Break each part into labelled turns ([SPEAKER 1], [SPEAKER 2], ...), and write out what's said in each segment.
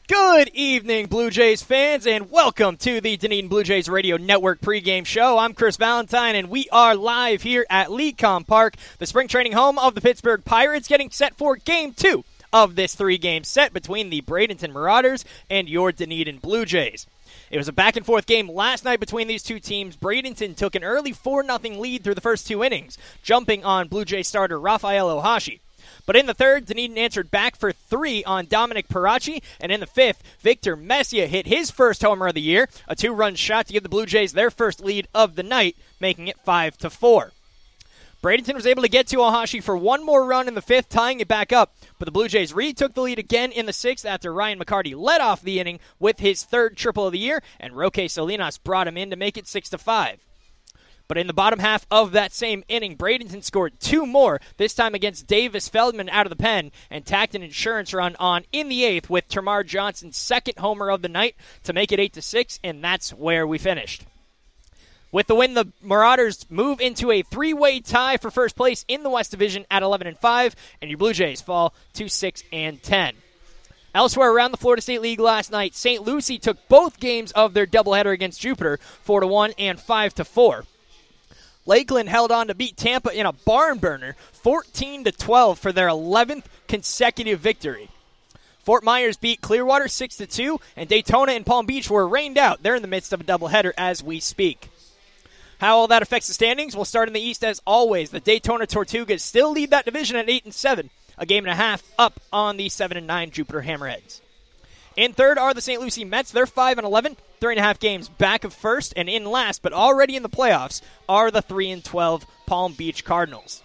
[SPEAKER 1] Good evening, Blue Jays fans, and welcome to the Dunedin Blue Jays Radio Network pregame show. I'm Chris Valentine, and we are live here at Lecom Park, the spring training home of the Pittsburgh Pirates, getting set for Game 2 of this three-game set between the Bradenton Marauders and your Dunedin Blue Jays. It was a back-and-forth game last night between these two teams. Bradenton took an early 4-0 lead through the first two innings, jumping on Blue Jay starter Rafael Ohashi. But in the third, Dunedin answered back for 3 on Dominic Parachi, and in the fifth, Victor Messia hit his first homer of the year, a 2-run shot to give the Blue Jays their first lead of the night, making it 5-4. Bradenton was able to get to Ohashi for one more run in the fifth, tying it back up, but the Blue Jays retook the lead again in the sixth after Ryan McCarty led off the inning with his third triple of the year, and Roque Salinas brought him in to make it 6-5. But in the bottom half of that same inning, Bradenton scored 2 more, this time against Davis Feldman out of the pen, and tacked an insurance run on in the eighth with Termarr Johnson's second homer of the night to make it 8-6, and that's where we finished. With the win, the Marauders move into a 3-way tie for first place in the West Division at 11-5, and your Blue Jays fall to 6-10. Elsewhere around the Florida State League last night, St. Lucie took both games of their doubleheader against Jupiter, 4-1 and 5-4. Lakeland held on to beat Tampa in a barn burner, 14-12 for their 11th consecutive victory. Fort Myers beat Clearwater 6-2, and Daytona and Palm Beach were rained out. They're in the midst of a doubleheader as we speak. How all that affects the standings? We'll start in the East as always. The Daytona Tortugas still lead that division at 8-7, a game and a half up on the 7-9 Jupiter Hammerheads. In third are the St. Lucie Mets. They're 5-11, 3.5 games back of first, and in last, but already in the playoffs, are the 3-12 Palm Beach Cardinals.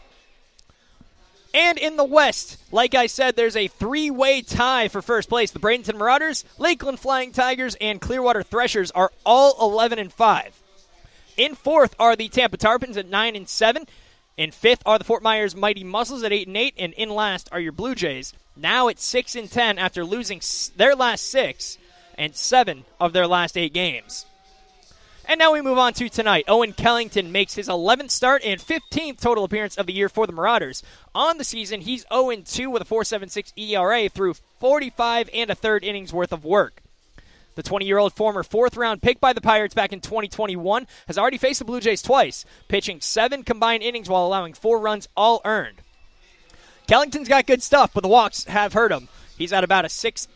[SPEAKER 1] And in the West, like I said, there's a 3-way tie for first place. The Bradenton Marauders, Lakeland Flying Tigers, and Clearwater Threshers are all 11-5. In fourth are the Tampa Tarpons at 9-7. In fifth are the Fort Myers Mighty Muscles at 8-8, and in last are your Blue Jays, now at 6-10 after losing their last 6 and 7 of their last 8 games. And now we move on to tonight. Owen Kellington makes his 11th start and 15th total appearance of the year for the Marauders. On the season, he's 0-2 with a 4.76 ERA through 45 and a third innings worth of work. The 20-year-old former fourth-round pick by the Pirates back in 2021 has already faced the Blue Jays twice, pitching 7 combined innings while allowing 4 runs all earned. Kellington's got good stuff, but the walks have hurt him. He's at about a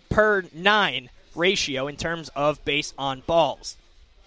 [SPEAKER 1] 6/9 ratio in terms of base on balls.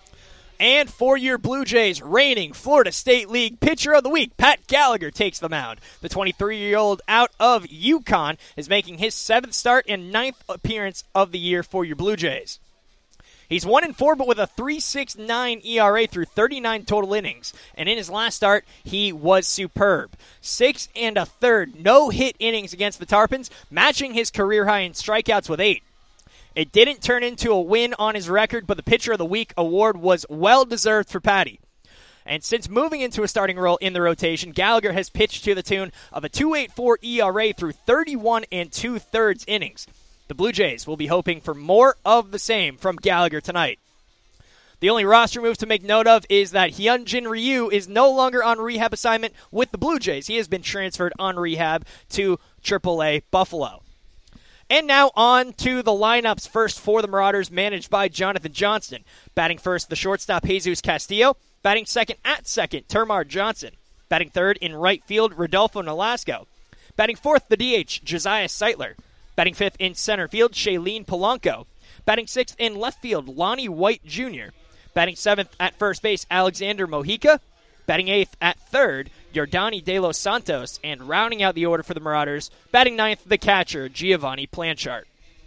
[SPEAKER 1] And for your Blue Jays, reigning Florida State League Pitcher of the Week, Pat Gallagher takes the mound. The 23-year-old out of UConn is making his 7th start and 9th appearance of the year for your Blue Jays. He's 1-4, but with a 3.69 ERA through 39 total innings. And in his last start, he was superb. 6 1/3 no-hit innings against the Tarpons, matching his career high in strikeouts with 8. It didn't turn into a win on his record, but the Pitcher of the Week award was well-deserved for Patty. And since moving into a starting role in the rotation, Gallagher has pitched to the tune of a 2.84 ERA through 31 2/3 innings. The Blue Jays will be hoping for more of the same from Gallagher tonight. The only roster move to make note of is that Hyunjin Ryu is no longer on rehab assignment with the Blue Jays. He has been transferred on rehab to AAA Buffalo. And now on to the lineups. First for the Marauders, managed by Jonathan Johnston. Batting first, the shortstop Jesus Castillo. Batting second at second, Termarr Johnson. Batting third in right field, Rodolfo Nolasco. Batting fourth, the DH, Josiah Seitler. Batting fifth in center field, Shailene Polanco. Batting sixth in left field, Lonnie White Jr. Batting seventh at first base, Alexander Mojica. Batting eighth at third, Yordani De Los Santos. And rounding out the order for the Marauders, batting ninth, the catcher, Giovanni Planchart.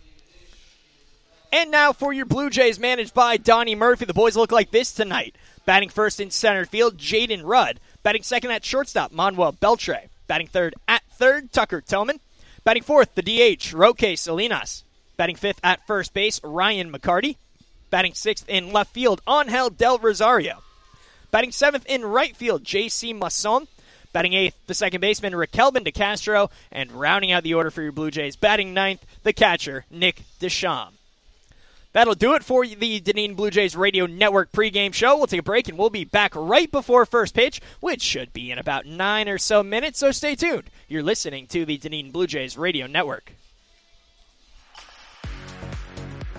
[SPEAKER 1] And now for your Blue Jays, managed by Donnie Murphy. The boys look like this tonight. Batting first in center field, Jaden Rudd. Batting second at shortstop, Manuel Beltre. Batting third at third, Tucker Tillman. Batting fourth, the DH, Roque Salinas. Batting fifth at first base, Ryan McCarty. Batting sixth in left field, Angel Del Rosario. Batting seventh in right field, J.C. Masson. Batting eighth, the second baseman, Raquelben De Castro. And rounding out the order for your Blue Jays, batting ninth, the catcher, Nick Deschamps. That'll do it for the Dunedin Blue Jays Radio Network pregame show. We'll take a break, and we'll be back right before first pitch, which should be in about 9 or so minutes, so stay tuned. You're listening to the Dunedin Blue Jays Radio Network.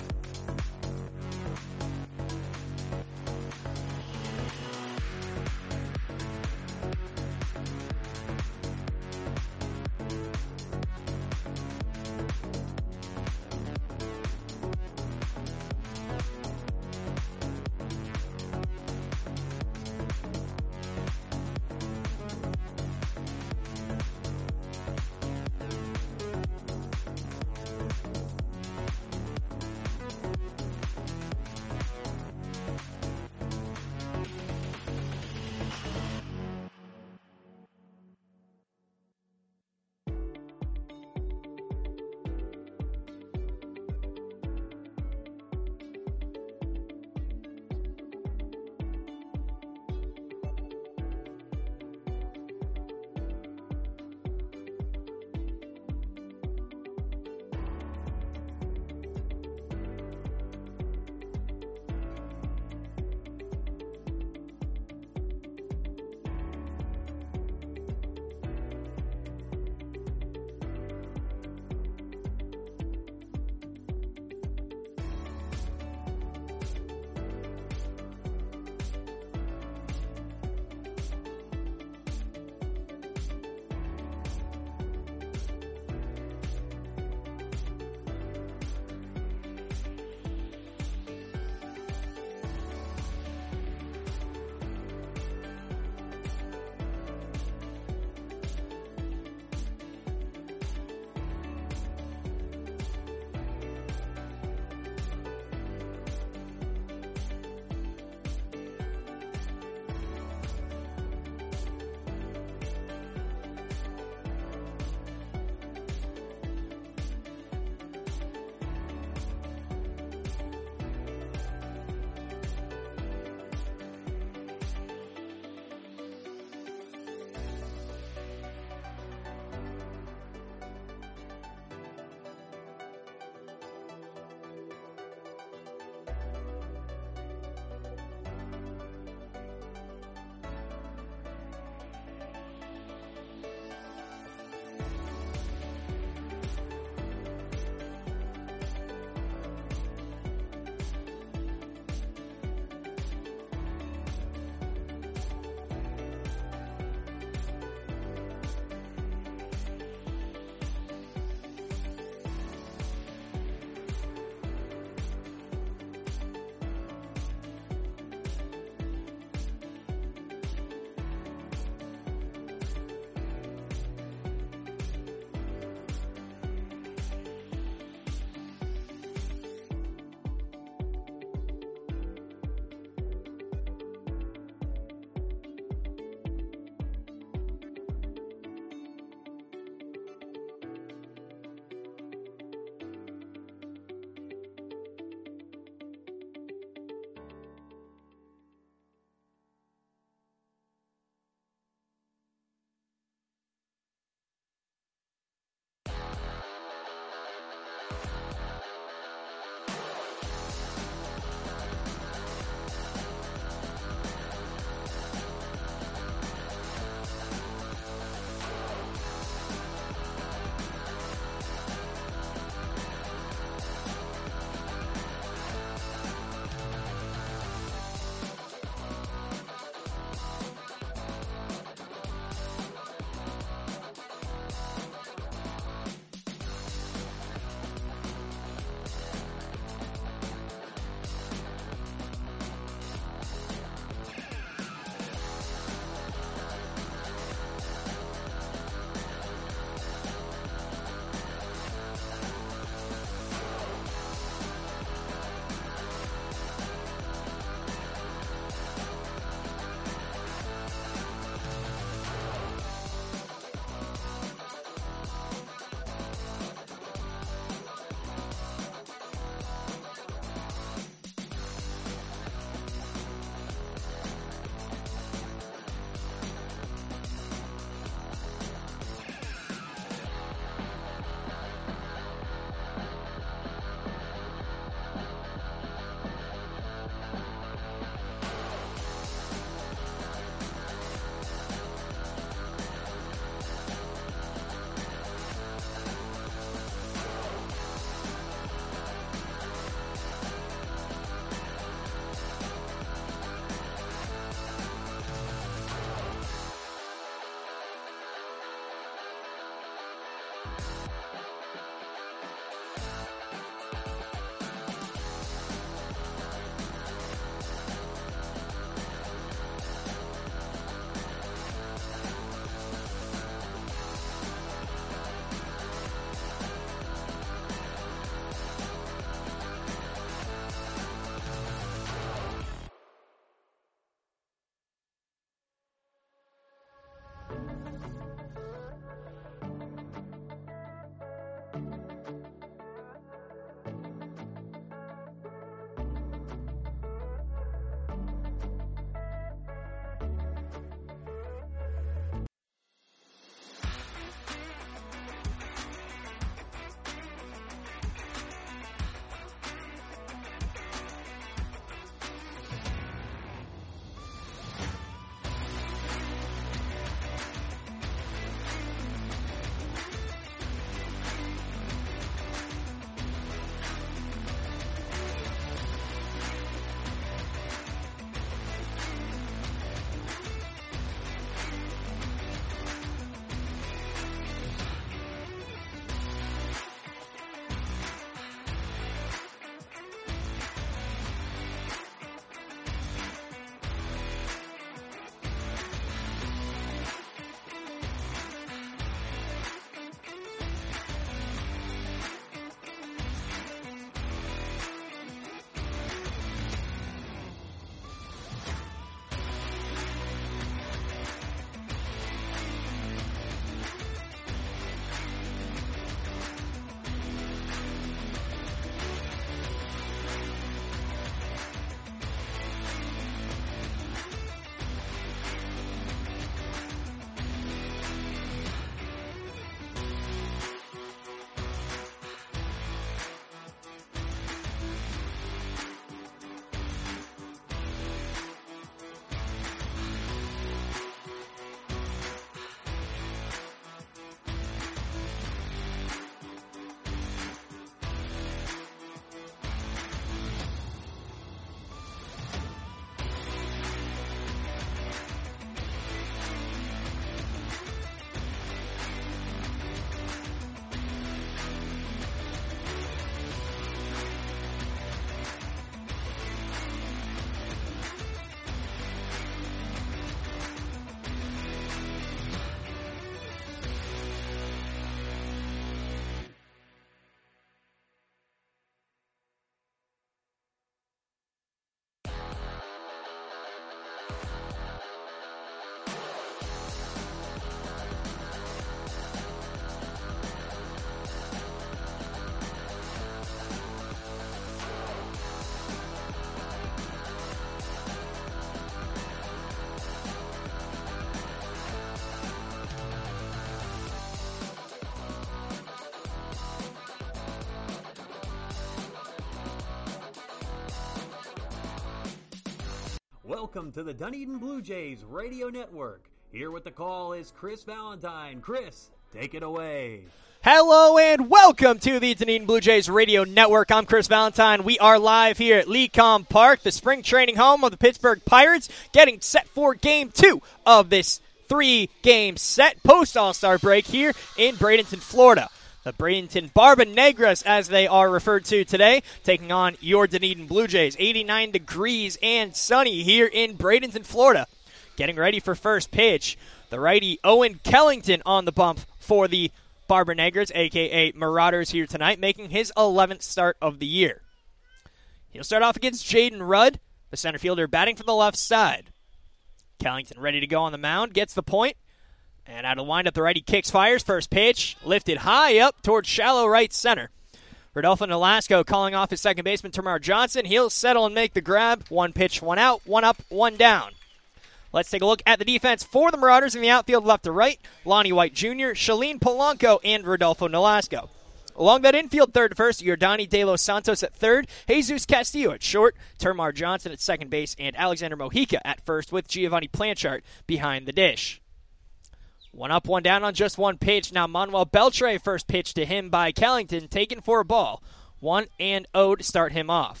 [SPEAKER 2] Welcome to the Dunedin Blue Jays Radio Network. Here with the call is Chris Valentine. Chris, take it away.
[SPEAKER 1] Hello and welcome to the Dunedin Blue Jays Radio Network. I'm Chris Valentine. We are live here at Lecom Park, the spring training home of the Pittsburgh Pirates, getting set for Game 2 of this 3-game set post-All-Star break here in Bradenton, Florida. The Bradenton Barba Negras, as they are referred to today, taking on your Dunedin Blue Jays. 89 degrees and sunny here in Bradenton, Florida. Getting ready for first pitch, the righty Owen Kellington on the bump for the Barba Negras, a.k.a. Marauders, here tonight, making his 11th start of the year. He'll start off against Jaden Rudd, the center fielder, batting from the left side. Kellington ready to go on the mound, gets the point, and out of the windup, the righty kicks, fires, first pitch, lifted high up towards shallow right center. Rodolfo Nolasco calling off his second baseman, Termarr Johnson. He'll settle and make the grab. One pitch, one out, one up, one down. Let's take a look at the defense for the Marauders in the outfield left to right. Lonnie White Jr., Shalene Polanco, and Rodolfo Nolasco. Along that infield, third to first, Yordani De Los Santos at third, Jesus Castillo at short, Termarr Johnson at second base, and Alexander Mojica at first with Giovanni Planchart behind the dish. One up, one down on just one pitch. Now Manuel Beltre, first pitch to him by Kellington, taken for a ball. 1-0 to start him off.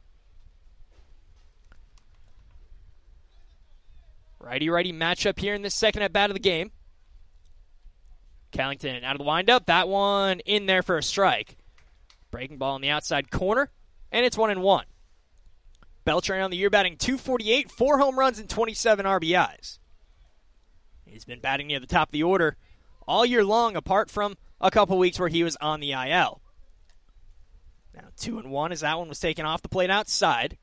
[SPEAKER 1] Righty-righty matchup here in this second at-bat of the game. Kellington out of the windup. That one in there for a strike. Breaking ball in the outside corner, and it's 1-1. Beltran on the year batting .248, 4 home runs and 27 RBIs. He's been batting near the top of the order all year long, apart from a couple weeks where he was on the IL. Now 2-1 as that one was taken off the plate outside.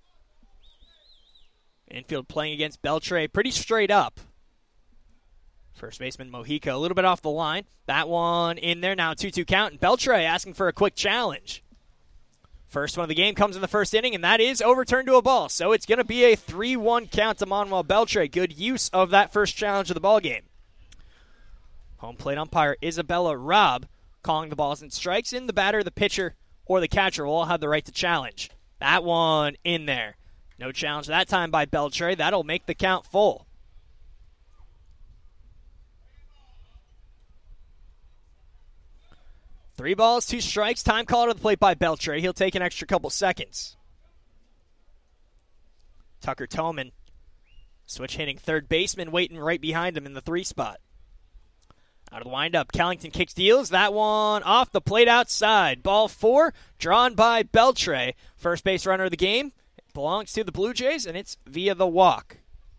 [SPEAKER 1] Infield playing against Beltre pretty straight up. First baseman Mojica a little bit off the line. That one in there now, 2-2 count, and Beltre asking for a quick challenge. First one of the game comes in the first inning, and that is overturned to a ball. So it's going to be a 3-1 count to Manuel Beltre. Good use of that first challenge of the ball game. Home plate umpire Isabella Robb calling the balls and strikes in. The batter, the pitcher, or the catcher will all have the right to challenge. That one in there. No challenge that time by Beltre. That'll make the count full. Three balls, two strikes. Time call to the plate by Beltre. He'll take an extra couple seconds. Tucker Toman, switch hitting third baseman, waiting right behind him in the 3 spot. Out of the windup, Kellington kicks, deals. That one off the plate outside. Ball 4, drawn by Beltre. First base runner of the game. Belongs to the Blue Jays, and it's via the walk.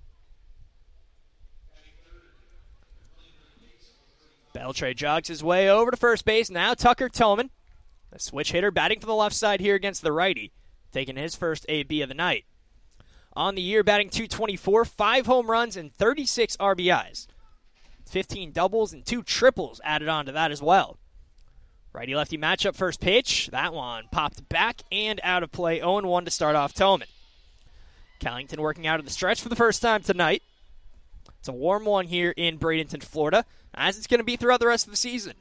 [SPEAKER 1] Beltre jogs his way over to first base. Now Tucker Toman, the switch hitter, batting to the left side here against the righty, taking his first AB of the night. On the year, batting .224, 5 home runs and 36 RBIs. 15 doubles and 2 triples added on to that as well. Righty-lefty matchup, first pitch. That one popped back and out of play. 0-1 to start off Toman. Kellington working out of the stretch for the first time tonight. It's a warm one here in Bradenton, Florida, as it's going to be throughout the rest of the season.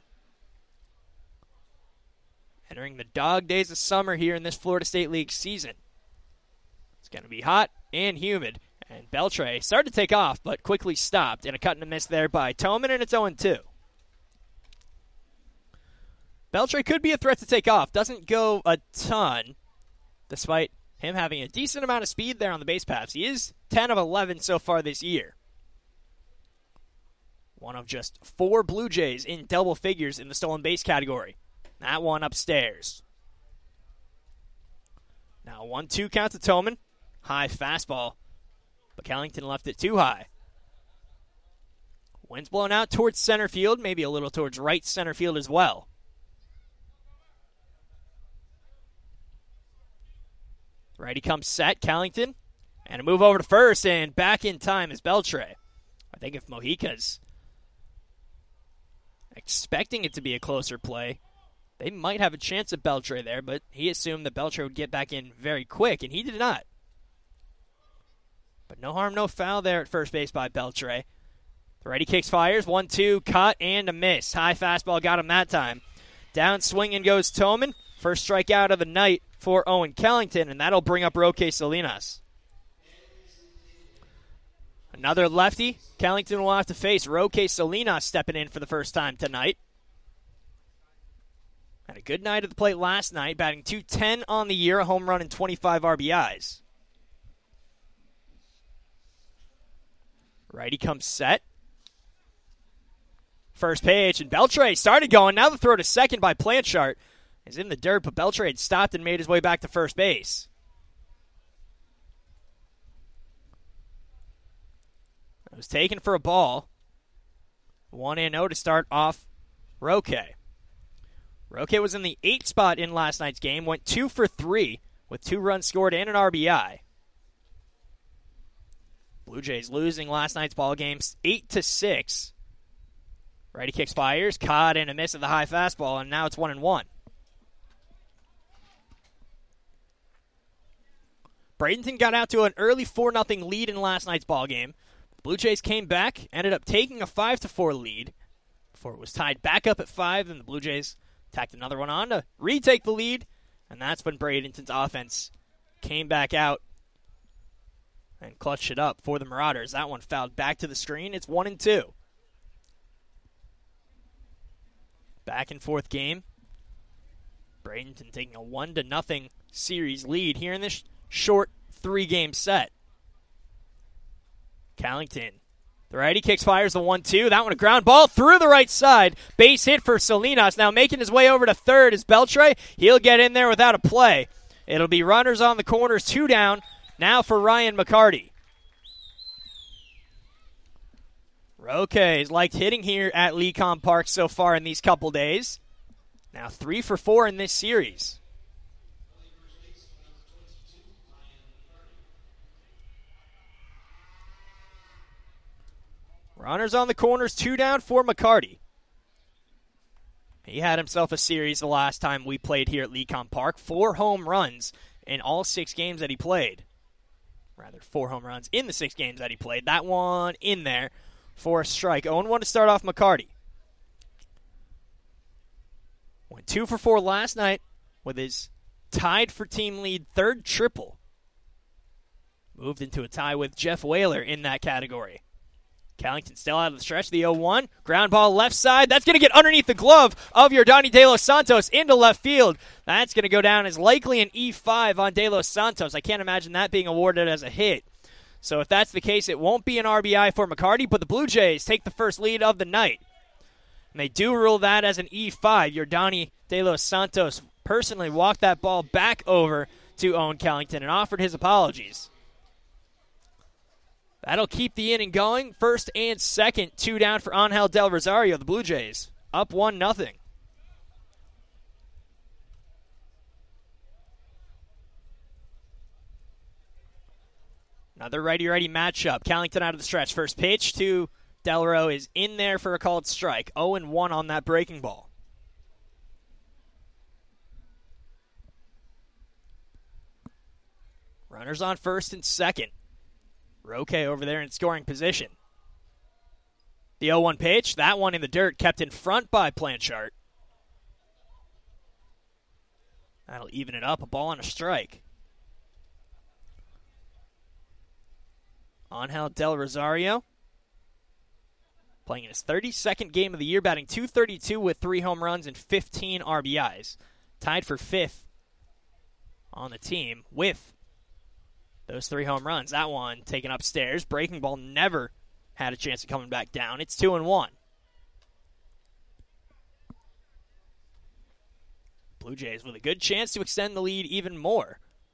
[SPEAKER 1] Entering the dog days of summer here in this Florida State League season. It's going to be hot and humid. And Beltre started to take off, but quickly stopped. And a cut and a miss there by Toman, and it's 0-2. Beltre could be a threat to take off. Doesn't go a ton, despite him having a decent amount of speed there on the base paths. He is 10 of 11 so far this year. One of just 4 Blue Jays in double figures in the stolen base category. That one upstairs. Now 1-2 count to Toman. High fastball, but Kellington left it too high. Wind's blown out towards center field, maybe a little towards right center field as well. Righty comes set, Kellington, and a move over to first, and back in time is Beltre. I think if Mojica's expecting it to be a closer play, they might have a chance at Beltre there, but he assumed that Beltre would get back in very quick, and he did not. But no harm, no foul there at first base by Beltre. The righty kicks, fires, 1-2, cut, and a miss. High fastball got him that time. Down swinging goes Toman. First strikeout of the night for Owen Kellington, and that'll bring up Roque Salinas. Another lefty. Callington will have to face Roque Salinas stepping in for the first time tonight. Had a good night at the plate last night, batting .210 on the year, a home run and 25 RBIs. Righty comes set. First pitch, and Beltre started going. Now the throw to second by Blanchard is in the dirt, but Beltre had stopped and made his way back to first base. It was taken for a ball. 1-0 to start off Roque. Roque was in the 8th spot in last night's game, went 2 for 3 with 2 runs scored and an RBI. Blue Jays losing last night's ball games 8-6. Righty kicks fires, caught and a miss at the high fastball, and now it's 1-1. Bradenton got out to an early 4-0 lead in last night's ball game. Blue Jays came back, ended up taking a 5-4 lead before it was tied back up at 5, and the Blue Jays tacked another one on to retake the lead, and that's when Bradenton's offense came back out and clutched it up for the Marauders. That one fouled back to the screen. It's 1-2. Back and forth game. Bradenton taking a 1-0 series lead here in this short 3-game set. Callington, the righty kicks, fires the 1-2. That one a ground ball through the right side. Base hit for Salinas. Now making his way over to third is Beltre. He'll get in there without a play. It'll be runners on the corners, 2 down. Now for Ryan McCarty. Roque's liked hitting here at Lecom Park so far in these couple days. Now 3 for 4 in this series. Runners on the corners, 2 down for McCarty. He had himself a series the last time we played here at Lecom Park. 4 home runs in all 6 games that he played. Rather, 4 home runs in the 6 games that he played. That one in there for a strike. 0-1 to start off McCarty. Went 2 for 4 last night with his tied for team lead 3rd triple. Moved into a tie with Jeff Whaler in that category. Callington still out of the stretch. The 0-1. Ground ball left side. That's going to get underneath the glove of Yordani De Los Santos into left field. That's going to go down as likely an E5 on De Los Santos. I can't imagine that being awarded as a hit. So if that's the case, it won't be an RBI for McCarty, but the Blue Jays take the first lead of the night. And they do rule that as an E5. Yordani De Los Santos personally walked that ball back over to Owen Callington and offered his apologies. That'll keep the inning going. First and second, 2 down for Angel Del Rosario. The Blue Jays up 1-0. Another righty-righty matchup. Callington out of the stretch. First pitch to Delro is in there for a called strike. 0-1 on that breaking ball. Runners on first and second. Roque over there in scoring position. The 0-1 pitch, that one in the dirt, kept in front by Blanchard. That'll even it up, a ball and a strike. Angel Del Rosario, playing in his 32nd game of the year, batting .232 with 3 home runs and 15 RBIs. Tied for 5th on the team with those 3 home runs. That one taken upstairs. Breaking ball never had a chance of coming back down. It's 2-1. Blue Jays with a good chance to extend the lead even more.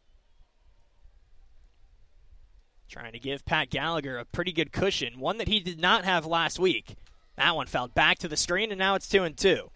[SPEAKER 1] Trying to give Pat Gallagher a pretty good cushion, one that he did not have last week. That one fouled back to the screen, and now it's 2-2.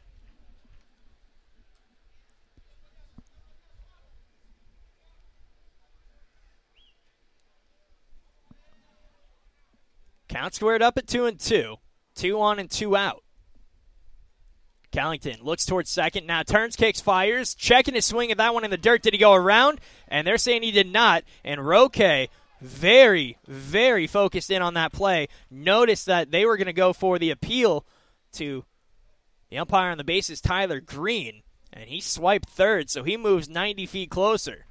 [SPEAKER 1] Count squared up at 2-2. 2 on and 2 out. Callington looks towards second. Now turns, kicks, fires. Checking his swing at that one in the dirt. Did he go around? And they're saying he did not. And Roque, very, very focused in on that play. Noticed that they were going to go for the appeal to the umpire on the bases, Tyler Green. And he swiped third, so he moves 90 feet closer.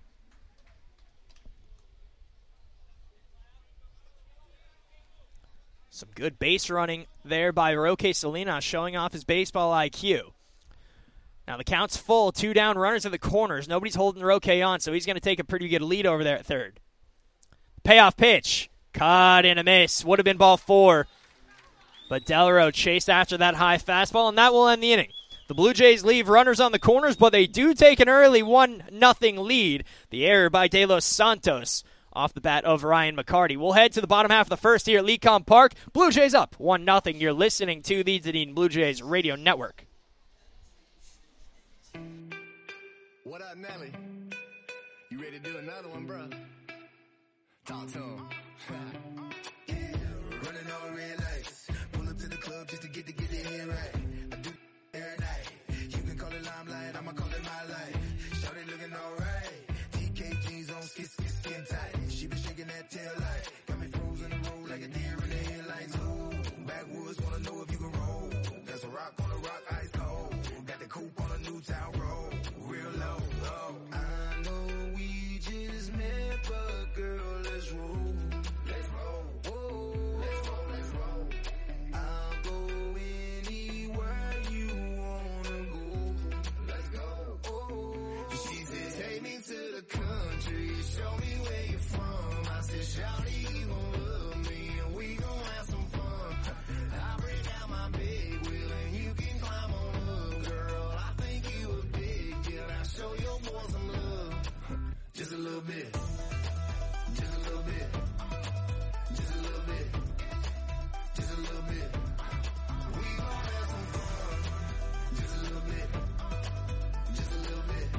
[SPEAKER 1] Some good base running there by Roque Salinas, showing off his baseball IQ. Now the count's full, 2 down runners in the corners. Nobody's holding Roque on, so he's going to take a pretty good lead over there at third. Payoff pitch. Caught in a miss. Would have been ball 4. But Delarose chased after that high fastball, and that will end the inning. The Blue Jays leave runners on the corners, but they do take an early 1-0 lead. The error by De Los Santos off the bat of Ryan McCarty. We'll head to the bottom half of the first here at Lecom Park. Blue Jays up 1-0. You're listening to the Dunedin Blue Jays Radio Network.
[SPEAKER 3] What up, Nelly? You ready to do another one, bro? Talk to him. Running all red lights. Pull up to the club just to get the head right. I do every night. You can call it limelight, I'ma call it my life. Shawty looking alright. TK jeans on, skin tight. She been shaking that tail light. Got me frozen in the road like a deer in the headlights. Ooh, backwoods wanna know if you can roll. That's a rock on a rock, ice cold. Got the coupe on a new town road. Real low, low. I know we just met, but girl, let's roll. Let's roll. Oh, let's roll, let's roll. I'll go anywhere you wanna go. Let's go. Oh, she said, take me to the country, show me where you're from. I said, shawty, you gon' love me, and we gon' have some fun. I'll bring out my big wheel, and you can climb on up, girl. I think you a big deal. I'll show your boy some love. Just a little bit. Just a little bit. Just a little bit. Just a little bit. We gon' have some fun. Just a little bit. Just a little bit.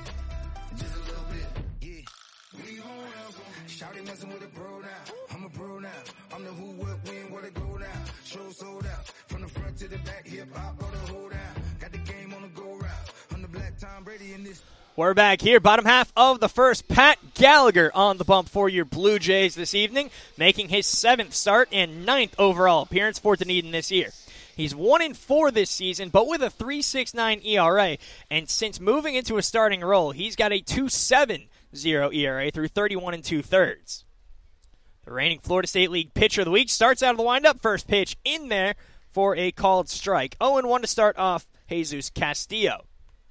[SPEAKER 3] Just a little bit. Yeah. We gon' have some. Shawty messing with a pro now. I'm a pro now. I'm the who, what, when, where to go now. Show sold out. From the front to the back, hip hop or the hold down. Got the game on the go route. I'm the black Tom Brady in this.
[SPEAKER 1] We're back here, bottom half of the first. Pat Gallagher on the bump for your Blue Jays this evening, making his 7th start and 9th overall appearance for Dunedin this year. He's 1-4 this season, but with a 3.69 ERA, and since moving into a starting role, he's got a 2.70 ERA through 31 2/3. The reigning Florida State League Pitcher of the Week starts out of the windup. First pitch in there for a called strike. 0-1 to start off Jesus Castillo.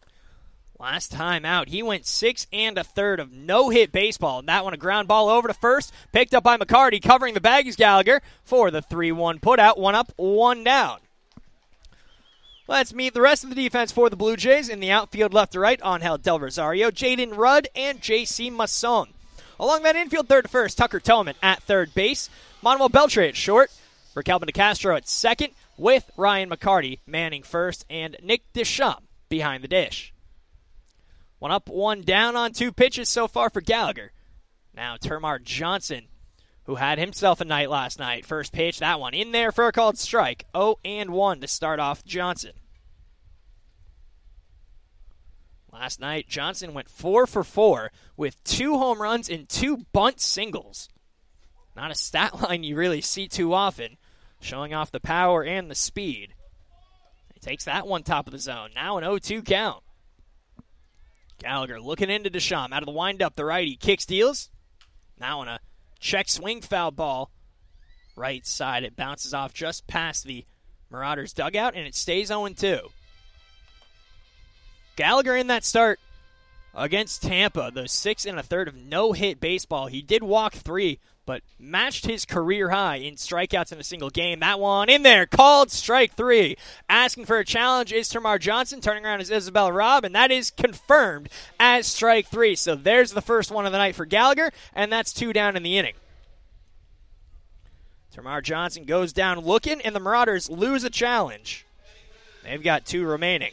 [SPEAKER 1] Last time out, he went 6 1/3 of no-hit baseball. That one, a ground ball over to first, picked up by McCarty, covering the bag is Gallagher for the 3-1 putout. 1 up, 1 down. Let's meet the rest of the defense for the Blue Jays. In the outfield, left to right, Angel Del Rosario, Jaden Rudd, and J.C. Masson. Along that infield, third to first, Tucker Toman at third base, Manuel Beltre at short, Raquel DeCastro at second, with Ryan McCarty manning first, and Nick Deschamps behind the dish. 1 up, 1 down on 2 pitches so far for Gallagher. Now Termarr Johnson, who had himself a night last night. First pitch, that one in there for a called strike. 0-1 to start off Johnson. Last night, Johnson went 4 for 4 with 2 home runs and 2 bunt singles. Not a stat line you really see too often, showing off the power and the speed. He takes that one top of the zone. Now an 0-2 count. Gallagher looking into Deschamps. Out of the windup, the righty kick steals. Now on a check swing foul ball. Right side, it bounces off just past the Marauders dugout, and it stays 0-2. Gallagher in that start against Tampa, the 6 1/3 of no-hit baseball. He did walk 3, but matched his career high in strikeouts in a single game. That one in there, called strike 3. Asking for a challenge is Termarr Johnson, turning around is Isabella Robb, and that is confirmed as strike 3. So there's the first one of the night for Gallagher, and that's 2 down in the inning. Termarr Johnson goes down looking, and the Marauders lose a challenge. They've got 2 remaining.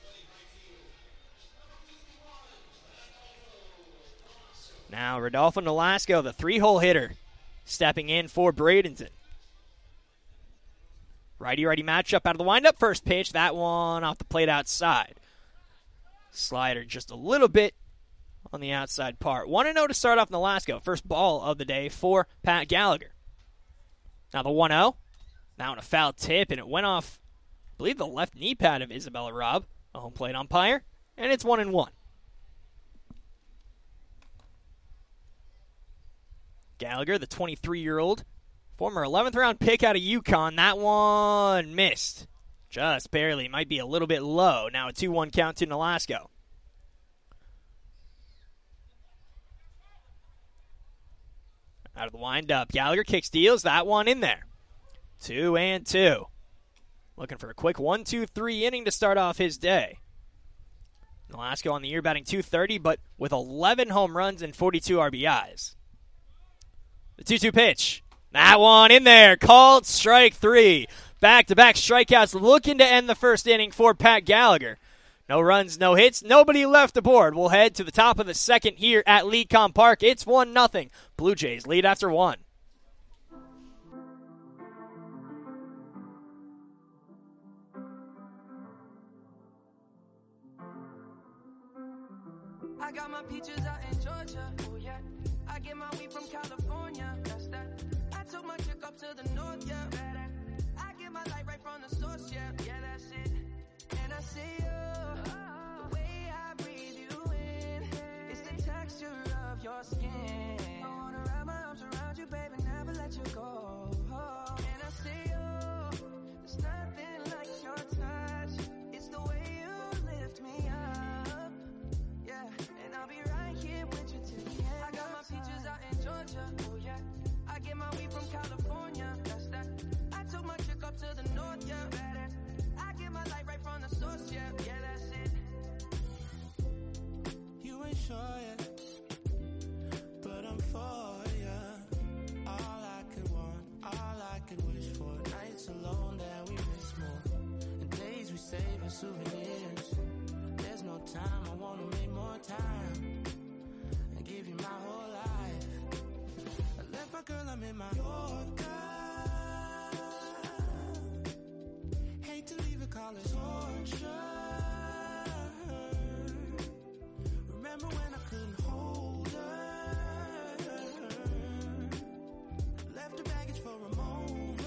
[SPEAKER 1] Now Rodolfo Nolasco, the 3-hole hitter, stepping in for Bradenton. Righty-righty matchup out of the windup. First pitch, that one off the plate outside. Slider just a little bit on the outside part. 1-0 to start off Nolasco. First ball of the day for Pat Gallagher. Now the 1-0. Now on a foul tip, and it went off, I believe, the left knee pad of Isabella Robb, a home plate umpire, and it's 1-1. Gallagher, the 23-year-old, Former 11th round pick out of UConn. That one missed. Just barely. Might be a little bit low. Now a 2-1 count to Nolasco. Out of the windup. Gallagher kick steals. That one in there. 2-2. Looking for a quick 1-2-3 inning to start off his day. Nolasco on the year batting .230, but with 11 home runs and 42 RBIs. The 2-2 pitch. That one in there. Called strike 3. Back-to-back strikeouts looking to end the first inning for Pat Gallagher. No runs, no hits, nobody left aboard. We'll head to the top of the second here at Lecom Park. It's 1-0. Blue Jays lead after 1.
[SPEAKER 4] I got my peaches out in Georgia. Oh yeah. I get my weed from California. That's that. I took my chick up to the north, yeah. I get my light right from the source, yeah. Yeah, that's it. And I see you. The way I breathe you in. It's the texture of your skin. I wanna wrap my arms around you, baby, never let you go. And I see you. There's nothing like your touch. It's the way you lift me up. Yeah, and I'll be right here with you till the end. I got my peaches out in Georgia. Oh yeah. I get my weed from California. That's that. I took my chick up to the north, yeah. I get my light right from the source, yeah. Yeah, that's it.
[SPEAKER 3] You ain't sure yet, but I'm for ya. All I could want, all I could wish for. Nights alone that we miss more, and days we save as souvenirs. There's no time, I wanna make more time and give you my whole life. I left my girl, I'm in my Yorker. Hate to leave it, call it torture. Remember when I couldn't hold her? Left her baggage for a moment.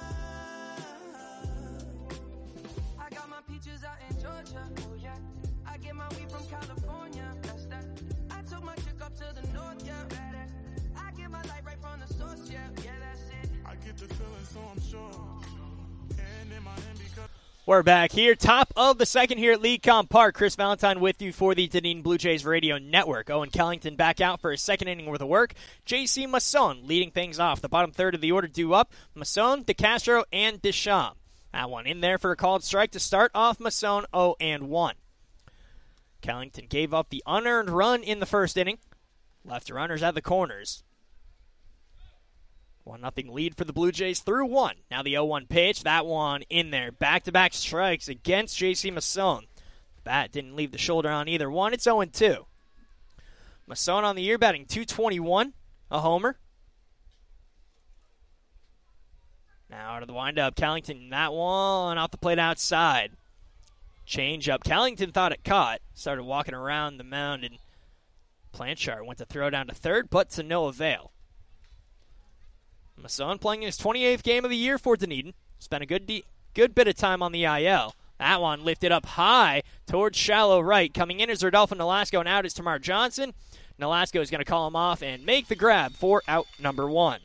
[SPEAKER 4] I got my peaches out in Georgia. Oh yeah. I get my weed from California. That's that. I took my chick up to the north, yeah. I get my light right from the source, yeah. Yeah, that's it.
[SPEAKER 3] I get the feeling, so I'm sure. And in my hand because
[SPEAKER 1] We're back here, top of the second here at Lecom Park. Chris Valentine with you for the Dunedin Blue Jays Radio Network. Owen Kellington back out for his second inning worth of work. J.C. Masson leading things off. The bottom third of the order due up. Masson, DeCastro, and Deschamps. That one in there for a called strike to start off Masson 0-1. Kellington gave up the unearned run in the first inning. Left runners at the corners. 1-0 lead for the Blue Jays through 1. Now the 0-1 pitch. That one in there. Back-to-back strikes against J.C. Masson. The bat didn't leave the shoulder on either one. It's 0-2. Masson on the year batting .221. A homer. Now out of the windup. Kellington, that one off the plate outside. Change up. Kellington thought it caught. Started walking around the mound, and Blanchard went to throw down to third, but to no avail. Masson playing his 28th game of the year for Dunedin. Spent a good bit of time on the IL. That one lifted up high towards shallow right. Coming in is Rodolfo Nolasco, and out is Tamar Johnson. Nolasco is going to call him off and make the grab for out number 1.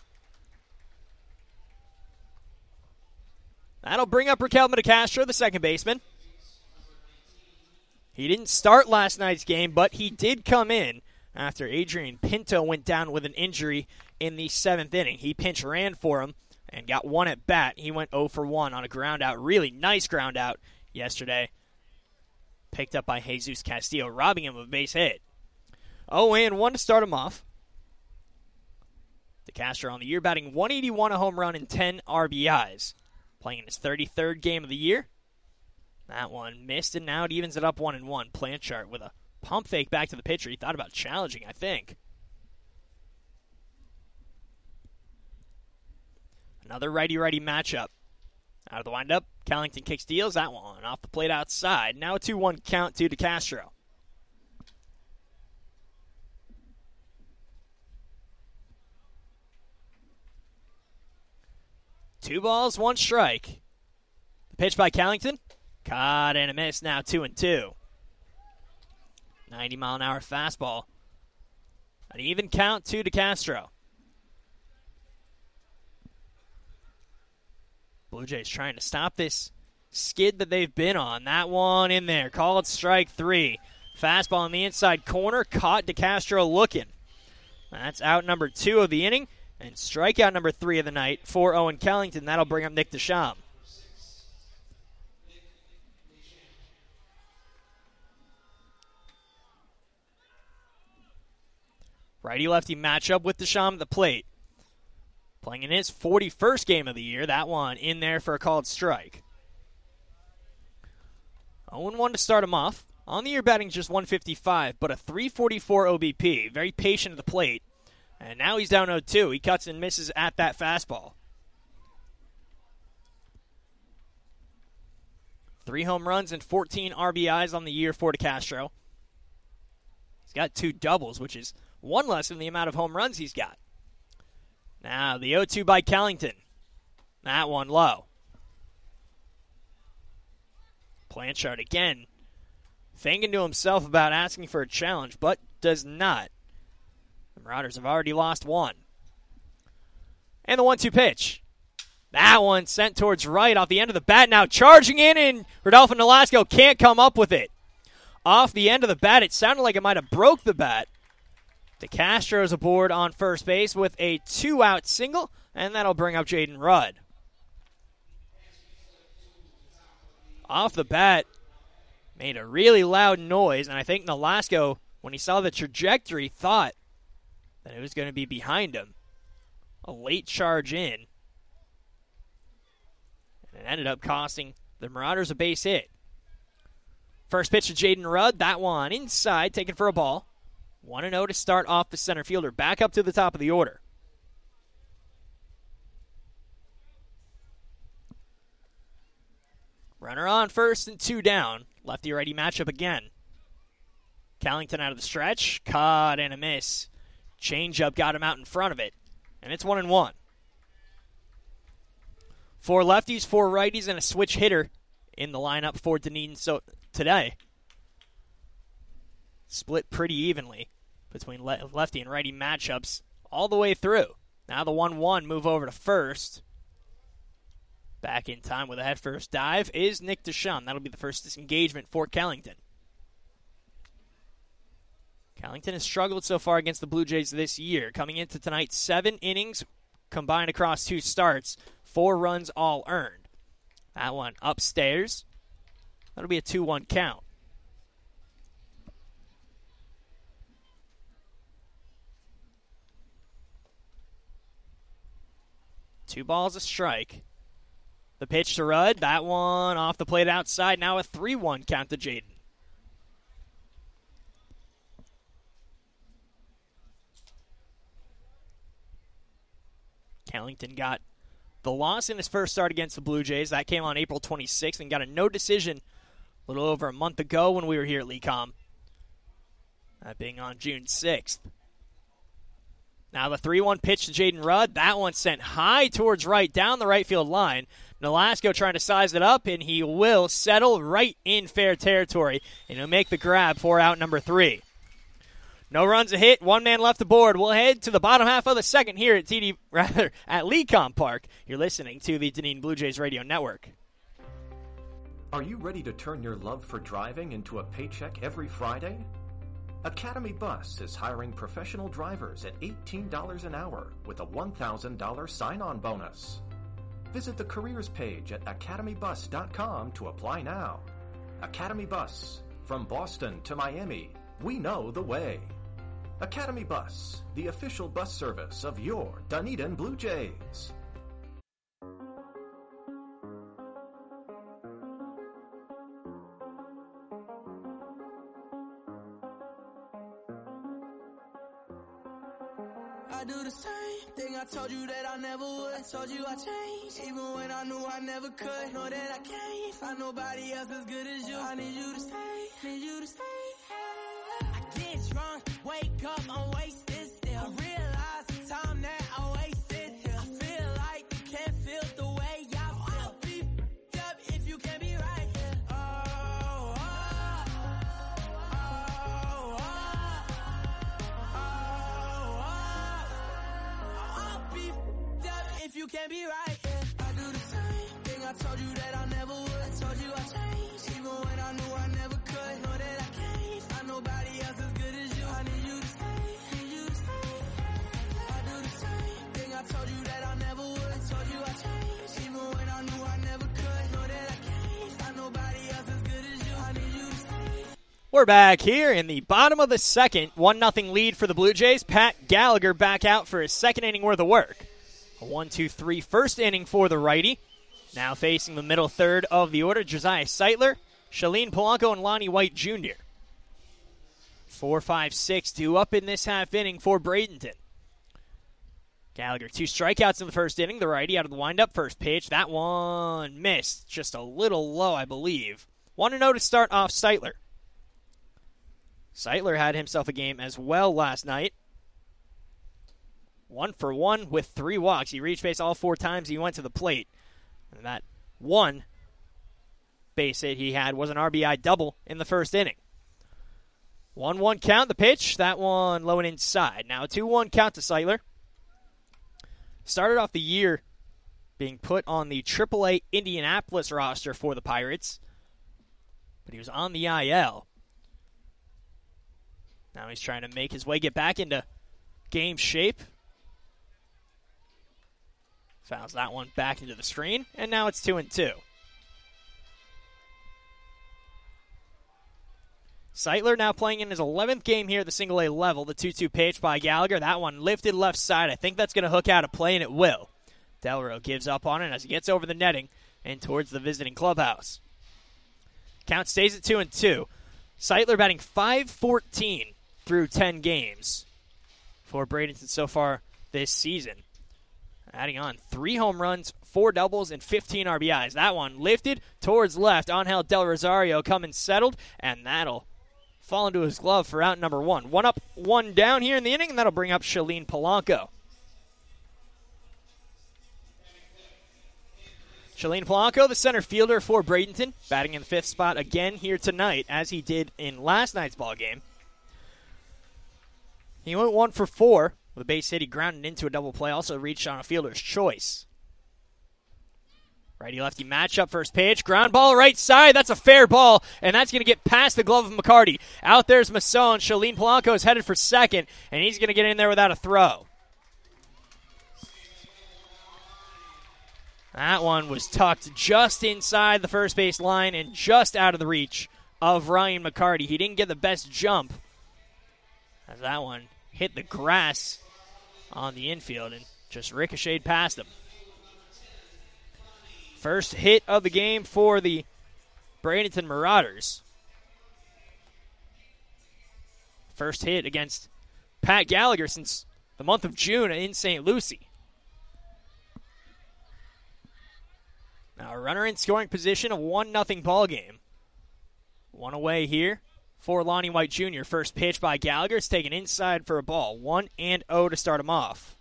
[SPEAKER 1] That'll bring up Raquel DeCastro, the second baseman. He didn't start last night's game, but he did come in after Adrian Pinto went down with an injury in the 7th inning. He pinch ran for him and got one at bat. He went 0 for 1 on a ground out. Really nice ground out yesterday. Picked up by Jesus Castillo, robbing him of a base hit. 0-1 to start him off. DeCastro on the year batting .181, a home run, and 10 RBIs. Playing in his 33rd game of the year. That one missed, and now it evens it up 1-1. Blanchard with a pump fake back to the pitcher. He thought about challenging, I think. Another righty-righty matchup. Out of the windup, Kellington kicks deals. That one off the plate outside. Now a 2-1 count to DeCastro. Two balls, one strike. The pitch by Kellington. Caught and a miss. Now 2-2. 90-mile-an-hour fastball. An even count to DeCastro. Blue Jays trying to stop this skid that they've been on. That one in there. Called strike 3. Fastball in the inside corner. Caught DeCastro looking. That's out number 2 of the inning. And strikeout number 3 of the night for Owen Kellington. That'll bring up Nick Deschamps. Righty-lefty matchup with Deschamps at the plate. Playing in his 41st game of the year. That one in there for a called strike. 0-1 to start him off. On the year batting just 155, but a 344 OBP. Very patient at the plate. And now he's down 0-2. He cuts and misses at that fastball. 3 home runs and 14 RBIs on the year for DeCastro. He's got 2 doubles, which is 1 less than the amount of home runs he's got. Now the 0-2 by Kellington. That one low. Blanchard again thinking to himself about asking for a challenge, but does not. The Marauders have already lost 1. And the 1-2 pitch. That one sent towards right off the end of the bat. Now charging in, and Rodolfo Nolasco can't come up with it. Off the end of the bat, it sounded like it might have broke the bat. DeCastro's aboard on first base with a 2-out single, and that'll bring up Jaden Rudd. Off the bat, made a really loud noise, and I think Nolasco, when he saw the trajectory, thought that it was going to be behind him. A late charge in. And it ended up costing the Marauders a base hit. First pitch to Jaden Rudd. That one inside, taken for a ball. 1-0 to start off the center fielder. Back up to the top of the order. Runner on first and 2 down. Lefty-righty matchup again. Kellington out of the stretch. Caught and a miss. Changeup got him out in front of it. And it's 1-1. 4 lefties, 4 righties, and a switch hitter in the lineup for Dunedin today. Split pretty evenly between lefty and righty matchups all the way through. Now the 1-1 move over to first. Back in time with a head-first dive is Nick Deschamps. That'll be the first disengagement for Kellington. Kellington has struggled so far against the Blue Jays this year. Coming into tonight, 7 innings combined across 2 starts. 4 runs all earned. That one upstairs. That'll be a 2-1 count. Two balls a strike. The pitch to Rudd. That one off the plate outside. Now a 3-1 count to Jaden. Kellington got the loss in his first start against the Blue Jays. That came on April 26th and got a no decision a little over a month ago when we were here at Lecom. That being on June 6th. Now the 3-1 pitch to Jaden Rudd. That one sent high towards right down the right field line. Nolasco trying to size it up, and he will settle right in fair territory, and he'll make the grab for out number 3. No runs a hit, 1 man left aboard. We'll head to the bottom half of the second here at Lecom Park. You're listening to the Dunedin Blue Jays Radio Network.
[SPEAKER 5] Are you ready to turn your love for driving into a paycheck every Friday? Academy Bus is hiring professional drivers at $18 an hour with a $1,000 sign-on bonus. Visit the careers page at academybus.com to apply now. Academy Bus, from Boston to Miami, we know the way. Academy Bus, the official bus service of your Dunedin Blue Jays.
[SPEAKER 4] I do the same thing I told you that I never would. I told you I changed, even when I knew I never could. Know that I can't find nobody else as good as you. I need you to stay, need you to stay. I get drunk, wake up, I'm wasted still. I realize the time that I wasted here. I feel like you can't feel the way I feel. I'll be f***ed up if you can't be right here. I'll be f***ed up if you can't be right here. I do the same I told you that I never would. I told you I changed, even when I knew I never could. Know that I can't find nobody else as good as you. I need you to stay, need you to stay. I do the same thing. I told you that I never would. I told you I changed, even when I knew I never could. Know that I can't find nobody else as good as you. I need you to stay.
[SPEAKER 1] We're back here in the bottom of the second. 1-0 lead for the Blue Jays. Pat Gallagher back out for his second inning worth of work. A 1-2-3 first inning for the righty. Now facing the middle third of the order, Josiah Seitler, Shalene Polanco, and Lonnie White Jr. 4-5-6 due up in this half inning for Bradenton. Gallagher, 2 strikeouts in the first inning. The righty out of the windup. First pitch. That one missed. Just a little low, I believe. 1-0 to start off Seitler. Seitler had himself a game as well last night. 1 for 1 with 3 walks. He reached base all 4 times he went to the plate. And that one base hit he had was an RBI double in the first inning. 1-1 count, the pitch. That one low and inside. Now a 2-1 count to Seitler. Started off the year being put on the AAA Indianapolis roster for the Pirates. But he was on the IL. Now he's trying to make his way, get back into game shape. Fouls that one back into the screen, and now it's 2-2. Seitler now playing in his 11th game here at the single-A level. The 2-2 pitch by Gallagher. That one lifted left side. I think that's going to hook out a play, and it will. Delro gives up on it as he gets over the netting and towards the visiting clubhouse. Count stays at 2-2. Seitler batting .514 through 10 games for Bradenton so far this season. Adding on 3 home runs, 4 doubles, and 15 RBIs. That one lifted towards left. Angel Del Rosario coming settled, and that'll fall into his glove for out number 1. 1 up, 1 down here in the inning, and that'll bring up Shalene Polanco. Shalene Polanco, the center fielder for Bradenton, batting in the 5th spot again here tonight, as he did in last night's ball game. He went 1 for 4 with a base hit. He grounded into a double play, also reached on a fielder's choice. Righty-lefty matchup, first pitch, ground ball right side. That's a fair ball, and that's going to get past the glove of McCarty. Out there's Masson. Shalene Polanco is headed for second, and he's going to get in there without a throw. That one was tucked just inside the first base line and just out of the reach of Ryan McCarty. He didn't get the best jump as that one hit the grass on the infield and just ricocheted past him. First hit of the game for the Bradenton Marauders. First hit against Pat Gallagher since the month of June in St. Lucie. Now a runner in scoring position, a 1-0 ball game. 1 away here for Lonnie White Jr. First pitch by Gallagher is taken inside for a ball. 1-0 to start him off.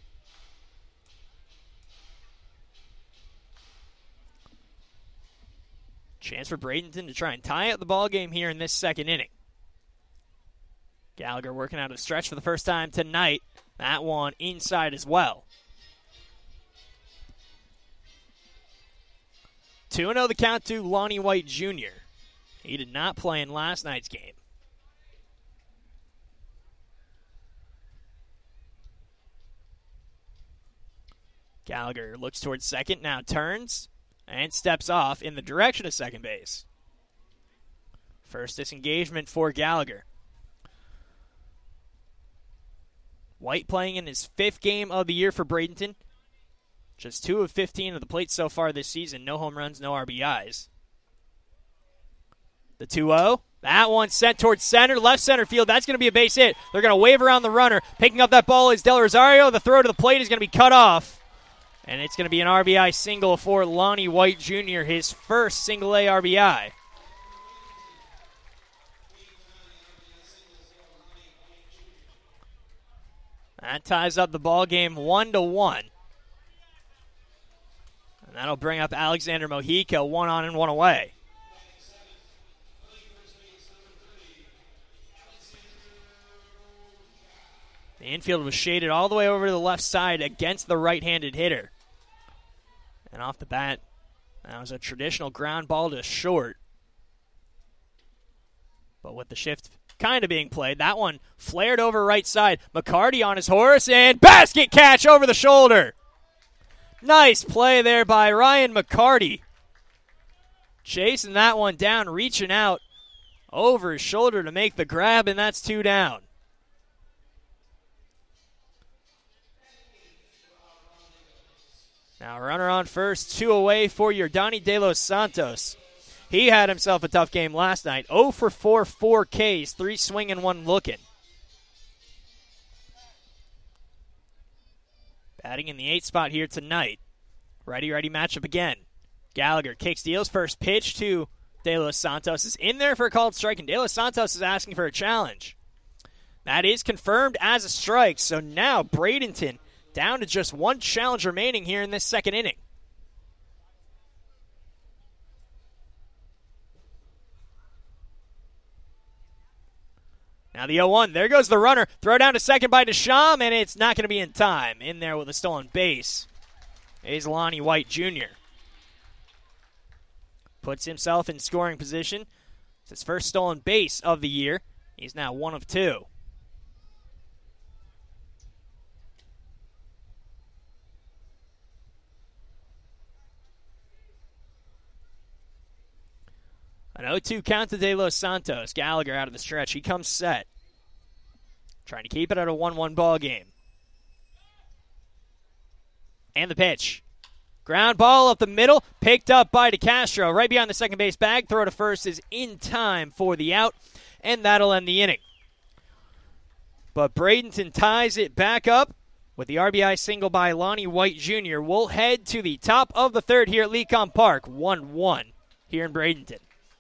[SPEAKER 1] Chance for Bradenton to try and tie up the ball game here in this second inning. Gallagher working out a stretch for the first time tonight. That one inside as well. 2-0 the count to Lonnie White Jr. He did not play in last night's game. Gallagher looks towards second, now turns and steps off in the direction of second base. First disengagement for Gallagher. White playing in his 5th game of the year for Bradenton. Just 2 of 15 of the plate so far this season. No home runs, no RBIs. The 2-0. That one sent towards center, left center field. That's going to be a base hit. They're going to wave around the runner. Picking up that ball is Del Rosario. The throw to the plate is going to be cut off. And it's going to be an RBI single for Lonnie White Jr., his first single-A RBI. That ties up the ball game 1-1. And that'll bring up Alexander Mojica, 1 on and 1 away. The infield was shaded all the way over to the left side against the right-handed hitter. And off the bat, That was a traditional ground ball to short. But with the shift kind of being played, that one flared over right side. McCarty on his horse, and basket catch over the shoulder. Nice play there by Ryan McCarty. Chasing that one down, reaching out over his shoulder to make the grab, and that's 2 down. Now runner on first, 2 away for your Donnie De Los Santos. He had himself a tough game last night. 0 for 4, 4 Ks, 3 swinging, 1 looking. Batting in the 8th spot here tonight. Righty matchup again. Gallagher kicks, deals, first pitch to De Los Santos is in there for a called strike, and De Los Santos is asking for a challenge. That is confirmed as a strike, so now Bradenton down to just 1 challenge remaining here in this second inning. Now the 0-1. There goes the runner. Throw down to second by Deschamps, and it's not going to be in time. In there with a stolen base is Lonnie White Jr. Puts himself in scoring position. It's his first stolen base of the year. He's now 1 of 2. An 0-2 count to De Los Santos. Gallagher out of the stretch. He comes set. Trying to keep it at a 1-1 ball game. And the pitch. Ground ball up the middle. Picked up by DeCastro. Right behind the second base bag. Throw to first is in time for the out. And that'll end the inning. But Bradenton ties it back up with the RBI single by Lonnie White Jr. We'll head to the top of the third here at Lecom Park. 1-1 here in Bradenton.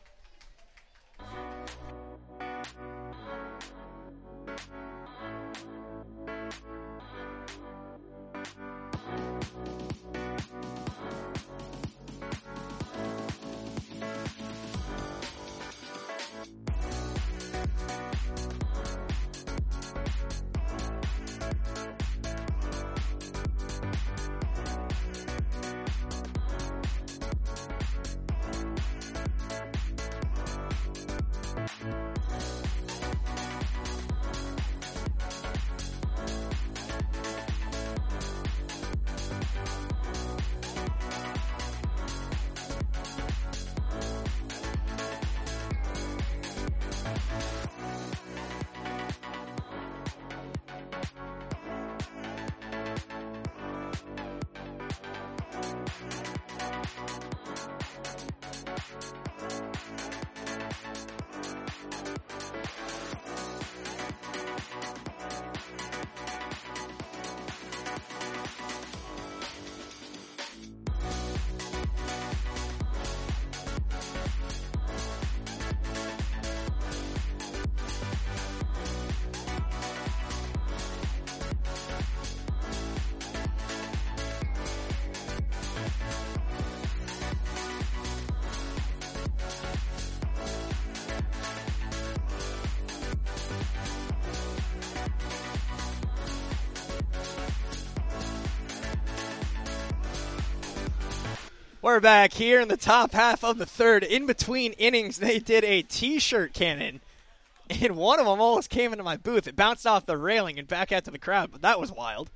[SPEAKER 1] We're back here in the top half of the third. In between innings, they did a T-shirt cannon, and one of them almost came into my booth. It bounced off the railing and back out to the crowd, but that was wild.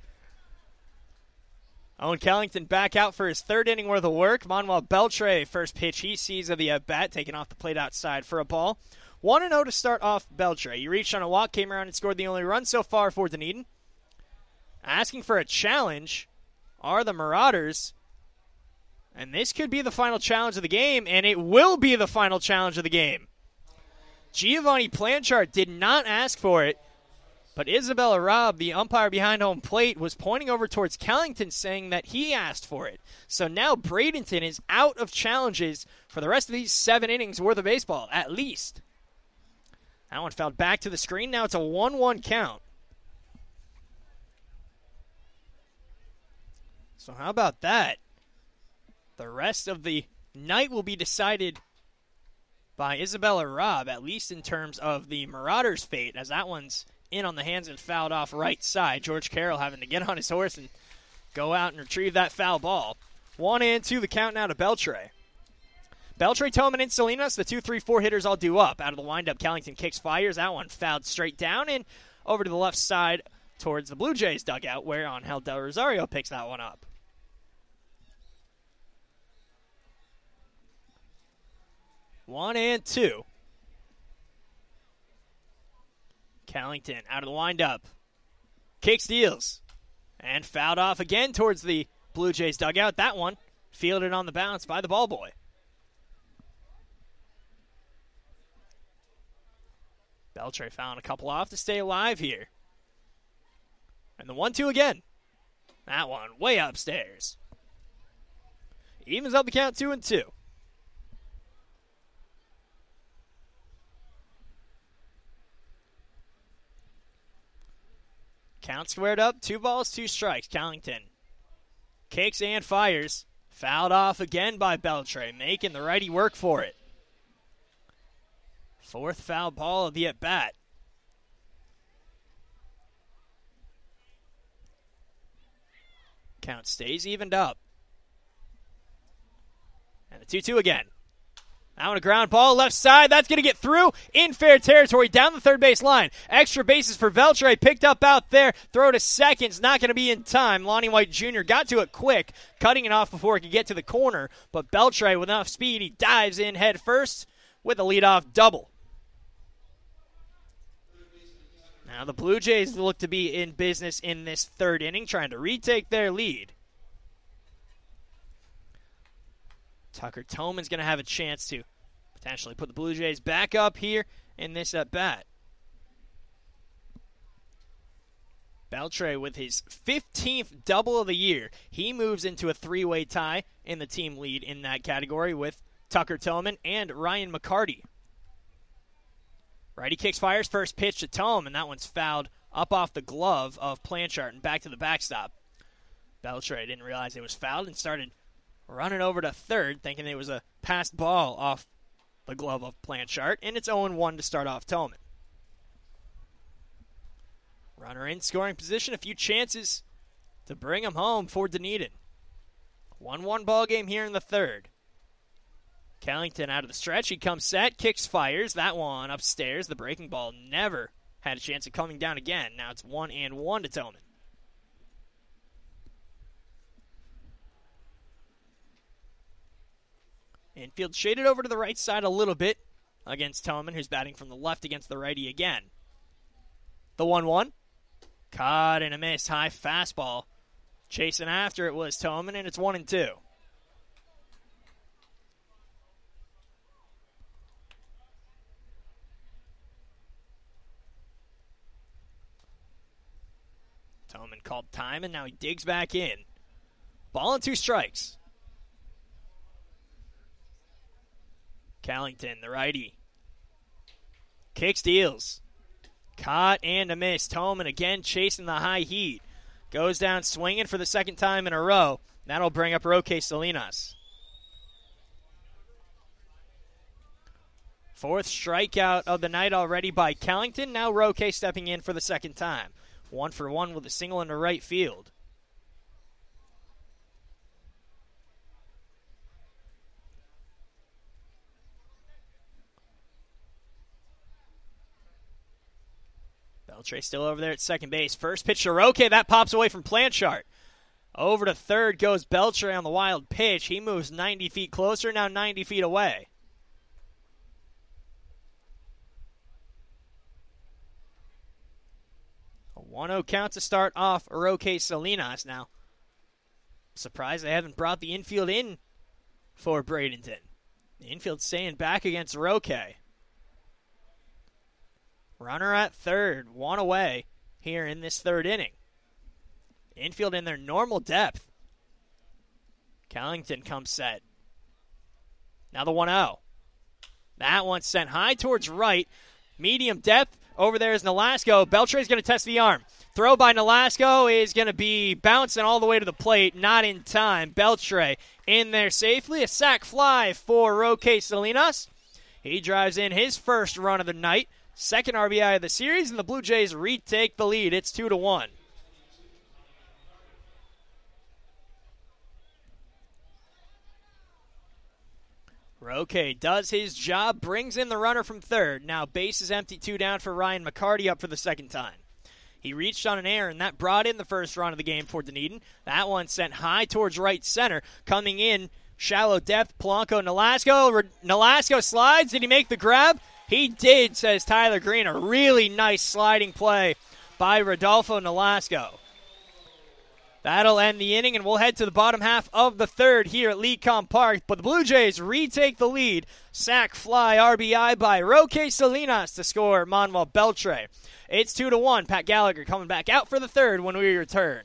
[SPEAKER 1] Owen Kellington back out for his third inning worth of work. Manuel Beltre, first pitch he sees of the at-bat, taken off the plate outside for a ball. 1-0 to start off Beltre. He reached on a walk, came around and scored the only run so far for Dunedin. Asking for a challenge are the Marauders. And this could be the final challenge of the game, and it will be the final challenge of the game. Giovanni Planchard did not ask for it, but Isabella Robb, the umpire behind home plate, was pointing over towards Kellington saying that he asked for it. So now Bradenton is out of challenges for the rest of these 7 innings worth of baseball, at least. That one fell back to the screen. Now it's a 1-1 count. So how about that? The rest of the night will be decided by Isabella Robb, at least in terms of the Marauders' fate, as that one's in on the hands and fouled off right side. George Carroll having to get on his horse and go out and retrieve that foul ball. 1-2 the count now to Beltre. Beltre, Toman, and Salinas, the 2, 3, 4 hitters all due up. Out of the windup, Callington kicks, fires. That one fouled straight down and over to the left side towards the Blue Jays dugout, where Angel Del Rosario picks that one up. One and two. Callington out of the windup. Kick steals. And fouled off again towards the Blue Jays dugout. That one fielded on the bounce by the ball boy. Beltre found a couple off to stay alive here. And the 1-2 again. That one way upstairs. Evens up the count 2-2. Count squared up, 2 balls, 2 strikes. Callington kicks and fires. Fouled off again by Beltre, making the righty work for it. 4th foul ball of the at-bat. Count stays evened up. And the 2-2 again. Now on a ground ball, left side. That's going to get through in fair territory down the third base line. Extra bases for Beltre. Picked up out there. Throw to second's not going to be in time. Lonnie White Jr. got to it quick, cutting it off before it could get to the corner. But Beltre, with enough speed, he dives in head first with a leadoff double. Now the Blue Jays look to be in business in this third inning, trying to retake their lead. Tucker Toman's going to have a chance to potentially put the Blue Jays back up here in this at-bat. Beltre with his 15th double of the year. He moves into a 3-way tie in the team lead in that category with Tucker Toman and Ryan McCarty. Righty kicks, fires, first pitch to Toman, and that one's fouled up off the glove of Planchart and back to the backstop. Beltre didn't realize it was fouled and started running over to third, thinking it was a passed ball off the glove of Planchart, and it's 0-1 to start off Toman. Runner in scoring position, a few chances to bring him home for Dunedin. 1-1 ball game here in the third. Callington out of the stretch, he comes set, kicks, fires, that one upstairs. The breaking ball never had a chance of coming down again. Now it's 1-1 to Toman. Infield shaded over to the right side a little bit against Toman, who's batting from the left against the righty again. The 1-1. Caught and a miss. High fastball. Chasing after it was Toman, and it's 1-2. Toman called time, and now he digs back in. Ball and 2 strikes. Callington, the righty. Kick steals. Caught and a miss. Toman again chasing the high heat. Goes down swinging for the second time in a row. That'll bring up Roque Salinas. 4th strikeout of the night already by Callington. Now Roque stepping in for the second time. 1-for-1 with a single into right field. Beltre still over there at second base. First pitch to Roque. That pops away from Planchart. Over to third goes Beltre on the wild pitch. He moves 90 feet closer, now 90 feet away. A 1-0 count to start off Roque Salinas. Now, surprised they haven't brought the infield in for Bradenton. The infield staying back against Roque. Runner at third, 1 away here in this third inning. Infield in their normal depth. Callington comes set. Now the 1-0. That one's sent high towards right. Medium depth. Over there is Nolasco. Beltre's going to test the arm. Throw by Nolasco is going to be bouncing all the way to the plate. Not in time. Beltre in there safely. A sac fly for Roque Salinas. He drives in his first run of the night. Second RBI of the series, and the Blue Jays retake the lead. It's 2-1. Roque does his job, brings in the runner from third. Now base is empty, 2 down for Ryan McCarty up for the second time. He reached on an error, and that brought in the first run of the game for Dunedin. That one sent high towards right center. Coming in, shallow depth, Polanco, Nolasco. Nolasco slides. Did he make the grab? He did, says Tyler Green. A really nice sliding play by Rodolfo Nolasco. That'll end the inning, and we'll head to the bottom half of the third here at Lecom Park. But the Blue Jays retake the lead. Sac fly RBI by Roque Salinas to score Manuel Beltre. It's 2-1. Pat Gallagher coming back out for the third when we return.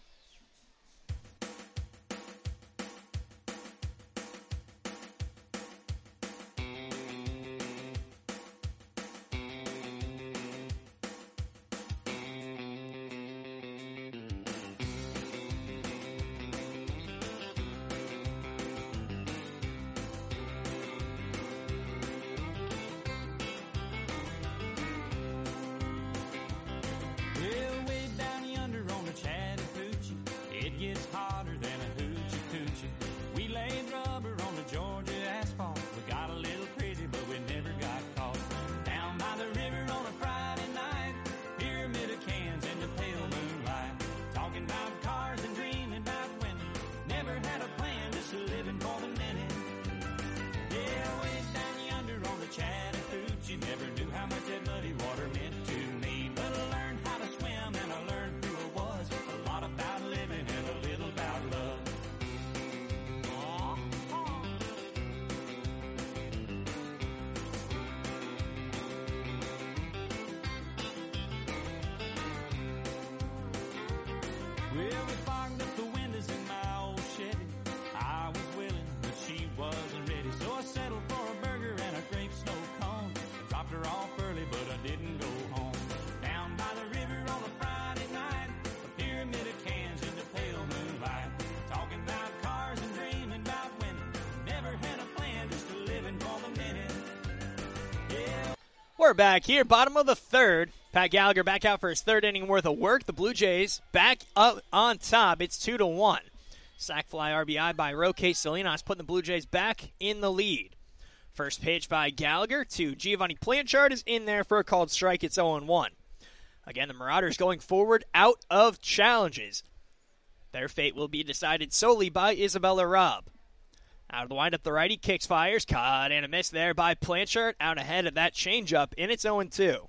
[SPEAKER 6] Well, way down yonder on the Chattahoochee, it gets hotter than a hoochie coochie. We laid rubber on the Georgia asphalt. We got a little crazy, but we never got caught. Down by the river on a Friday night, pyramid of cans in the pale moonlight. Talking about cars and dreaming about women. Never had a plan, just living for the minute. Yeah, way down yonder on the Chattahoochee, never knew how much that muddy water meant to me. But I learned how to swim and I learned who I was. A lot about living and a little about love. Well, we fogged up the windows in my old Chevy. I was willing, but she wasn't ready. So I settled for a burger and a grape snow cone. I dropped her off early, but I didn't go home. Down by the river on a Friday night, a pyramid of cans in the pale moonlight. Talking about cars and dreaming about women. Never had a plan, just a living for the minute. Yeah.
[SPEAKER 1] We're back here, bottom of the third. Pat Gallagher back out for his third inning worth of work. The Blue Jays back up on top. It's 2-1. Sac fly RBI by Roque Salinas, putting the Blue Jays back in the lead. First pitch by Gallagher to Giovanni Blanchard is in there for a called strike. It's 0-1. Again, the Marauders going forward out of challenges. Their fate will be decided solely by Isabella Robb. Out of the windup, the righty kicks, fires, caught and a miss there by Blanchard. Out ahead of that changeup, and it's 0-2.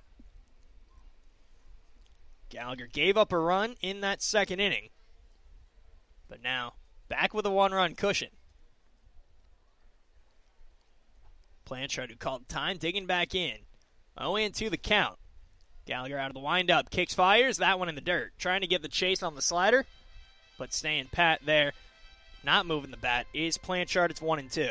[SPEAKER 1] Gallagher gave up a run in that second inning, but now back with a one-run cushion. Blanchard, who called time, digging back in. 0-2 the count. Gallagher out of the windup, kicks, fires, that one in the dirt. Trying to get the chase on the slider, but staying pat there. Not moving the bat is Blanchard. It's 1-2.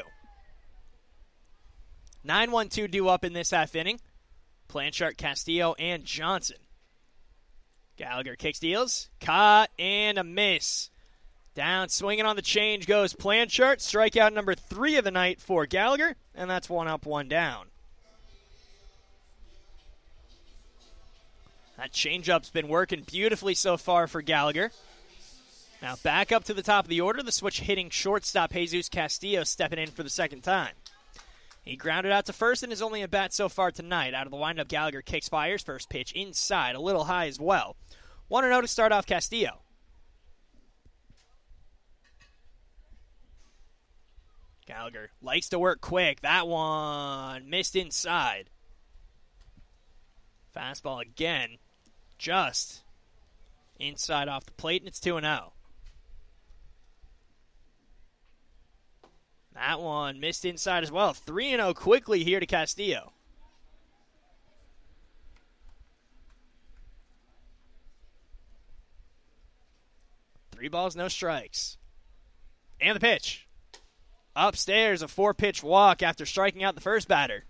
[SPEAKER 1] 9-1-2 due up in this half inning. Blanchard, Castillo, and Johnson. Gallagher kicks, deals, caught, and a miss. Down, swinging on the change goes Blanchard. Strikeout number 3 of the night for Gallagher, and that's 1 up, 1 down. That changeup's been working beautifully so far for Gallagher. Now back up to the top of the order, the switch hitting shortstop Jesus Castillo stepping in for the second time. He grounded out to first and is only a bat so far tonight. Out of the windup, Gallagher kicks, fires, first pitch inside, a little high as well. 1-0 to start off Castillo. Gallagher likes to work quick. That one missed inside. Fastball again, just inside off the plate, and it's 2-0. That one missed inside as well. 3-0 quickly here to Castillo. Three balls, no strikes. And the pitch. Upstairs, a 4-pitch walk after striking out the first batter.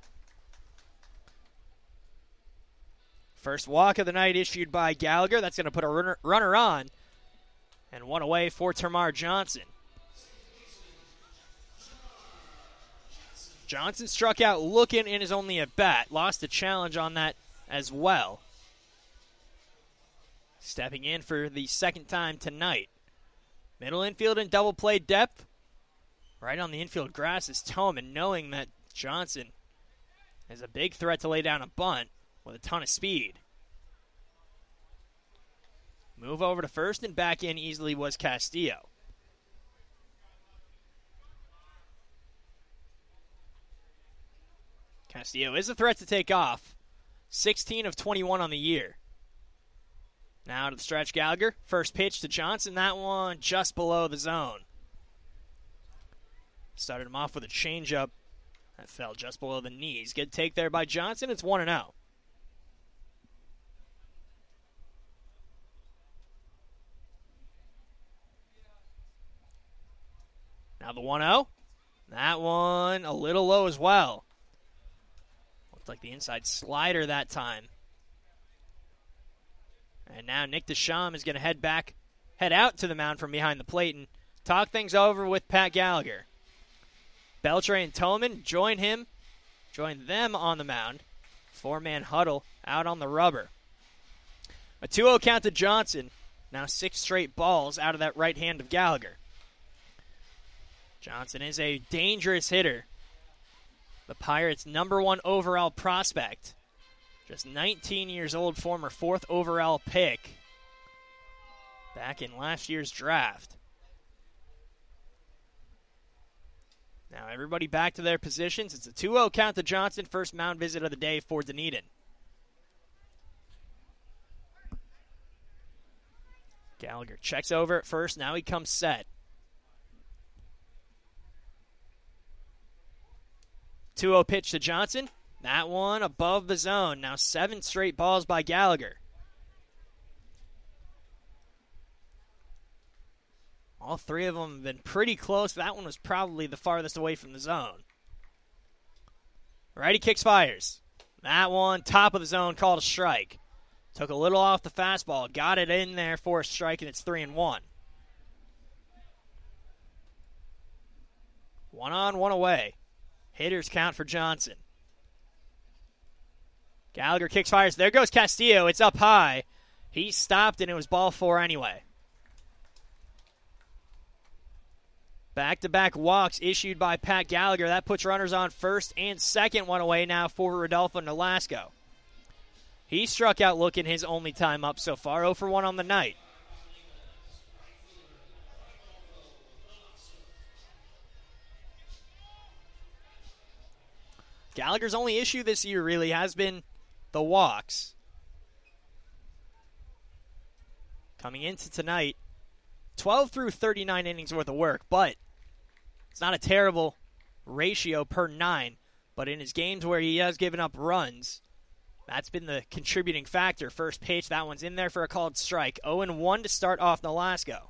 [SPEAKER 1] First walk of the night issued by Gallagher. That's going to put a runner on. And one away for Termarr Johnson. Johnson struck out looking in his only at bat. Lost a challenge on that as well. Stepping in for the second time tonight. Middle infield and double play depth. Right on the infield grass is Toman, knowing that Johnson is a big threat to lay down a bunt with a ton of speed. Move over to first and back in easily was Castillo. Castillo is a threat to take off. 16 of 21 on the year. Now to the stretch, Gallagher. First pitch to Johnson. That one just below the zone. Started him off with a changeup. That fell just below the knees. Good take there by Johnson. It's 1-0. Now the 1-0. That one a little low as well. Looked like the inside slider that time. And now Nick Deschamps is going to head out to the mound from behind the plate and talk things over with Pat Gallagher. Beltre and Toman join them on the mound. 4-man huddle out on the rubber. A 2-0 count to Johnson. Now 6 straight balls out of that right hand of Gallagher. Johnson is a dangerous hitter. The Pirates' #1 overall prospect. Just 19 years old, former 4th overall pick back in last year's draft. Now everybody back to their positions. It's a 2-0 count to Johnson. First mound visit of the day for Dunedin. Gallagher checks over at first. Now he comes set. 2-0 pitch to Johnson. That one above the zone. Now 7 straight balls by Gallagher. All 3 of them have been pretty close. That one was probably the farthest away from the zone. Righty kicks, fires. That one top of the zone, called a strike. Took a little off the fastball. Got it in there for a strike, and it's 3-1. 1 on, 1 away. Hitters count for Johnson. Gallagher kicks, fires. There goes Castillo. It's up high. He stopped, and it was ball 4 anyway. Back-to-back walks issued by Pat Gallagher. That puts runners on first and second. 1 away now for Rodolfo Nolasco. He struck out looking his only time up so far. 0 for 1 on the night. Gallagher's only issue this year really has been the walks. Coming into tonight, 12 through 39 innings worth of work, but it's not a terrible ratio per 9. But in his games where he has given up runs, that's been the contributing factor. First pitch, that one's in there for a called strike. 0-1 to start off Nolasco.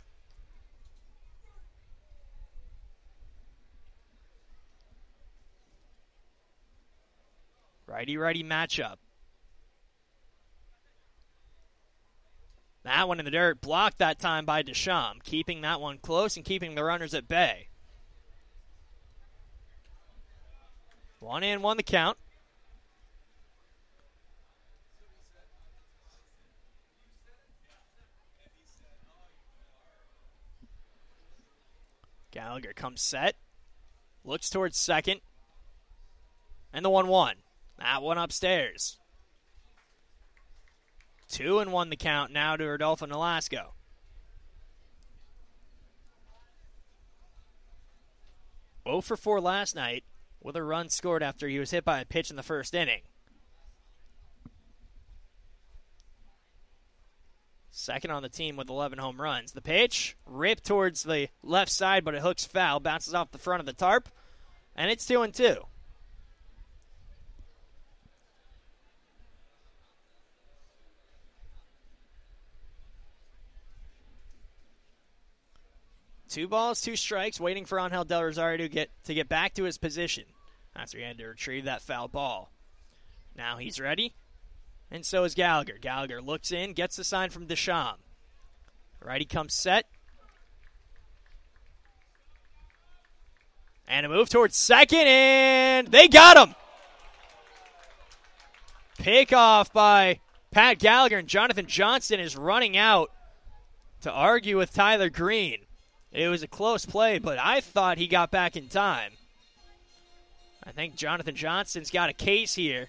[SPEAKER 1] Righty-righty matchup. That one in the dirt, blocked that time by Deschamps, keeping that one close and keeping the runners at bay. 1-1 the count. Gallagher comes set, looks towards second, and the 1-1. That one upstairs. 2-1 the count now to Rodolfo Nolasco. Oh for 4 last night with a run scored after he was hit by a pitch in the first inning. Second on the team with 11 home runs. The pitch ripped towards the left side, but it hooks foul, bounces off the front of the tarp, and it's 2-2. Two balls, 2 strikes, waiting for Angel Del Rosario to get back to his position after he had to retrieve that foul ball. Now he's ready, and so is Gallagher. Gallagher looks in, gets the sign from Deschamps. Righty comes set. And a move towards second, and they got him! Pick off by Pat Gallagher, and Jonathan Johnston is running out to argue with Tyler Green. It was a close play, but I thought he got back in time. I think Jonathan Johnston's got a case here.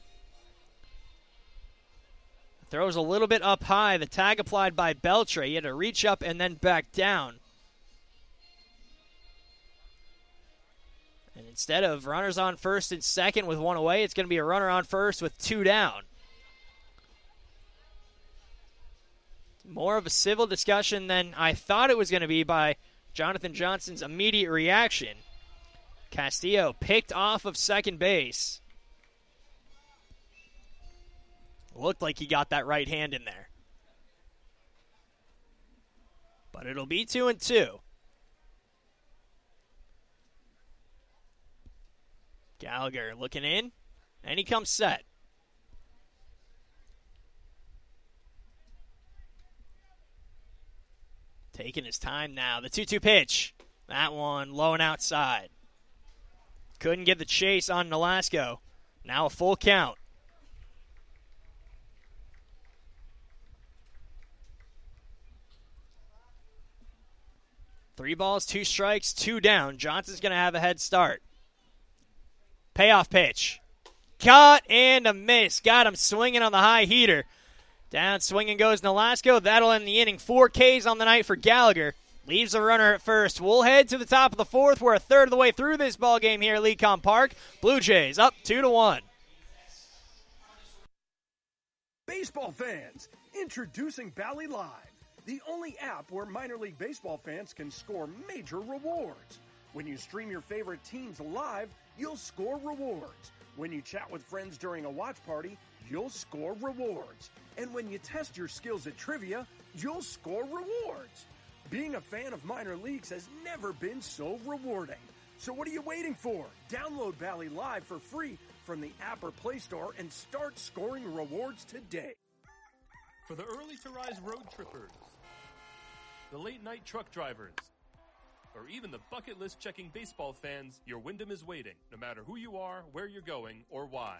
[SPEAKER 1] Throws a little bit up high. The tag applied by Beltre. He had to reach up and then back down. And instead of runners on first and second with one away, it's going to be a runner on first with two down. More of a civil discussion than I thought it was going to be by Jonathan Johnston's immediate reaction. Castillo picked off of second base. Looked like he got that right hand in there. But it'll be 2-2. Gallagher looking in, and he comes set. Taking his time now. The 2-2 pitch. That one low and outside. Couldn't get the chase on Nolasco. Now a full count. Three balls, two strikes, two down. Johnson's going to have a head start. Payoff pitch. Caught and a miss. Got him swinging on the high heater. Down swinging goes Nolasco. That'll end the inning. 4 Ks on the night for Gallagher. Leaves the runner at first. We'll head to the top of the fourth. We're a third of the way through this ball game here at Lecom Park. Blue Jays up 2-1.
[SPEAKER 7] Baseball fans, introducing Bally Live, the only app where minor league baseball fans can score major rewards. When you stream your favorite teams live, you'll score rewards. When you chat with friends during a watch party, you'll score rewards. And when you test your skills at trivia, you'll score rewards. Being a fan of minor leagues has never been so rewarding. So what are you waiting for? Download Bally Live for free from the app or Play Store and start scoring rewards today.
[SPEAKER 8] For the early to rise road trippers, the late night truck drivers, or even the bucket list checking baseball fans, your Wyndham is waiting, no matter who you are, where you're going, or why.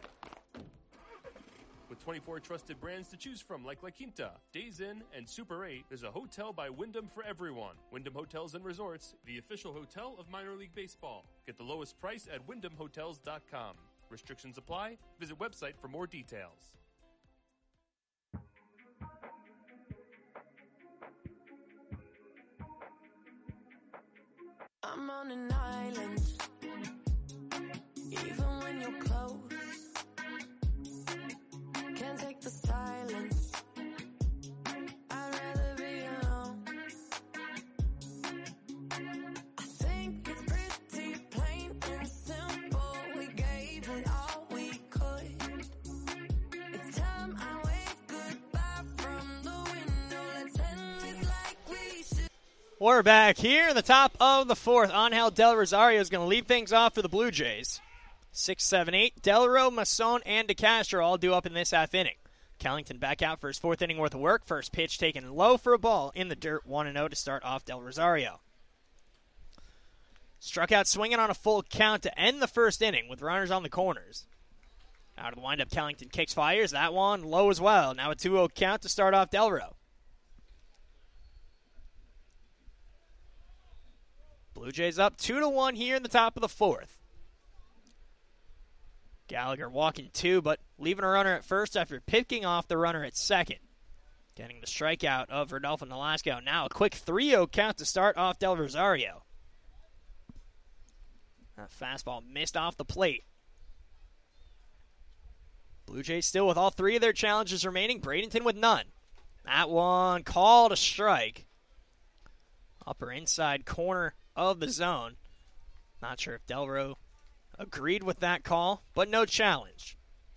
[SPEAKER 8] With 24 trusted brands to choose from like La Quinta, Days Inn, and Super 8, there's a hotel by Wyndham for everyone. Wyndham Hotels and Resorts, the official hotel of minor league baseball. Get the lowest price at wyndhamhotels.com. Restrictions apply. Visit website for more details.
[SPEAKER 4] I'm on an island, even when you're close. Can't take the silence. I'd rather be alone. I think it's pretty plain and simple. We gave it all we could. It's time I wave goodbye from the window. Let's end this like we should.
[SPEAKER 1] We're back here in the top of the fourth. Angel Del Rosario is going to lead things off for the Blue Jays. 6, 7, 8. Delro, Masson, and DeCastro all due up in this half inning. Kellington back out for his fourth inning worth of work. First pitch taken low for a ball in the dirt. 1-0 to start off Del Rosario. Struck out swinging on a full count to end the first inning with runners on the corners. Out of the windup, Kellington kicks, fires. That one low as well. Now a 2-0 count to start off Delro. Blue Jays up 2-1 here in the top of the fourth. Gallagher walking 2, but leaving a runner at first after picking off the runner at second. Getting the strikeout of Rodolfo Nolasco. Now a quick 3-0 count to start off Del Rosario. That fastball missed off the plate. Blue Jays still with all 3 of their challenges remaining. Bradenton with none. That one called a strike. Upper inside corner of the zone. Not sure if Delro agreed with that call, but no challenge.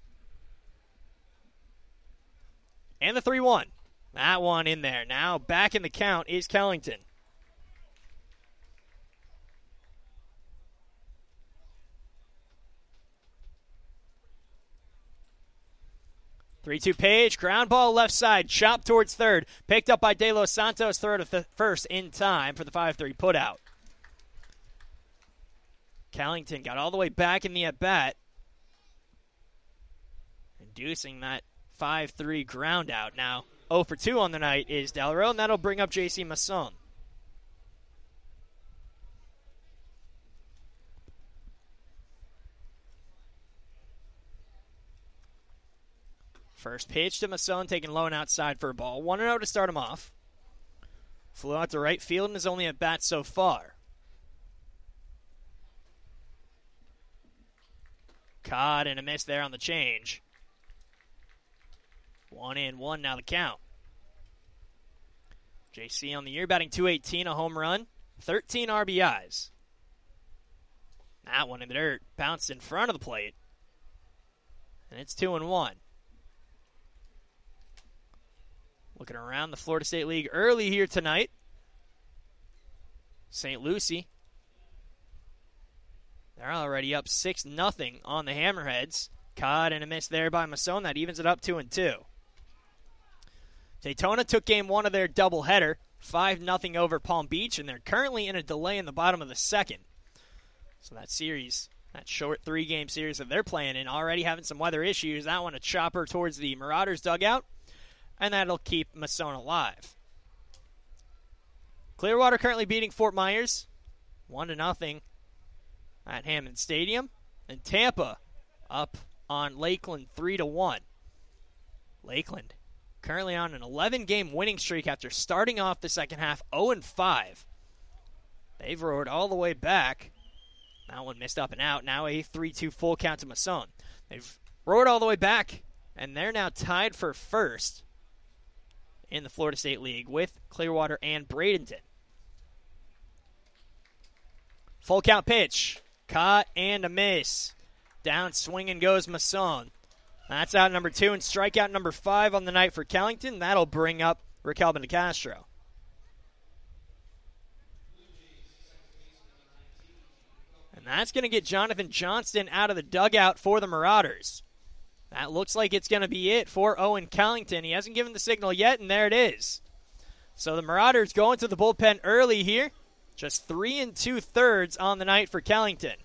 [SPEAKER 1] And the 3-1. That one in there. Now back in the count is Kellington. Three-two Page, ground ball left side, chopped towards third, picked up by De Los Santos, third to first in time for the 5-3 putout. Kellington got all the way back in the at-bat, inducing that 5-3 ground out. Now 0 for 2 on the night is Delro, and that'll bring up J.C. Masson. First pitch to Masson, taken low and outside for a ball. 1-0 to start him off. Flew out to right field and is only at bat so far. Caught and a miss there on the change. 1-1 now the count. JC on the year batting .218, a home run, 13 RBIs. That one in the dirt, bounced in front of the plate. And it's 2-1. Looking around the Florida State League early here tonight. St. Lucie. They're already up 6-0 on the Hammerheads. Caught and a miss there by Masson. That evens it up 2-2. Daytona took game one of their doubleheader, 5-0 over Palm Beach, and they're currently in a delay in the bottom of the second. So that series, that short 3-game series that they're playing in, already having some weather issues. That one a chopper towards the Marauders dugout, and that'll keep Masson alive. Clearwater currently beating Fort Myers 1-0 at Hammond Stadium, and Tampa up on Lakeland 3-1. Lakeland currently on an 11-game winning streak after starting off the second half 0-5. They've roared all the way back. That one missed up and out. Now a 3-2 full count to Masson. They've roared all the way back, and they're now tied for first in the Florida State League with Clearwater and Bradenton. Full count pitch. Caught and a miss. Down swinging goes Masson. That's out number 2 and strikeout number 5 on the night for Callington. That'll bring up Raquel Castro. And that's going to get Jonathan Johnston out of the dugout for the Marauders. That looks like it's going to be it for Owen Callington. He hasn't given the signal yet, and there it is. So the Marauders go into the bullpen early here. Just 3 2/3 on the night for Callington.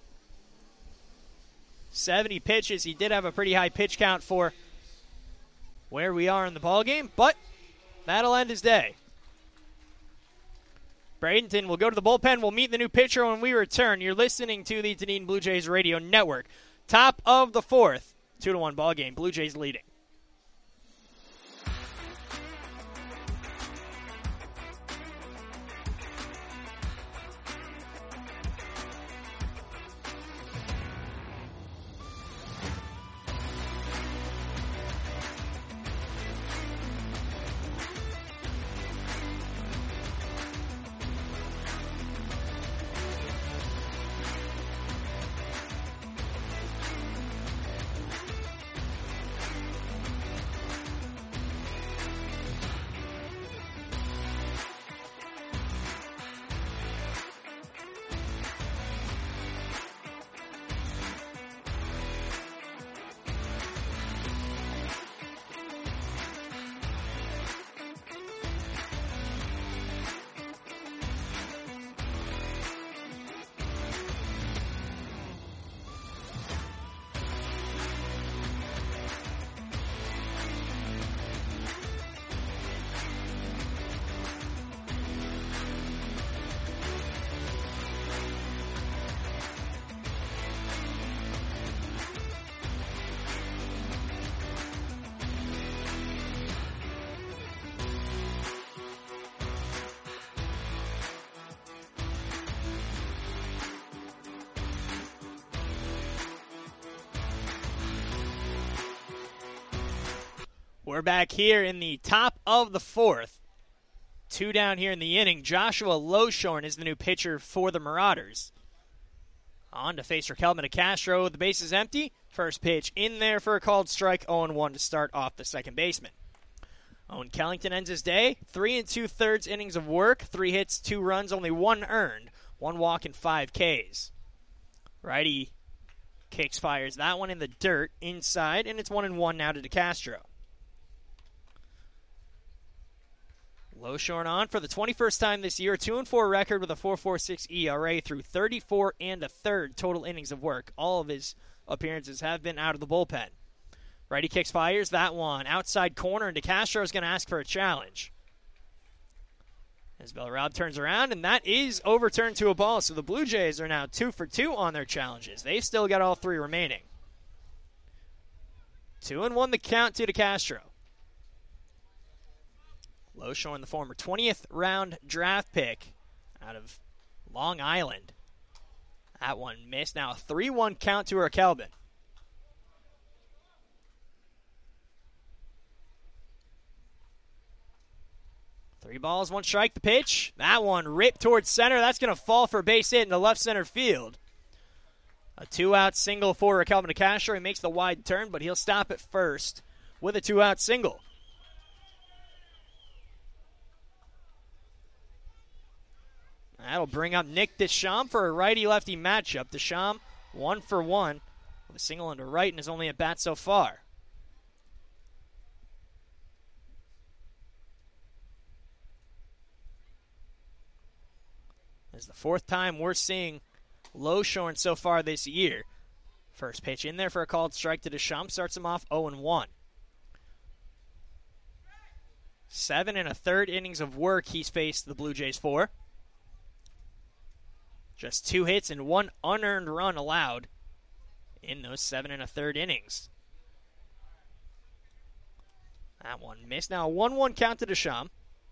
[SPEAKER 1] 70 pitches. He did have a pretty high pitch count for where we are in the ballgame, but that'll end his day. Bradenton will go to the bullpen. We'll meet the new pitcher when we return. You're listening to the Dunedin Blue Jays Radio Network. Top of the fourth, 2-1 ballgame. Blue Jays leading. We're back here in the top of the fourth. 2 down here in the inning. Joshua Loshorn is the new pitcher for the Marauders. On to face Raquel Castro. The base is empty. First pitch in there for a called strike. 0-1 to start off the second baseman. Owen Callington ends his day. 3 2/3 innings of work. 3 hits, 2 runs, only 1 earned. 1 walk and 5 Ks. Righty kicks, fires that one in the dirt inside, and it's 1-1 now to DeCastro. Loshorn on for the 21st time this year, 2-4 record with a 4.46 ERA through 34 1/3 total innings of work. All of his appearances have been out of the bullpen. Righty kicks, fires that one outside corner, and DeCastro is going to ask for a challenge. Isabel Robb turns around, and that is overturned to a ball. So the Blue Jays are now 2 for 2 on their challenges. They've still got all 3 remaining. 2-1 the count to DeCastro. Loshorn, the former 20th round draft pick out of Long Island. That one missed. Now a 3-1 count to Raquelbin. Three balls, one strike, the pitch. That one ripped towards center. That's going to fall for a base hit in the left center field. A 2-out single for Raquelbin DeCastro. He makes the wide turn, but he'll stop at first with a 2-out single. That'll bring up Nick Deschamps for a righty-lefty matchup. Deschamps 1 for 1 with a single into right and is only at bat so far. This is the fourth time we're seeing Loshorn so far this year. First pitch in there for a called strike to Deschamps. Starts him off 0-1. 7 1/3 innings of work he's faced the Blue Jays for. Just 2 hits and 1 unearned run allowed in those 7 1/3 innings. That one missed. Now a 1-1 count to Deschamps.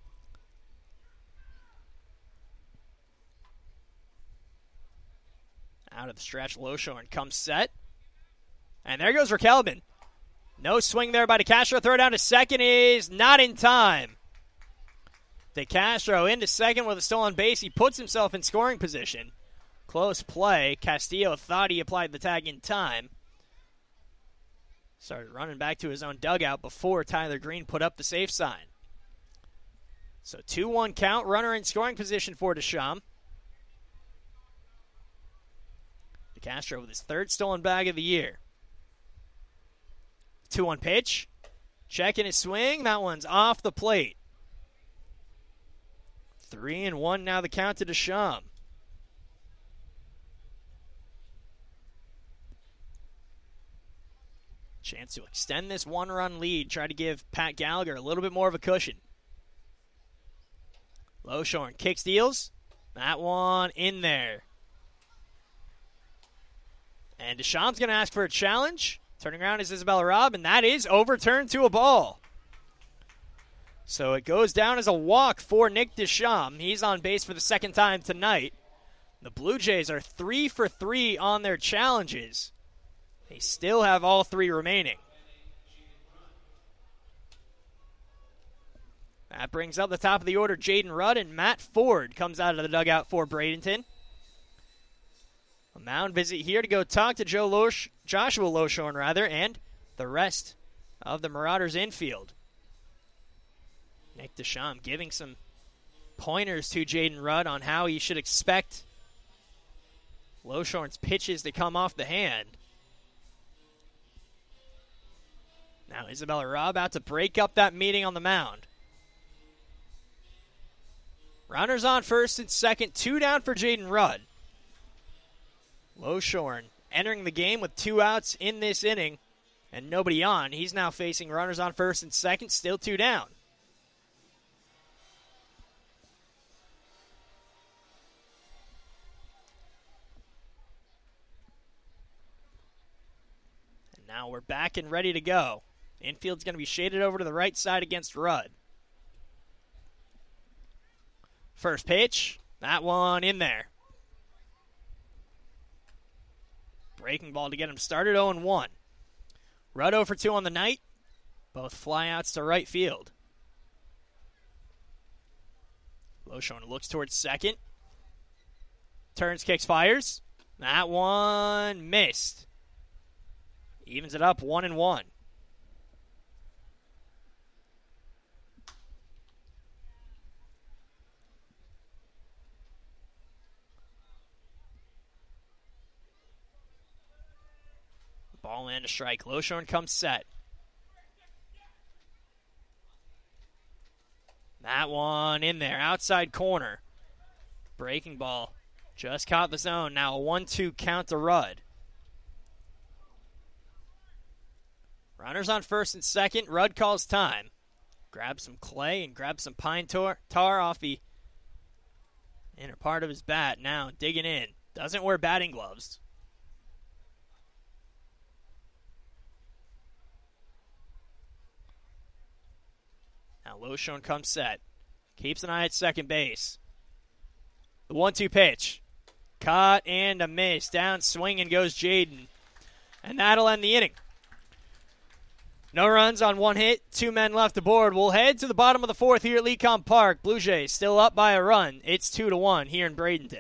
[SPEAKER 1] Out of the stretch, Loshorn comes set. And there goes Raquelbin. No swing there by DeCastro. Throw down to second is not in time. DeCastro into second with a stolen base. He puts himself in scoring position. Close play. Castillo thought he applied the tag in time. Started running back to his own dugout before Tyler Green put up the safe sign. So 2-1 count. Runner in scoring position for Deschamps. DeCastro with his third stolen bag of the year. 2-1 pitch. Checking his swing. That one's off the plate. 3-1 now the count to Deschamps. Chance to extend this one-run lead. Try to give Pat Gallagher a little bit more of a cushion. Loshorn kick steals. That one in there. And Deschamps going to ask for a challenge. Turning around is Isabella Robb, and that is overturned to a ball. So it goes down as a walk for Nick Deschamps. He's on base for the second time tonight. The Blue Jays are 3 for 3 on their challenges. They still have all 3 remaining. That brings up the top of the order Jaden Rudd, and Matt Ford comes out of the dugout for Bradenton. A mound visit here to go talk to Joshua Loshorn, and the rest of the Marauders infield. Nick Deschamps giving some pointers to Jaden Rudd on how he should expect Loshorn's pitches to come off the hand. Now Isabella Robb out to break up that meeting on the mound. Runners on first and second, 2 down for Jaden Rudd. Loshorn entering the game with 2 outs in this inning and nobody on. He's now facing runners on first and second, still 2 down. And now we're back and ready to go. Infield's going to be shaded over to the right side against Rudd. First pitch, that one in there. Breaking ball to get him started, 0-1. Rudd 0 for 2 on the night. Both flyouts to right field. Loshorn looks towards second. Turns, kicks, fires. That one missed. Evens it up 1-1. Ball and a strike. Loshorn comes set. That one in there. Outside corner. Breaking ball. Just caught the zone. Now a 1-2 count to Rudd. Runners on first and second. Rudd calls time. Grabs some clay and grabs some pine tar off the inner part of his bat. Now digging in. Doesn't wear batting gloves. Now Loshon comes set. Keeps an eye at second base. The 1-2 pitch. Caught and a miss. Down swinging goes Jaden. And that'll end the inning. No runs on one hit. 2 men left aboard. We'll head to the bottom of the 4th here at Lecom Park. Blue Jays still up by a run. It's 2-1 here in Bradenton.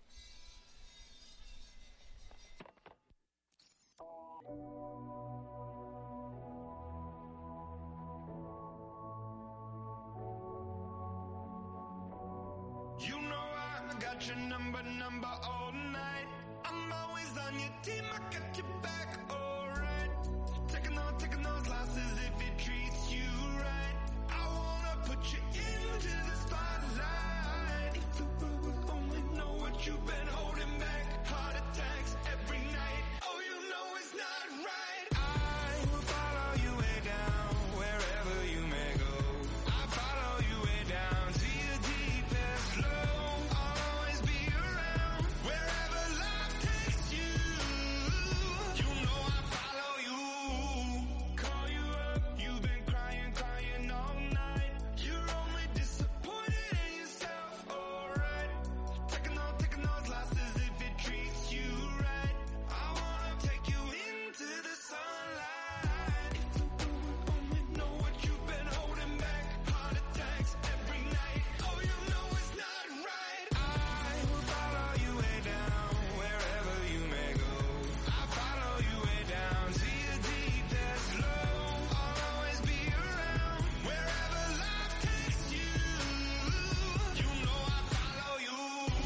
[SPEAKER 3] You know I got your number all night. I'm always on your team, I got your back, alright. Taking those losses if it treats you right. I wanna put you into the spotlight. If the world would only know what you've been holding back. Heart attacks every night. Oh, you know it's not right. I will follow you way down, wherever you may go. I follow you way down to your deepest low. I'll always be around, wherever life takes you. You know I follow you. Call you up, you've been crying all night. You're only disappointed in yourself, alright. Taking those losses if it treats you right. I wanna take you into the sunlight. If the world would only know what you've been holding back. Heart attacks every night. Oh, you know it's not right. I will follow you way down, wherever you may go. I follow you way down to your deepest low. I'll always be around, wherever life takes you. You know I follow you.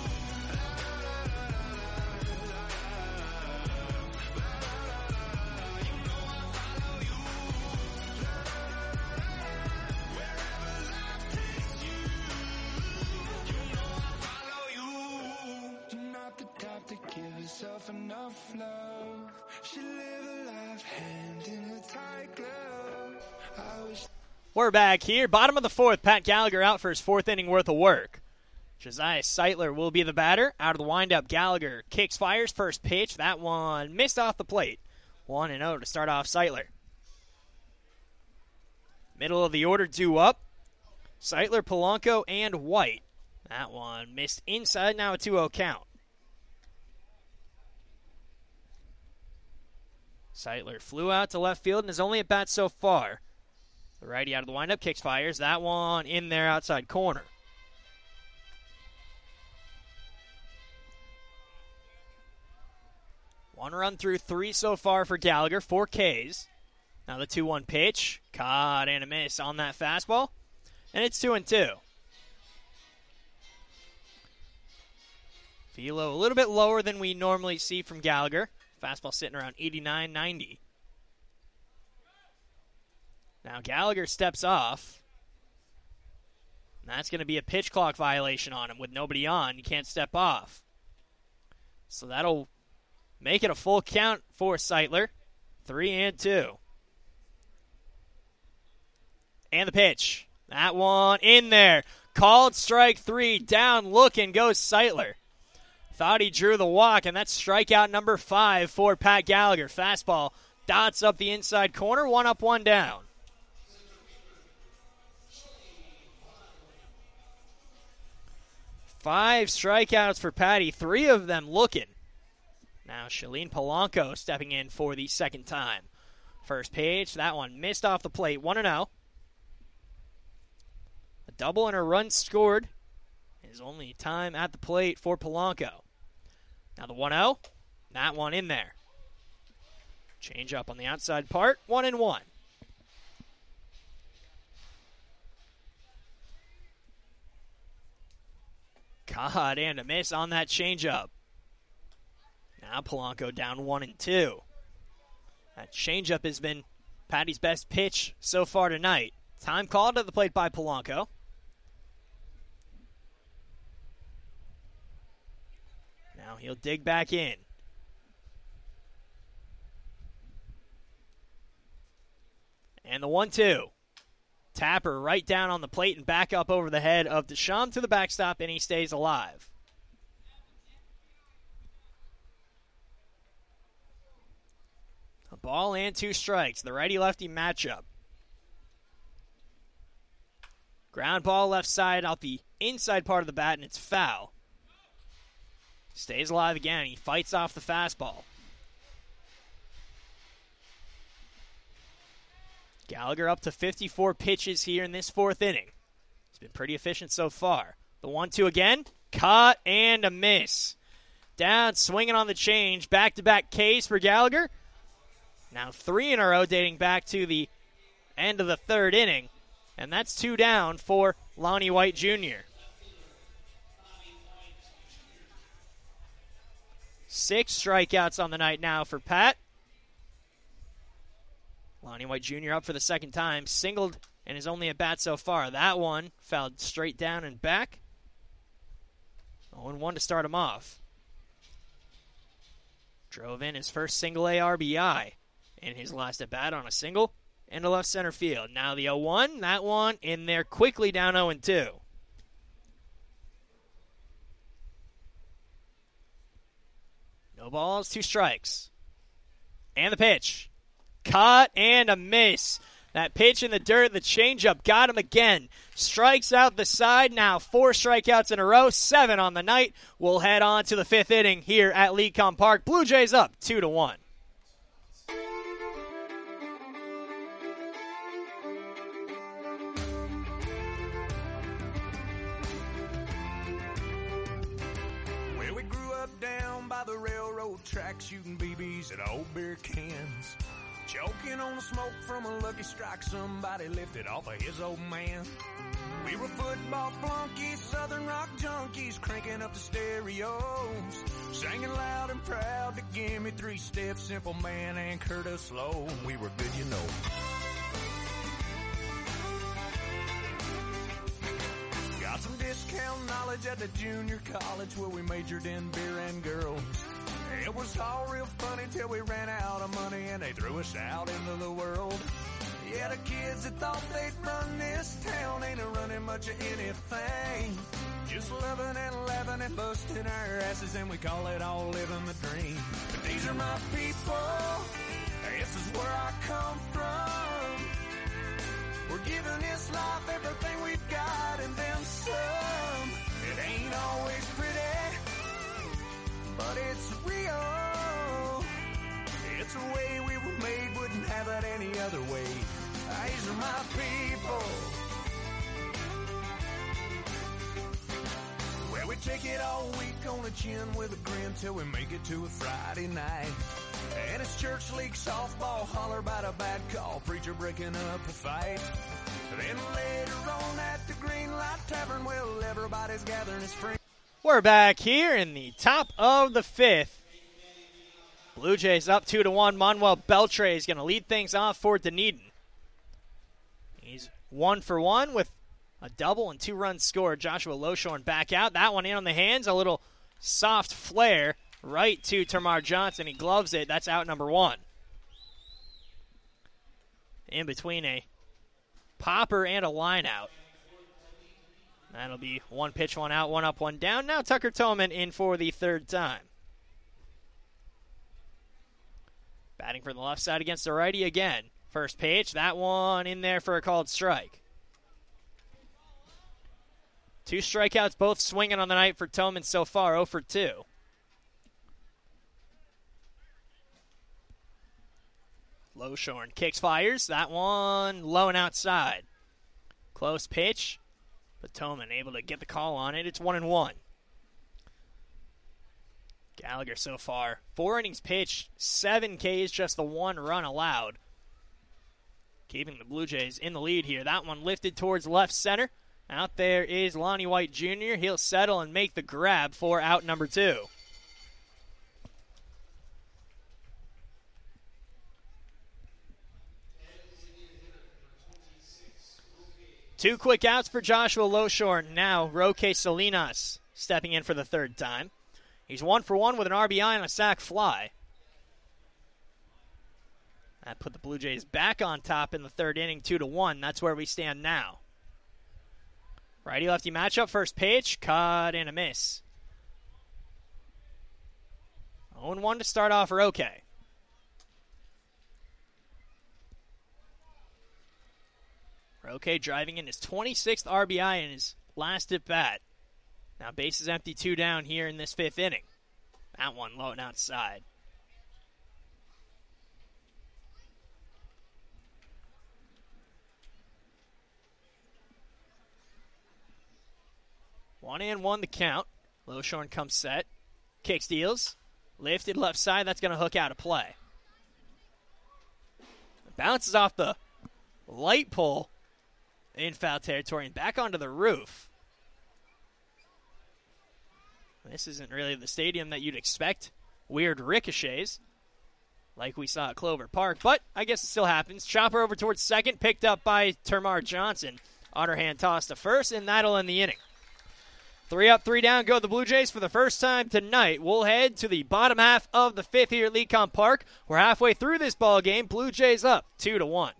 [SPEAKER 3] You know I follow you. Wherever life takes you. You know I follow you. You're not the type to give yourself enough love. Should live a life hand in a tight glove. I wish.
[SPEAKER 1] We're back here. Bottom of the 4th. Pat Gallagher out for his 4th inning worth of work. Josiah Seitler will be the batter. Out of the windup, Gallagher kicks, fires, first pitch. That one missed off the plate. 1-0 to start off Seitler. Middle of the order due up. Seitler, Polanco, and White. That one missed inside. Now a 2-0 count. Seitler flew out to left field and is only at bat so far. The righty out of the windup, kicks, fires. That one in there outside corner. One run through 3 so far for Gallagher, 4 Ks. Now the 2-1 pitch. Caught and a miss on that fastball. And it's 2-2. Velo a little bit lower than we normally see from Gallagher. Fastball sitting around 89, 90. Now Gallagher steps off. That's going to be a pitch clock violation on him. With nobody on, you can't step off. So that'll make it a full count for Seitler. 3-2. And the pitch. That one in there. Called strike 3. Down looking goes Seitler. Thought he drew the walk, and that's strikeout number 5 for Pat Gallagher. Fastball dots up the inside corner. 1 up, 1 down. 5 strikeouts for Patty, 3 of them looking. Now Shalene Polanco stepping in for the second time. First pitch, that one missed off the plate, 1-0. A double and a run scored. His only time at the plate for Polanco. Now the 1-0, that one in there. Change up on the outside part, 1-1. Caught and a miss on that changeup. Now Polanco down 1-2. That changeup has been Patty's best pitch so far tonight. Time called at the plate by Polanco. Now he'll dig back in. And the 1-2. Tapper right down on the plate and back up over the head of Deschamps to the backstop, and he stays alive. A ball and 2 strikes. The righty-lefty matchup. Ground ball left side out the inside part of the bat, and it's foul. Stays alive again. He fights off the fastball. Gallagher up to 54 pitches here in this fourth inning. He's been pretty efficient so far. The 1-2 again. Caught and a miss. Down, swinging on the change. Back-to-back Ks for Gallagher. Now 3 in a row dating back to the end of the third inning. And that's 2 down for Lonnie White Jr. 6 strikeouts on the night now for Pat. Lonnie White Jr. up for the second time. Singled in his only at-bat so far. That one fouled straight down and back. 0-1 to start him off. Drove in his first single-A RBI in his last at-bat on a single into left center field. Now the 0-1, that one in there quickly down 0-2. No balls, 2 strikes. And the pitch. Caught and a miss. That pitch in the dirt, the changeup got him again. Strikes out the side. Now 4 strikeouts in a row, 7 on the night. We'll head on to the 5th inning here at Lecom Park. Blue Jays up 2-1.
[SPEAKER 3] Well, we grew up down by the railroad track, shooting BBs at old beer cans. Choking on the smoke from a Lucky Strike somebody lifted off of his old man. We were football flunkies, Southern rock junkies, cranking up the stereos, singing loud and proud to give me 3 steps, Simple Man and Curtis Slow. We were good, you know. Got some discount knowledge at the junior college where we majored in beer and girls. It was all real funny till we ran out of money and they threw us out into the world. Yeah, the kids that thought they'd run this town ain't running much of anything. Just loving and laughing and busting our asses, and we call it all living the dream. But these are my people, this is where I come from. We're giving this life everything we've got and then some. It ain't always pretty, but it's real. It's a way we were made, wouldn't have it any other way. These are my people. Well, we take it all week on the chin with a grin till we make it to a Friday night. And it's church league softball, holler about a bad call, preacher breaking up a fight. Then later on at the Green Light Tavern, well, everybody's gathering his friends.
[SPEAKER 1] We're back here in the top of the 5th. Blue Jays up 2-1. Manuel Beltre is going to lead things off for Dunedin. He's 1 for 1 with a double and 2 runs scored. Joshua Loshorn back out. That one in on the hands. A little soft flare right to Tamar Johnson. He gloves it. That's out number 1. In between a popper and a line out. That'll be 1 pitch, 1 out, 1 up, 1 down. Now Tucker Tolman in for the 3rd time. Batting from the left side against the righty again. First pitch, that one in there for a called strike. 2 strikeouts, both swinging on the night for Tolman so far, 0 for 2. Loshorn kicks, fires. That one low and outside. Close pitch, but Tolman able to get the call on it. It's 1-1. Gallagher so far, 4 innings pitched, 7 Ks, just the 1 run allowed. Keeping the Blue Jays in the lead here. That one lifted towards left center. Out there is Lonnie White Jr. He'll settle and make the grab for out number 2. Two quick outs for Joshua Loshorn. Now Roque Salinas stepping in for the 3rd time. He's 1 for 1 with an RBI and a sac fly. That put the Blue Jays back on top in the 3rd inning, 2-1. That's where we stand now. Righty-lefty matchup, first pitch, caught and a miss. 0-1 to start off Roque. Roque driving in his 26th RBI in his last at bat. Now bases empty, 2 down here in this 5th inning. That one low and outside. One and one the count. Loshorn comes set. Kick steals. Lifted left side. That's going to hook out a play. Bounces off the light pole in foul territory and back onto the roof. This isn't really the stadium that you'd expect weird ricochets like we saw at Clover Park, but I guess it still happens. Chopper over towards second, picked up by Termar Johnson. Underhand toss to first, and that'll end the inning. 3 up, 3 down go the Blue Jays for the first time tonight. We'll head to the bottom half of the 5th here at Lecom Park. We're halfway through this ball game. Blue Jays up 2-1.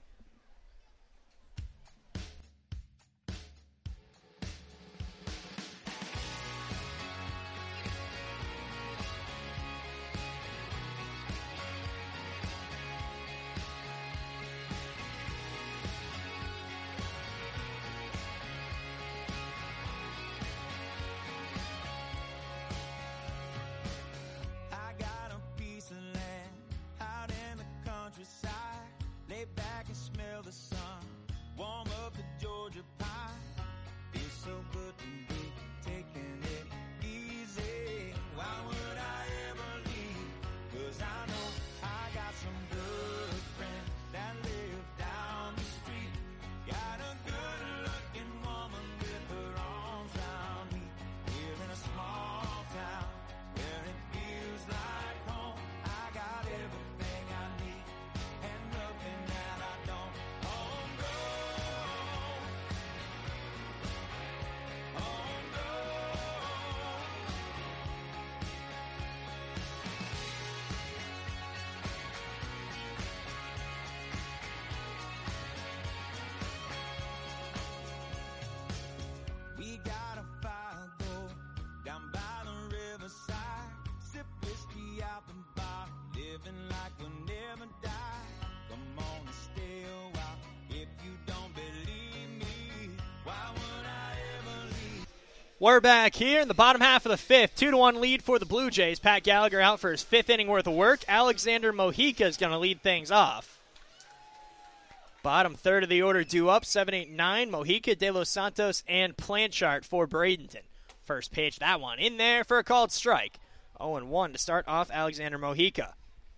[SPEAKER 1] We're back here in the bottom half of the 5th. 2-1 lead for the Blue Jays. Pat Gallagher out for his 5th inning worth of work. Alexander Mojica is going to lead things off. Bottom third of the order due up. 7, 8, 9. Mojica, De Los Santos, and Blanchard for Bradenton. First pitch, that one in there for a called strike. 0-1 to start off Alexander Mojica.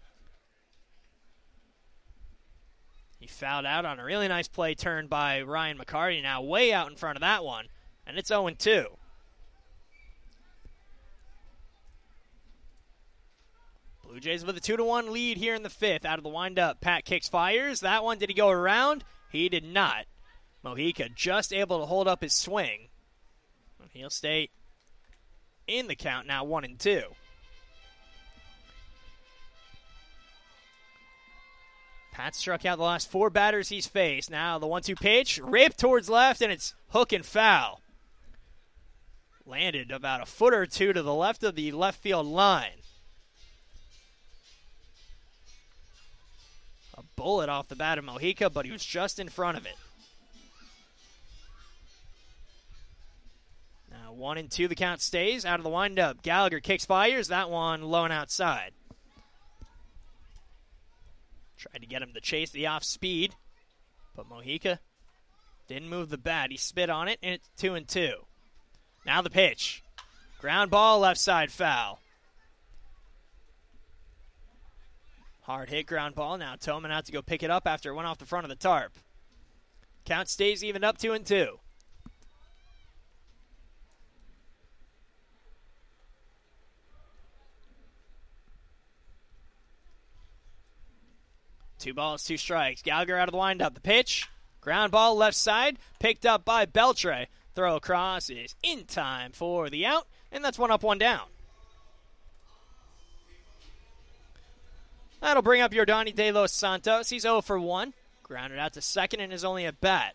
[SPEAKER 1] He fouled out on a really nice play turned by Ryan McCarty. Now way out in front of that one. And it's 0-2. Blue Jays with a 2-1 lead here in the 5th. Out of the windup, Pat kicks, fires. That one, did he go around? He did not. Mojica just able to hold up his swing. He'll stay in the count now, 1-2. Pat struck out the last 4 batters he's faced. Now the 1-2 pitch, ripped towards left, and it's hook and foul. Landed about a foot or two to the left of the left field line. A bullet off the bat of Mojica, but he was just in front of it. Now 1-2, the count stays. Out of the windup, Gallagher kicks, fires. That one low and outside. Tried to get him to chase the off speed, but Mojica didn't move the bat. He spit on it, and it's 2-2. Now the pitch. Ground ball, left side foul. Hard hit ground ball. Now Toman out to go pick it up after it went off the front of the tarp. Count stays even up 2-2. Two balls, 2 strikes. Gallagher out of the windup. The pitch. Ground ball left side. Picked up by Beltre. Throw across is in time for the out. And that's 1 up, 1 down. That'll bring up Yordani De Los Santos. He's 0 for 1. Grounded out to second and is only at bat.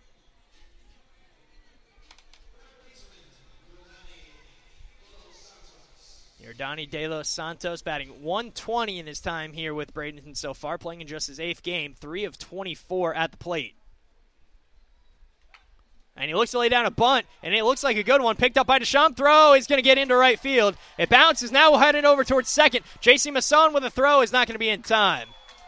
[SPEAKER 1] Yordani De Los Santos batting 120 in his time here with Bradenton so far, playing in just his 8th game, 3 of 24 at the plate. And he looks to lay down a bunt, and it looks like a good one. Picked up by Deschamps. Throw is going to get into right field. It bounces, now headed over towards second. J.C. Masson with a throw is not going to be in time.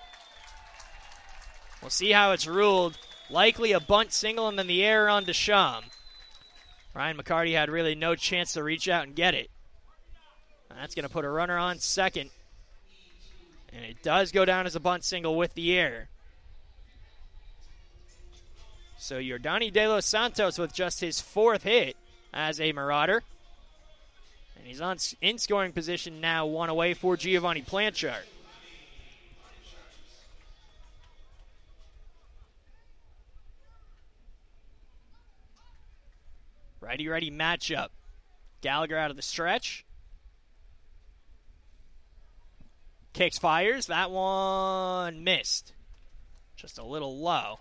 [SPEAKER 1] We'll see how it's ruled. Likely a bunt single and then the error on Deschamps. Ryan McCarty had really no chance to reach out and get it. That's going to put a runner on second. And it does go down as a bunt single with the error. So Yordani De Los Santos with just his 4th hit as a Marauder. And he's in scoring position now, 1 away for Giovanni Blanchard. Righty-righty matchup. Gallagher out of the stretch. Kicks, fires. That one missed. Just a little low.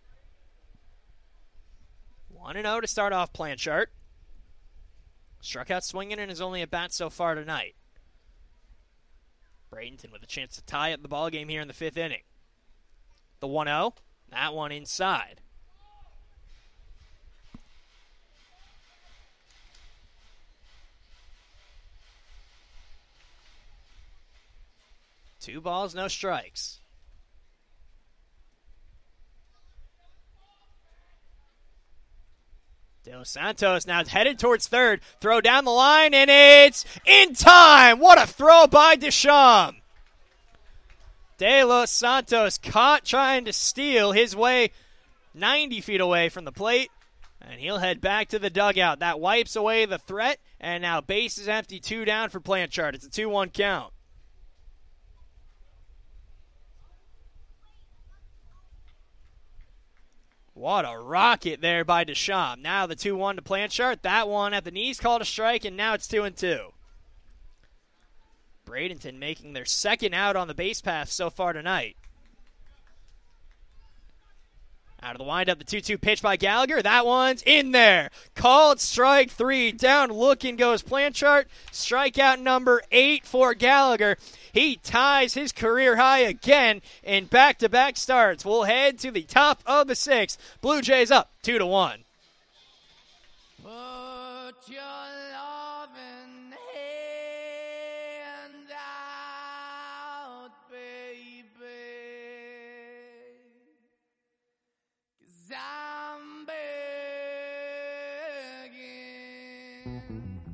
[SPEAKER 1] 1-0 to start off Blanchard. Struck out swinging in his only at-bat so far tonight. Bradenton with a chance to tie up the ballgame here in the 5th inning. The 1-0. That one inside. Two balls, no strikes. De Los Santos now headed towards third. Throw down the line, and it's in time. What a throw by Deschamps. De Los Santos caught trying to steal his way 90 feet away from the plate, and he'll head back to the dugout. That wipes away the threat, and now base is empty, 2 down for Blanchard. It's a 2-1 count. What a rocket there by Deschamps. Now the 2-1 to Blanchard. That one at the knees called a strike, and now it's 2-2. Bradenton making their 2nd out on the base path so far tonight. Out of the windup, the 2-2 pitch by Gallagher. That one's in there. Called strike 3. Down looking goes Blanchard. Strikeout number 8 for Gallagher. He ties his career high again in back-to-back starts. We'll head to the top of the 6th. Blue Jays up 2-1.
[SPEAKER 4] Put your loving hand out, baby, 'cause I'm begging.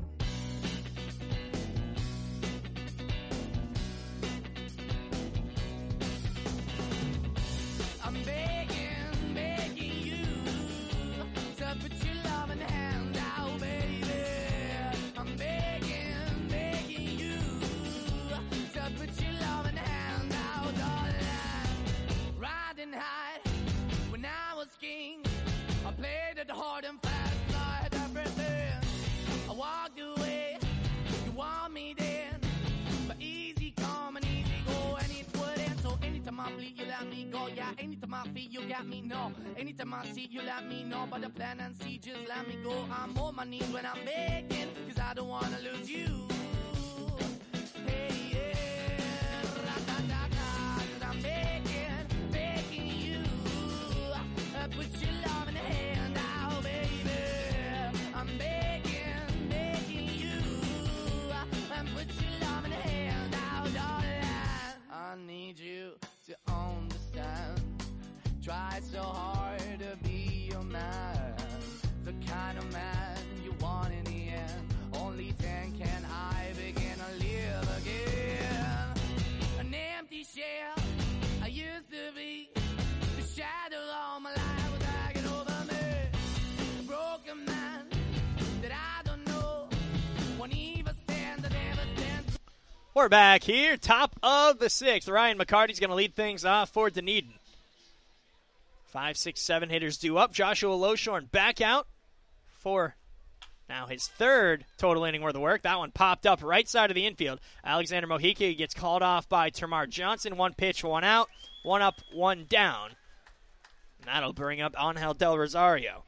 [SPEAKER 4] I'm begging, begging you to put your loving hand out, baby. I'm begging, begging you to put your loving hand out, darling. Riding high when I was king, I played it hard and fast, I had everything. I walked away, you want me then, but easy come and easy go, and it wouldn't. So anytime I bleed, you let me go. Yeah, anytime I feel, you got me, no. Anytime I see, you let me know. But the plan and see, just let me go. I'm on my knees when I'm begging, 'cause I don't wanna lose you. Hey, yeah, ra-da-da-da, 'cause I'm begging, begging you. Put your love in the hand out, baby. I'm begging, begging you. Put your love in the hand out, darling. I need you to understand. Try so hard to be your man, the kind of man you want in the end. Only then can I begin to live again. An empty shell I used to be, the shadow all my life was hanging over me. A broken man that I don't know, won't even stand, I never stand.
[SPEAKER 1] We're back here, top of the 6th. Ryan McCarty's going to lead things off for Dunedin. 5, 6, 7 hitters due up. Joshua Loshorn back out for now his 3rd total inning worth of work. That one popped up right side of the infield. Alexander Mojica gets called off by Termar Johnson. 1 pitch, 1 out. 1 up, 1 down. And that'll bring up Angel Del Rosario.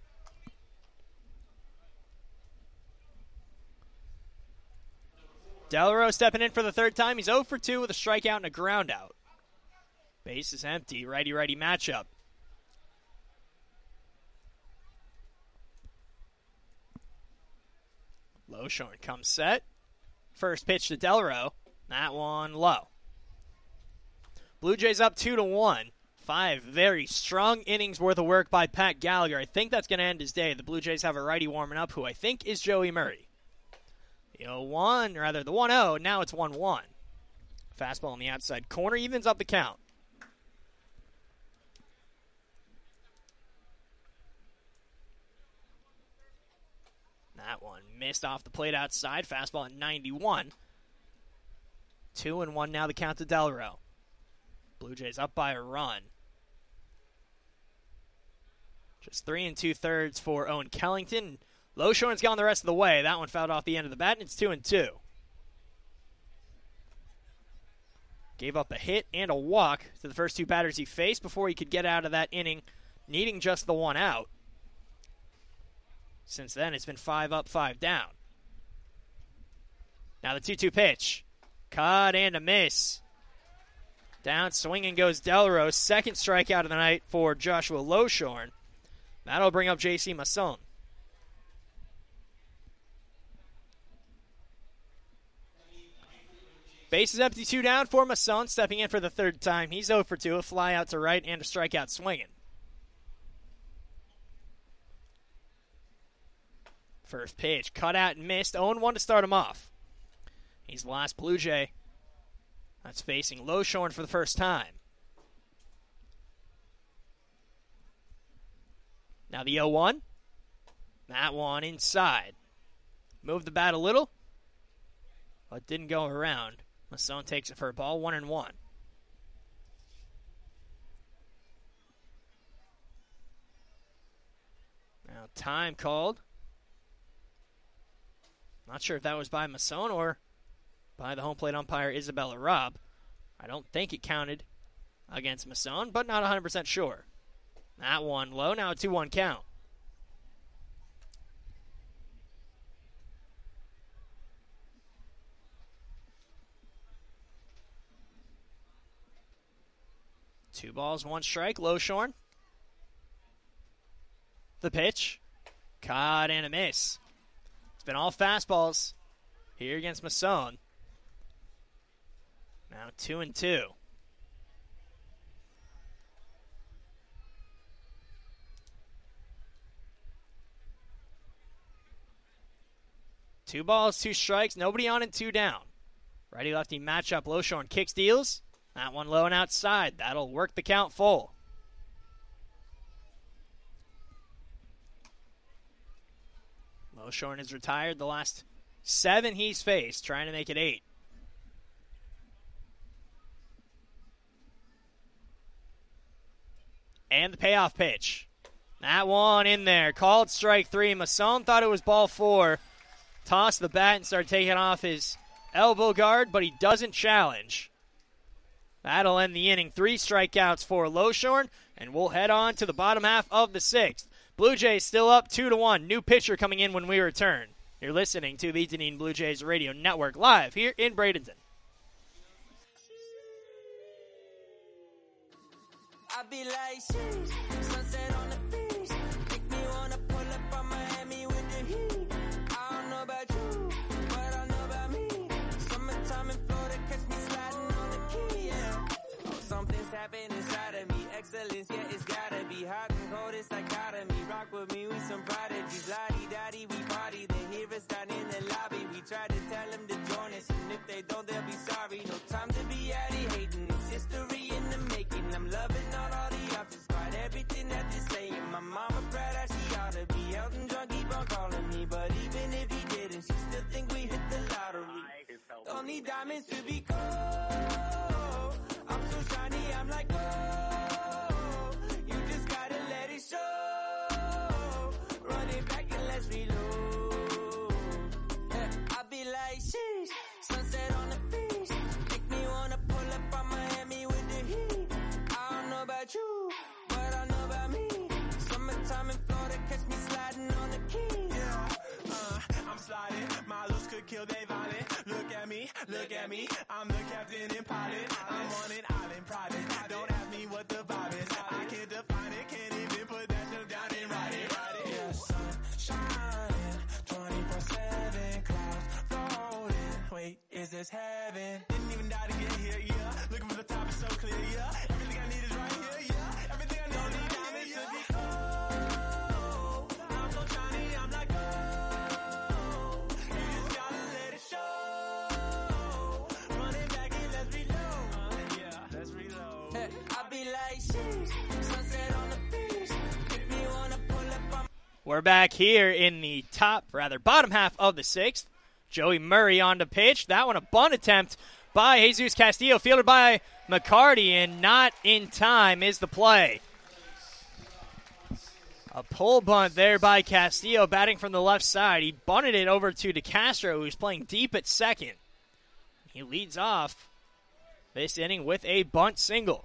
[SPEAKER 1] Delro stepping in for the 3rd time. He's 0 for 2 with a strikeout and a ground out. Base is empty. Righty-righty matchup. Loshorn comes set. First pitch to Delro. That one low. Blue Jays up 2-1. 5 very strong innings worth of work by Pat Gallagher. I think that's going to end his day. The Blue Jays have a righty warming up who I think is Joey Murray. The 0-1, or rather the 1-0, now it's 1-1. Fastball on the outside corner evens up the count. That one missed off the plate outside. Fastball at 91. 2-1 now the count to Delro. Blue Jays up by a run. Just 3 2/3 for Owen Kellington. Loshorn's gone the rest of the way. That one fouled off the end of the bat, and it's 2-2. Gave up a hit and a walk to the first two batters he faced before he could get out of that inning, needing just the one out. Since then, it's been 5 up, 5 down. Now the 2-2 pitch. Cut and a miss. Down swinging goes Delro. Second strikeout of the night for Joshua Loshorn. That'll bring up J.C. Masson. Bases empty, 2 down for Masson, stepping in for the third time. He's 0 for 2, a fly out to right and a strikeout swinging. First pitch, cut out and missed. 0-1 to start him off. He's the last Blue Jay that's facing Loshorn for the first time. Now the 0-1. That one inside. Moved the bat a little, but didn't go around. Masson takes it for a ball, 1-1. Now time called. Not sure if that was by Masson or by the home plate umpire, Isabella Robb. I don't think it counted against Masson, but not 100% sure. That one low, now a 2-1 count. Two balls, one strike, Loshorn. The pitch. Caught and a miss. It's been all fastballs here against Masson. Now 2-2. Two balls, two strikes, nobody on and 2 down. Righty-lefty matchup, Loshorn kicks, deals. That one low and outside. That'll work the count full. Loshorn is retired the last 7 he's faced, trying to make it 8. And the payoff pitch. That one in there. Called strike 3. Masson thought it was ball 4. Tossed the bat and started taking off his elbow guard, but he doesn't challenge. That'll end the inning. 3 strikeouts for Loshorn, and we'll head on to the bottom half of the 6th. Blue Jays still up 2-1. New pitcher coming in when we return. You're listening to the Dunedin Blue Jays Radio Network live here in Bradenton.
[SPEAKER 4] I be like, sheesh, sunset on the beach. Make me wanna pull up on Miami with the heat. I don't know about you, but I know about me. Summertime in Florida, catch me sliding on the key, yeah. Oh, something's happening inside of me. Excellence, yeah, it's gotta be hot and cold, it's dichotomy. Rock with me, we some prodigies. Lottie-dottie, we party. They hear us down in the lobby. We try to tell them to join us, and if they don't, they'll be sorry. No time to be hating. It's history in the making. I'm loving all the options, despite everything that they're saying. My mama proud that she ought to be. Elton John keep on calling me, but even if he didn't, she still think we hit the lottery. Don't need diamonds to be cold. I'm so shiny, I'm like, oh, you just gotta let it show. Run it back and let's reload. I be like, sheesh, sunset on the beach. Make me wanna pull up on Miami with the heat. I don't know about you, but I know about me. Summertime in Florida, catch me sliding on the key.
[SPEAKER 3] Yeah, I'm sliding. My looks could kill they violent. Look at me. I'm the captain and pilot. I'm on an island private. Don't ask me what the vibe is. I can't define it. Can't even put that shit down and write it. Yeah, sun shining 24/7.
[SPEAKER 1] We're back here in the bottom half of the sixth. Joey Murray on the pitch. That one a bunt attempt by Jesus Castillo, fielded by McCarty, and not in time is the play. A pull bunt there by Castillo, batting from the left side. He bunted it over to DeCastro, who's playing deep at second. He leads off this inning with a bunt single.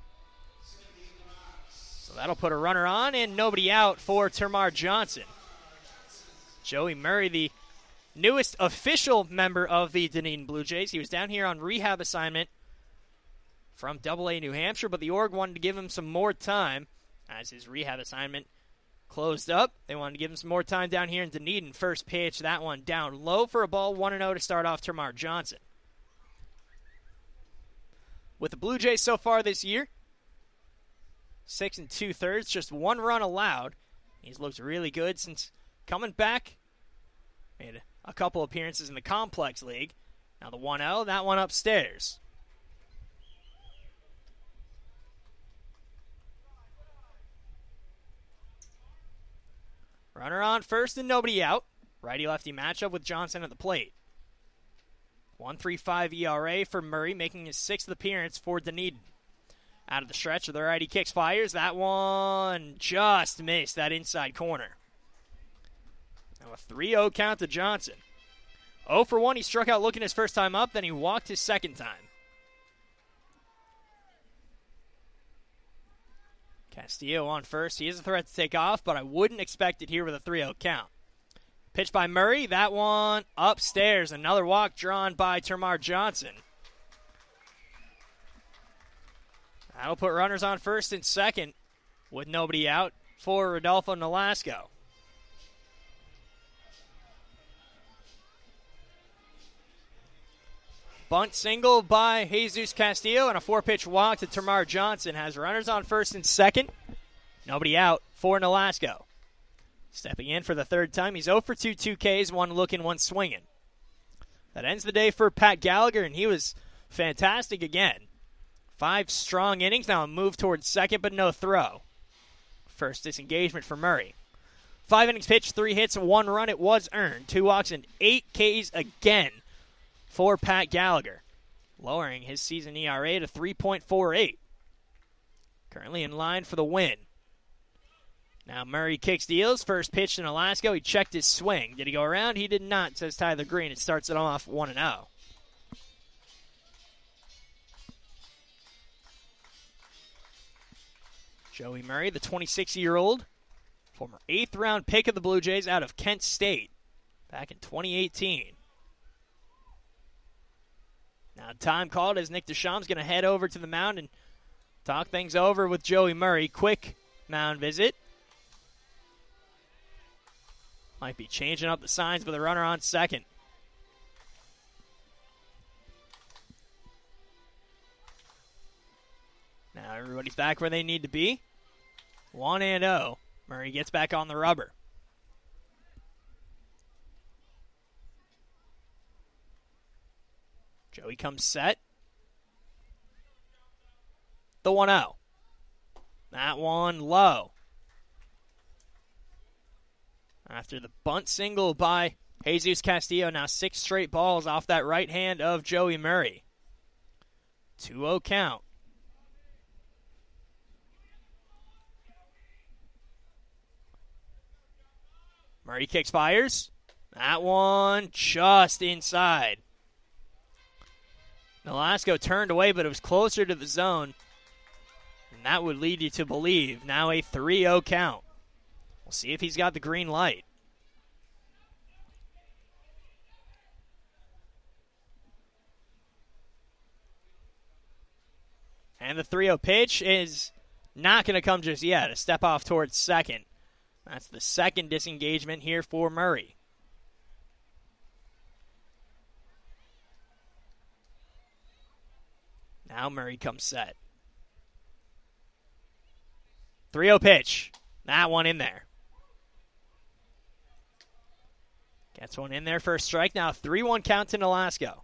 [SPEAKER 1] So that'll put a runner on and nobody out for Termarr Johnson. Joey Murray, the newest official member of the Dunedin Blue Jays. He was down here on rehab assignment from AA New Hampshire, but the org wanted to give him some more time as his rehab assignment closed up. They wanted to give him some more time down here in Dunedin. First pitch, that one down low for a ball, 1-0 to start off Termarr Johnson. With the Blue Jays so far this year, 6 2/3, just 1 run allowed. He's looked really good since coming back. Made a couple appearances in the Complex League. Now the 1-0, that one upstairs. Runner on first and nobody out. Righty-lefty matchup with Johnson at the plate. 1.35 ERA for Murray, making his 6th appearance for Dunedin. Out of the stretch of the righty kicks, fires. That one just missed that inside corner. Now a 3-0 count to Johnson. 0 for 1, he struck out looking his first time up, then he walked his second time. Castillo on first. He is a threat to take off, but I wouldn't expect it here with a 3-0 count. Pitch by Murray. That one upstairs. Another walk drawn by Termarr Johnson. That'll put runners on first and second with nobody out for Rodolfo Nolasco. Bunt single by Jesus Castillo and a 4-pitch walk to Termarr Johnson has runners on first and second. Nobody out for Nolasco. Stepping in for the third time, he's 0 for 2 2Ks, 1 looking, 1 swinging. That ends the day for Pat Gallagher, and he was fantastic again. 5 strong innings, now a move towards second, but no throw. First disengagement for Murray. 5 innings pitched, 3 hits, 1 run. It was earned. 2 walks and 8 Ks again for Pat Gallagher, lowering his season ERA to 3.48. Currently in line for the win. Now Murray kicks deals. First pitch to Nolasco. He checked his swing. Did he go around? He did not, says Tyler Green. It starts it off 1-0. Joey Murray, the 26-year-old, former 8th-round pick of the Blue Jays out of Kent State back in 2018. Now time called as Nick Deschamps going to head over to the mound and talk things over with Joey Murray. Quick mound visit. Might be changing up the signs with a runner on second. Now everybody's back where they need to be. 1-0. Murray gets back on the rubber. Joey comes set. The 1-0. That one low. After the bunt single by Jesus Castillo, now 6 straight balls off that right hand of Joey Murray. 2-0 count. Murray kicks, fires. That one just inside. Nolasco turned away, but it was closer to the zone. And that would lead you to believe now a 3-0 count. We'll see if he's got the green light. And the 3-0 pitch is not going to come just yet. A step off towards second. That's the second disengagement here for Murray. Now Murray comes set. 3-0 pitch. That one in there. Gets one in there for a strike. Now 3-1 count to Nolasco.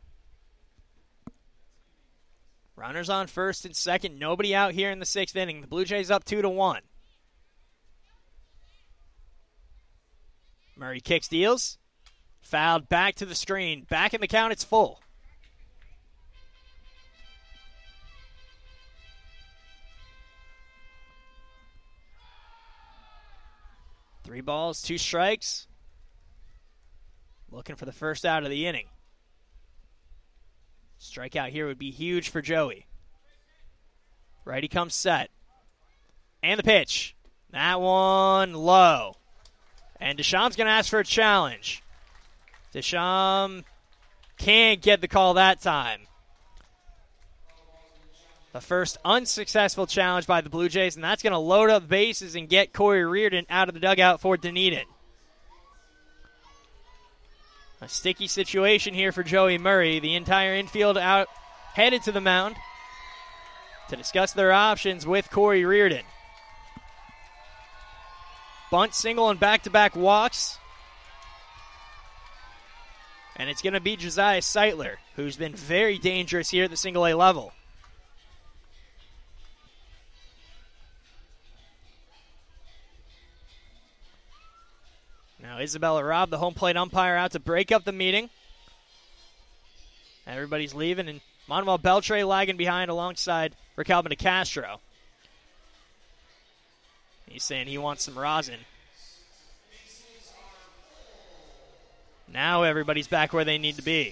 [SPEAKER 1] Runners on first and second. Nobody out here in the 6th inning. The Blue Jays up 2-1. Murray kicks, deals. Fouled back to the screen. Back in the count, it's full. Three balls, 2 strikes. Looking for the first out of the inning. Strikeout here would be huge for Joey. Righty comes set. And the pitch. That one low. And Desham's going to ask for a challenge. Desham can't get the call that time. The first unsuccessful challenge by the Blue Jays, and that's going to load up bases and get Corey Reardon out of the dugout for Dunedin. A sticky situation here for Joey Murray. The entire infield out, headed to the mound to discuss their options with Corey Reardon. Bunt, single, and back-to-back walks. And it's going to be Josiah Seitler, who's been very dangerous here at the single-A level. Now Isabella Robb, the home plate umpire, out to break up the meeting. Everybody's leaving, and Manuel Beltre lagging behind alongside Ricalba de Castro. He's saying he wants some rosin. Now everybody's back where they need to be.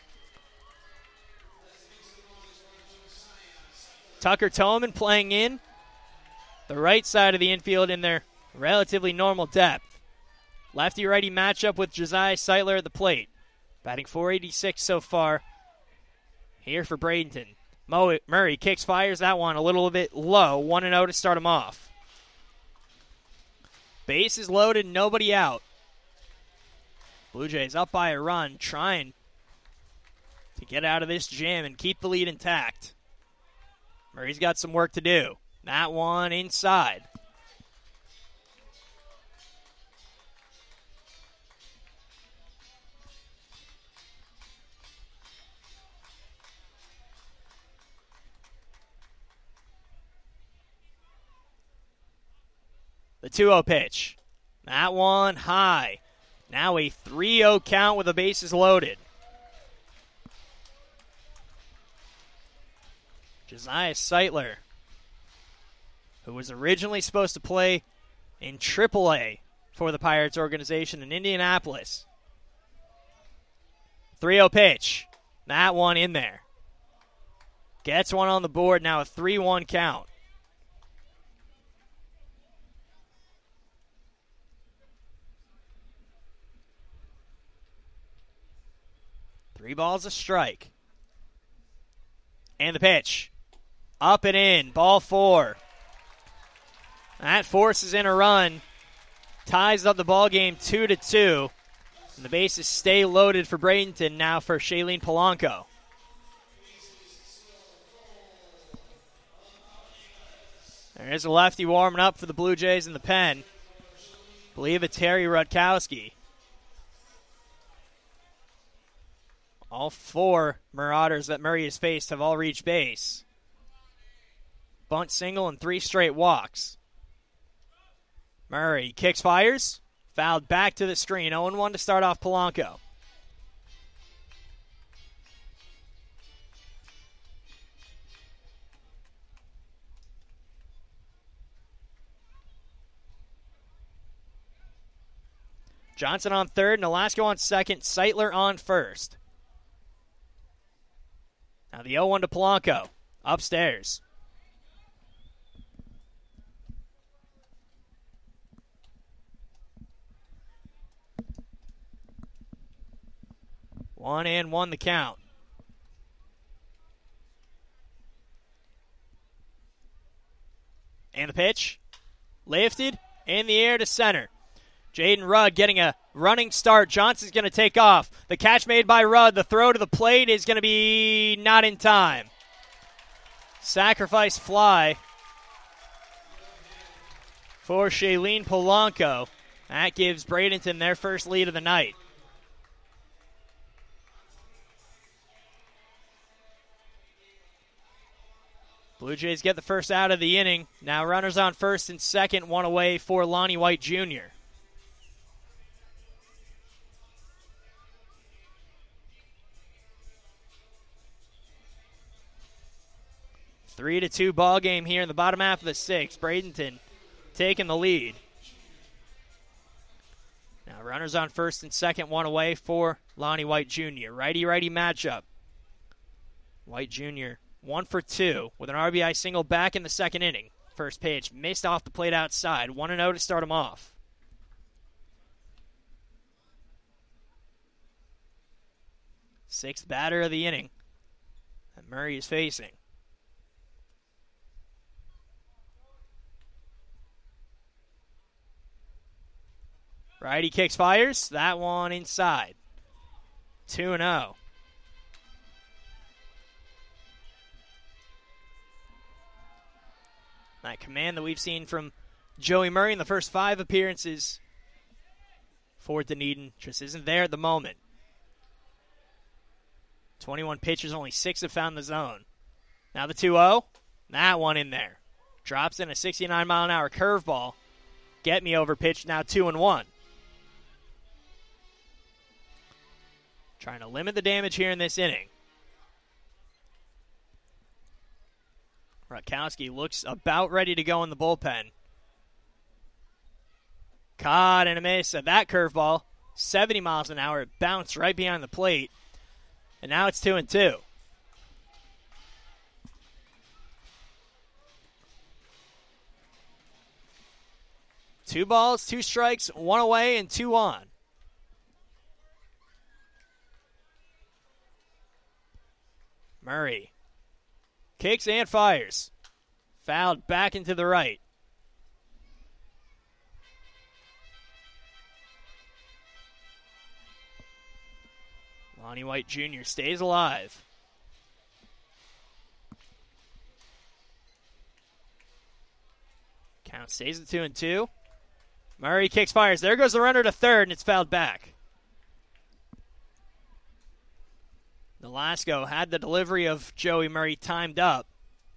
[SPEAKER 1] Tucker Toman playing in the right side of the infield in their relatively normal depth. Lefty-righty matchup with Josiah Seitler at the plate. Batting .486 so far here for Bradenton. Murray kicks, fires that one a little bit low. 1-0 to start him off. Base is loaded, nobody out. Blue Jays up by a run, trying to get out of this jam and keep the lead intact. Murray's got some work to do. That one inside. The 2-0 pitch. That one high. Now a 3-0 count with the bases loaded. Josiah Seitler, who was originally supposed to play in AAA for the Pirates organization in Indianapolis. 3-0 pitch. That one in there. Gets one on the board. Now a 3-1 count. Three balls, a strike. And the pitch. Up and in. Ball 4. That forces in a run. Ties up the ball game 2-2. And the bases stay loaded for Bradenton now for Shailene Polanco. There's a lefty warming up for the Blue Jays in the pen. I believe it's Harry Rutkowski. All 4 Marauders that Murray has faced have all reached base. Bunt, single, and 3 straight walks. Murray kicks, fires. Fouled back to the screen. 0-1 to start off Polanco. Johnson on third, Nolasco on second, Seitler on first. Now the 0-1 to Polanco. Upstairs. One and one the count. And the pitch. Lifted in the air to center. Jaden Rudd getting a running start. Johnson's going to take off. The catch made by Rudd. The throw to the plate is going to be not in time. Sacrifice fly for Shailene Polanco. That gives Bradenton their first lead of the night. Blue Jays get the first out of the inning. Now runners on first and second, one away for Lonnie White Jr. 3-2 ball game here in the bottom half of the sixth. Bradenton taking the lead. Now runners on first and second, one away for Lonnie White Jr. Righty-righty matchup. White Jr. 1 for 2 with an RBI single back in the second inning. First pitch missed off the plate outside. 1-0 to start him off. Sixth batter of the inning that Murray is facing. Righty kicks, fires. That one inside. 2-0. That command that we've seen from Joey Murray in the first 5 appearances for Dunedin just isn't there at the moment. 21 pitches, only 6 have found the zone. Now the 2-0. That one in there. Drops in a 69-mile-an-hour curveball. Get me over pitch, now 2-1. Trying to limit the damage here in this inning. Rutkowski looks about ready to go in the bullpen. Caught and a miss at that curveball. 70 miles an hour. It bounced right behind the plate. And now it's 2-2. Two balls, 2 strikes, 1 away, and 2 on. Murray kicks and fires. Fouled back into the right. Lonnie White Jr. stays alive. Count stays at 2-2. Murray kicks, fires. There goes the runner to third, and it's fouled back. Nolasco had the delivery of Joey Murray timed up.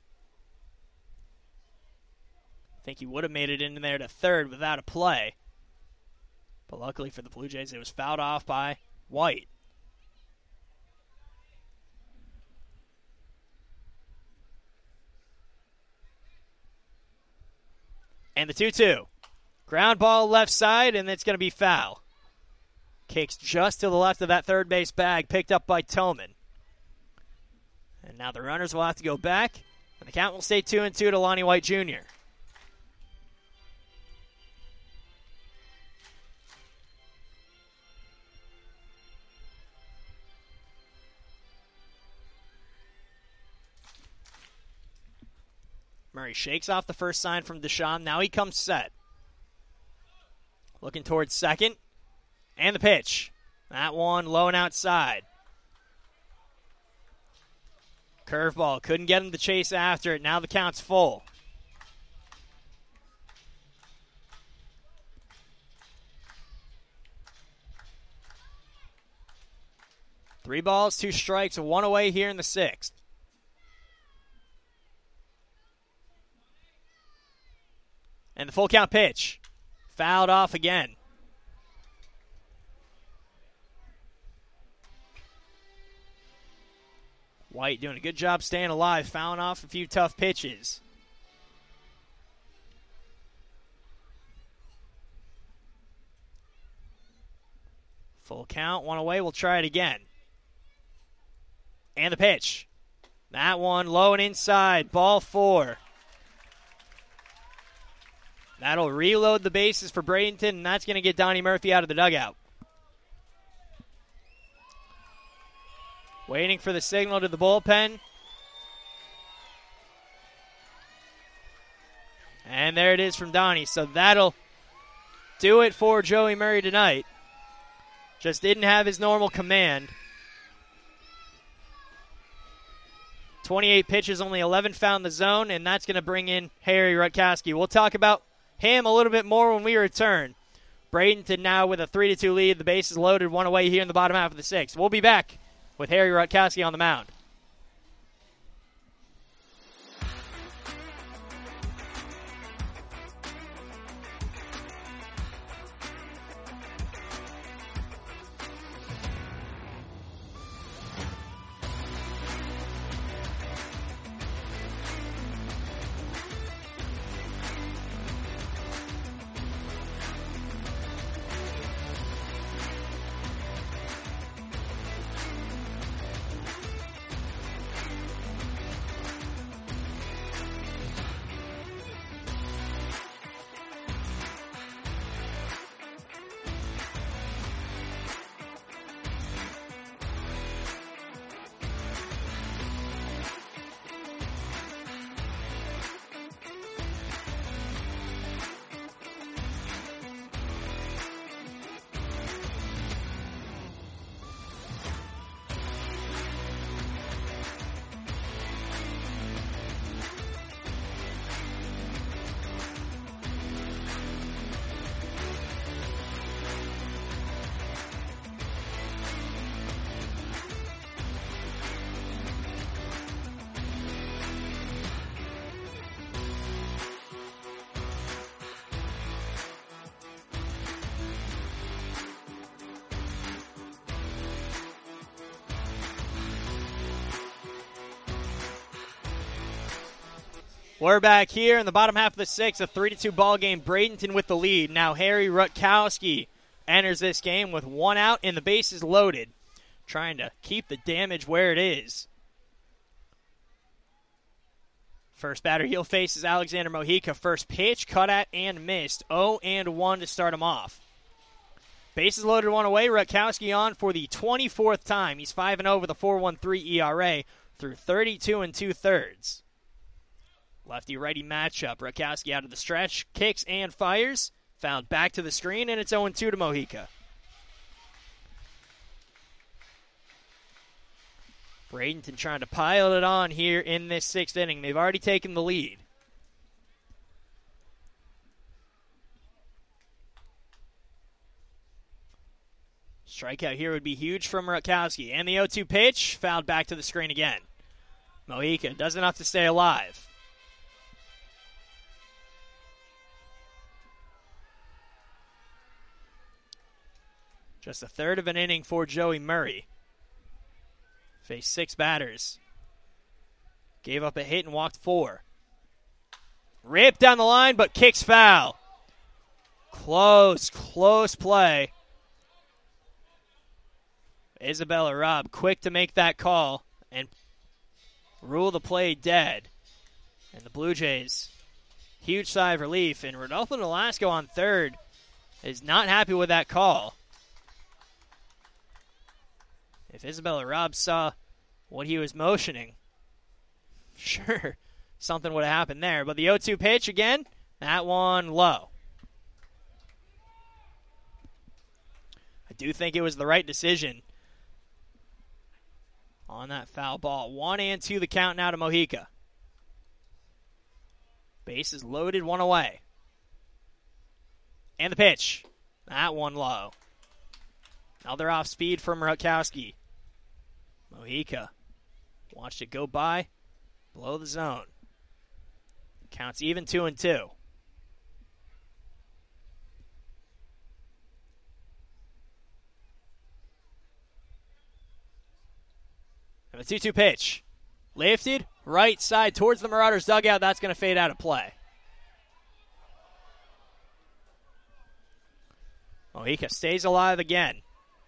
[SPEAKER 1] I think he would have made it in there to third without a play. But luckily for the Blue Jays, it was fouled off by White. And the 2-2. Ground ball left side, and it's going to be foul. Kicks just to the left of that third base bag, picked up by Tillman. And now the runners will have to go back, and the count will stay 2-2 to Lonnie White Jr. Murray shakes off the first sign from Deshaun. Now he comes set. Looking towards second. And the pitch. That one low and outside. Curveball. Couldn't get him to chase after it. Now the count's full. Three balls, 2 strikes, 1 away here in the sixth. And the full count pitch. Fouled off again. White doing a good job staying alive, fouling off a few tough pitches. Full count, 1 away. We'll try it again. And the pitch. That one low and inside. Ball 4. That'll reload the bases for Bradenton, and that's going to get Donnie Murphy out of the dugout. Waiting for the signal to the bullpen. And there it is from Donnie. So that'll do it for Joey Murray tonight. Just didn't have his normal command. 28 pitches, only 11 found the zone, and that's going to bring in Harry Rutkowski. We'll talk about him a little bit more when we return. Bradenton now with a 3-2 lead. The base is loaded, 1 away here in the bottom half of the sixth. We'll be back with Harry Rutkowski on the mound. We're back here in the bottom half of the sixth, a 3-2 ball game. Bradenton with the lead. Now Harry Rutkowski enters this game with one out and the bases loaded, trying to keep the damage where it is. First batter he'll face is Alexander Mojica. First pitch, cut at and missed. 0-1 to start him off. Bases loaded, one away. Rutkowski on for the 24th time. He's 5-0 with a 4.13 ERA through 32 2/3. Lefty-righty matchup. Rutkowski out of the stretch, kicks and fires. Fouled back to the screen, and it's 0-2 to Mojica. Bradenton trying to pile it on here in this sixth inning. They've already taken the lead. Strikeout here would be huge from Rutkowski. And the 0-2 pitch, fouled back to the screen again. Mojica does enough to stay alive. Just a third of an inning for Joey Murray. Faced 6 batters. Gave up a hit and walked 4. Ripped down the line, but kicks foul. Close play. Isabella Robb quick to make that call and rule the play dead. And the Blue Jays, huge sigh of relief. And Rodolfo Nolasco on third is not happy with that call. If Isabella Robb saw what he was motioning, sure, something would have happened there. But the 0-2 pitch again, that one low. I do think it was the right decision on that foul ball. 1-2 the count now to Mojica. Bases loaded, one away. And the pitch. That one low. Another off speed from Rutkowski. Mojica watched it go by, below the zone. Counts even 2-2. And the 2-2 pitch. Lifted, right side towards the Marauders dugout. That's going to fade out of play. Mojica stays alive again.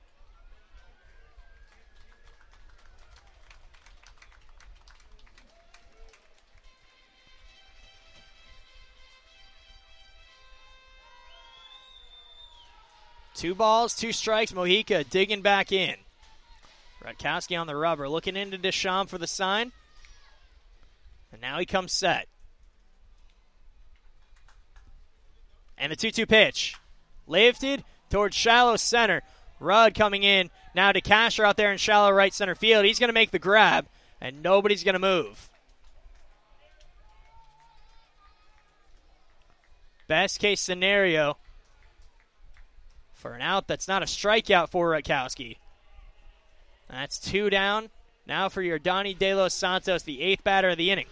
[SPEAKER 1] Two balls, 2 strikes. Mojica digging back in. Rutkowski on the rubber, looking into Deschamps for the sign. And now he comes set. And the 2-2 pitch. Lifted towards shallow center. Rudd coming in. Now to Casher out there in shallow right center field. He's going to make the grab, and nobody's going to move. Best case scenario for an out that's not a strikeout for Rutkowski. That's 2 down. Now for your Donnie De Los Santos, the 8th batter of the inning.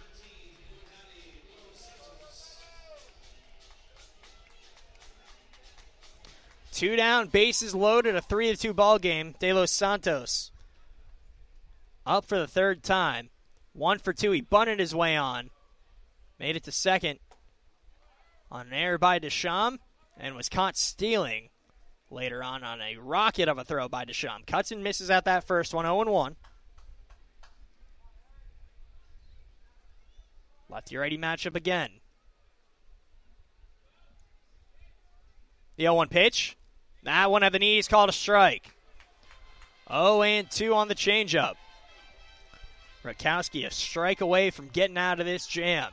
[SPEAKER 1] Two down, bases loaded, a 3-2 ball game. De Los Santos up for the 3rd time. 1 for 2. He bunted his way on. Made it to second on an error by Deschamps and was caught stealing later on a rocket of a throw by Deschamps. Cuts and misses at that first one, 0-1. Lefty-righty matchup again. The 0-1 pitch. That one at the knees called a strike. 0-2 on the changeup. Rutkowski a strike away from getting out of this jam.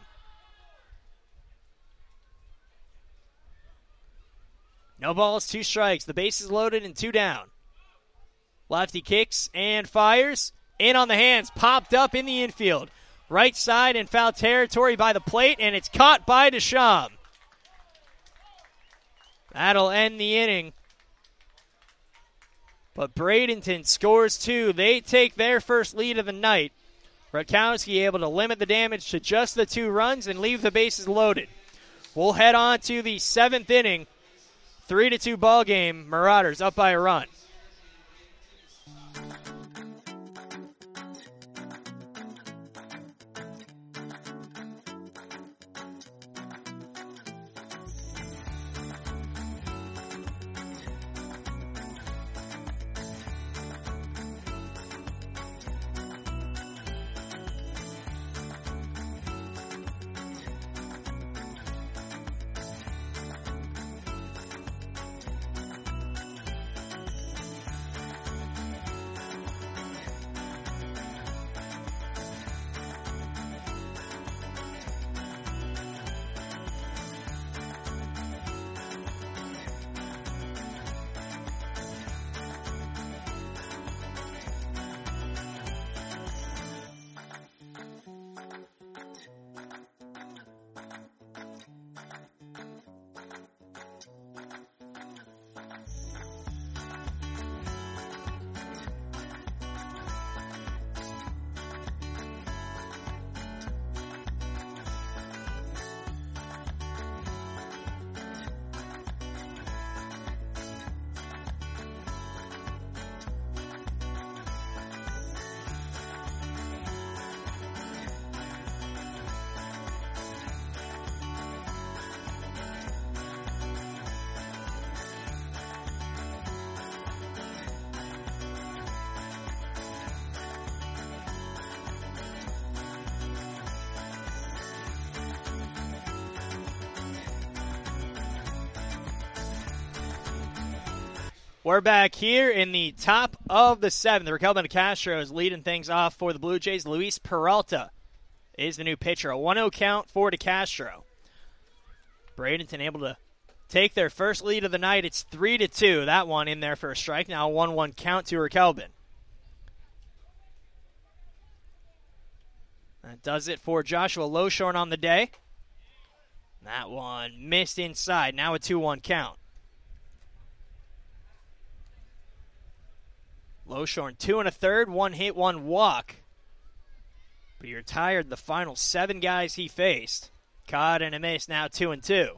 [SPEAKER 1] No balls, 2 strikes. The bases loaded and 2 down. Lefty kicks and fires. In on the hands, popped up in the infield. Right side in foul territory by the plate, and it's caught by Deschamps. That'll end the inning. But Bradenton scores 2. They take their first lead of the night. Rutkowski able to limit the damage to just the 2 runs and leave the bases loaded. We'll head on to the 7th inning. 3-2 ball game. Marauders up by a run. We're back here in the top of the 7th. Raquel Castro is leading things off for the Blue Jays. Luis Peralta is the new pitcher. A 1-0 count for DeCastro. Bradenton able to take their first lead of the night. It's 3-2. That one in there for a strike. Now a 1-1 count to Raquelbin. That does it for Joshua Loshorn on the day. That one missed inside. Now a 2-1 count. Loshorn 2 1/3, 1 hit, 1 walk. But he retired the final 7 guys he faced. Caught and a miss, now 2-2.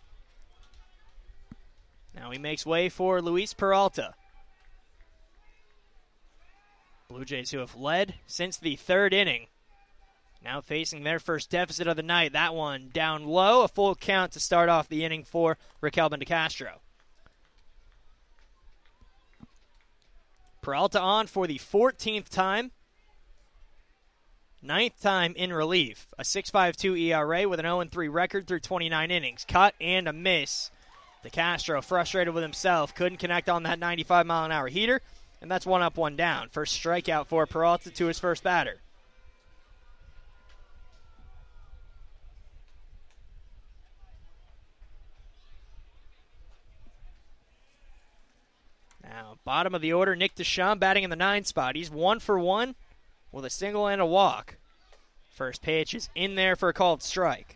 [SPEAKER 1] Now he makes way for Luis Peralta. Blue Jays, who have led since the 3rd inning, now facing their first deficit of the night. That one down low, a full count to start off the inning for Raquelbin DeCastro. Peralta on for the 14th time. 9th time in relief. A 6.52 ERA with an 0-3 record through 29 innings. Cut and a miss. DeCastro frustrated with himself. Couldn't connect on that 95-mile-an-hour heater. And that's 1 up, 1 down. First strikeout for Peralta to his first batter. Now, bottom of the order, Nick Deschamps batting in the 9 spot. He's 1 for 1 with a single and a walk. First pitch is in there for a called strike.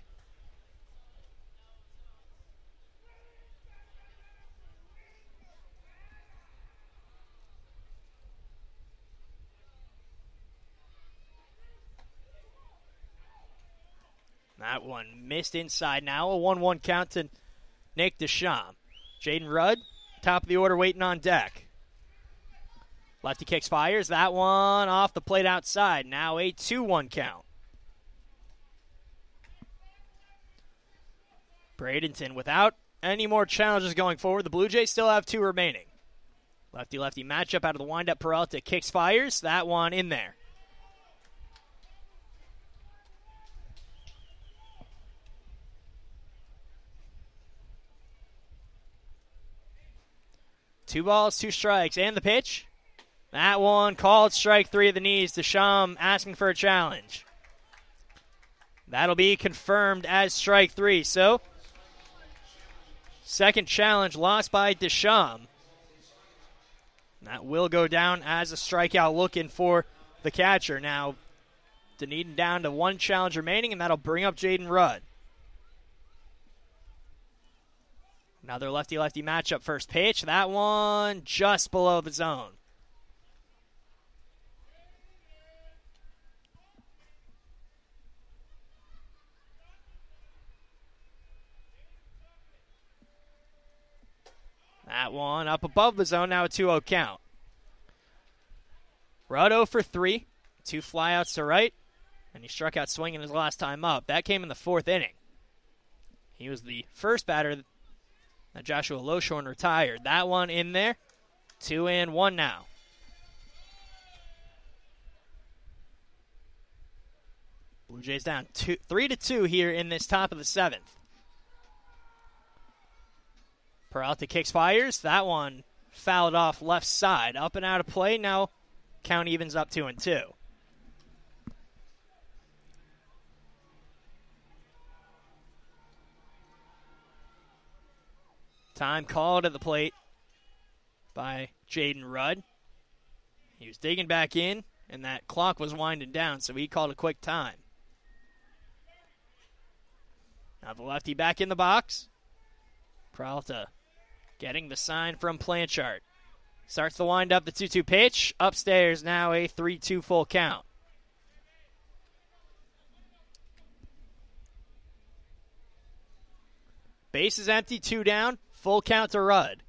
[SPEAKER 1] That one missed inside. Now a 1-1 count to Nick Deschamps. Jaden Rudd, top of the order, waiting on deck. Lefty kicks, fires. That one off the plate outside. Now a 2-1 count. Bradenton without any more challenges going forward. The Blue Jays still have 2 remaining. Lefty-lefty matchup out of the windup. Peralta kicks, fires. That one in there. Two balls, 2 strikes, and the pitch. That one called strike 3 of the knees. Deschamps asking for a challenge. That'll be confirmed as strike 3. So, second challenge lost by Deschamps. That will go down as a strikeout looking for the catcher. Now, Dunedin down to 1 challenge remaining, and that'll bring up Jaden Rudd. Another lefty-lefty matchup. First pitch. That one just below the zone. That one up above the zone. Now a 2-0 count. Rudd 0 for 3. 2 flyouts to right. And he struck out swinging his last time up. That came in the 4th inning. He was the first batter that Joshua Loshorn retired. That one in there. 2-1 now. Blue Jays down 3-2 here in this top of the 7th. Peralta kicks, fires. That one fouled off left side. Up and out of play. Now count evens up 2-2. Time called at the plate by Jaden Rudd. He was digging back in, and that clock was winding down, so he called a quick time. Now the lefty back in the box. Peralta getting the sign from Blanchard. Starts the wind up, the 2-2 pitch. Upstairs now a 3-2 full count. Base is empty, 2 down. Full count to Rudd.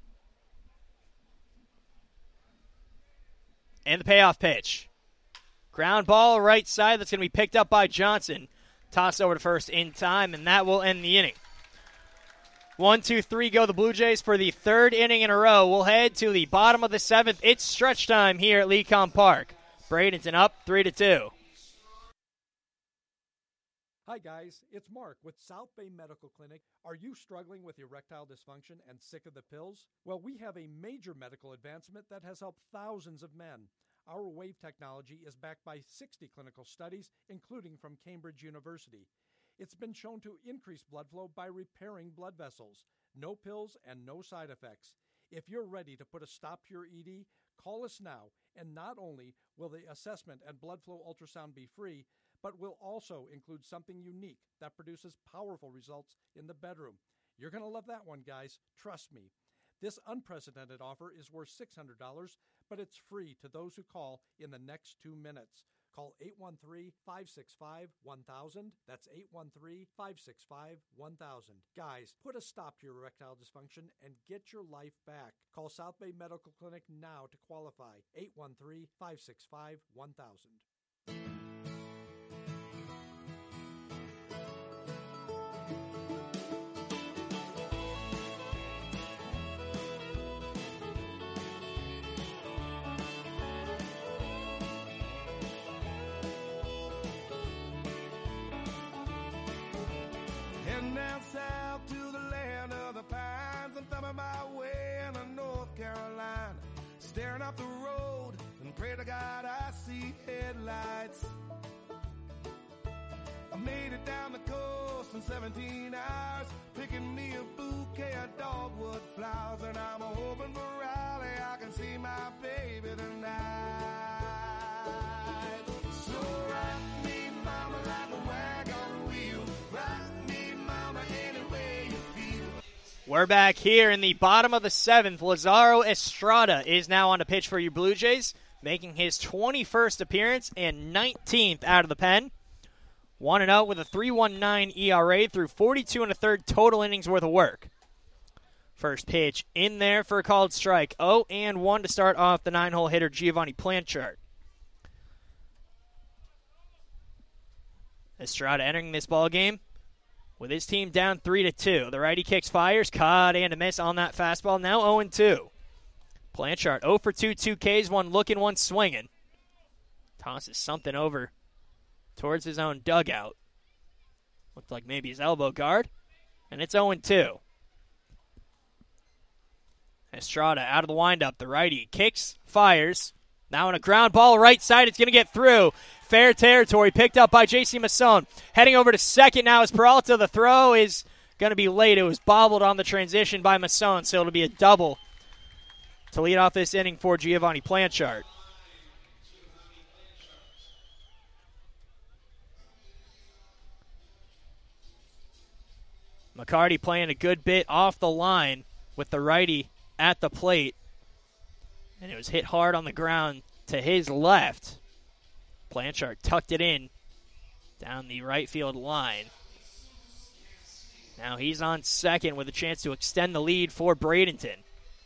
[SPEAKER 1] And the payoff pitch. Ground ball right side. That's going to be picked up by Johnson. Tossed over to first in time, and that will end the inning. 1, 2, 3 go the Blue Jays for the 3rd inning in a row. We'll head to the bottom of the 7th. It's stretch time here at Lecom Park. Bradenton up 3-2.
[SPEAKER 9] Hi guys, it's Mark with South Bay Medical Clinic. Are you struggling with erectile dysfunction and sick of the pills? Well, we have a major medical advancement that has helped thousands of men. Our WAVE technology is backed by 60 clinical studies, including from Cambridge University. It's been shown to increase blood flow by repairing blood vessels. No pills and no side effects. If you're ready to put a stop to your ED, call us now, and not only will the assessment and blood flow ultrasound be free, but will also include something unique that produces powerful results in the bedroom. You're going to love that one, guys. Trust me. This unprecedented offer is worth $600, but it's free to those who call in the next 2 minutes. Call 813-565-1000. That's 813-565-1000. Guys, put a stop to your erectile dysfunction and get your life back. Call South Bay Medical Clinic now to qualify. 813-565-1000.
[SPEAKER 3] Heading down south to the land of the pines. I'm thumbing my way into North Carolina. Staring up the road and pray to God I see headlights. I made it down the coast in 17 hours, picking me a bouquet of dogwood flowers. And I'm hoping for Raleigh I can see my baby tonight. So rock me, mama, like a wagon wheel. Rock me, mama, any way you feel.
[SPEAKER 1] We're back here in the bottom of the 7th. Lazaro Estrada is now on the pitch for you Blue Jays, making his 21st appearance and 19th out of the pen. 1-0 with a 3.19 ERA through 42 and a third total innings worth of work. First pitch in there for a called strike. 0-1 to start off the 9-hole hitter Giovanni Blanchard. Estrada entering this ball game with his team down 3-2. The righty kicks, fires, caught and a miss on that fastball. Now 0-2. Blanchard 0 for 2, 2 Ks, one looking, one swinging. Tosses something over towards his own dugout. Looked like maybe his elbow guard. And it's 0-2. Estrada out of the windup. The righty kicks, fires. Now on a ground ball right side. It's going to get through. Fair territory picked up by J.C. Masson. Heading over to second now is Peralta. The throw is going to be late. It was bobbled on the transition by Masson, so it'll be a double to lead off this inning for Giovanni Blanchard. McCarty playing a good bit off the line with the righty at the plate. And it was hit hard on the ground to his left. Blanchard tucked it in down the right field line. Now he's on second with a chance to extend the lead for Bradenton.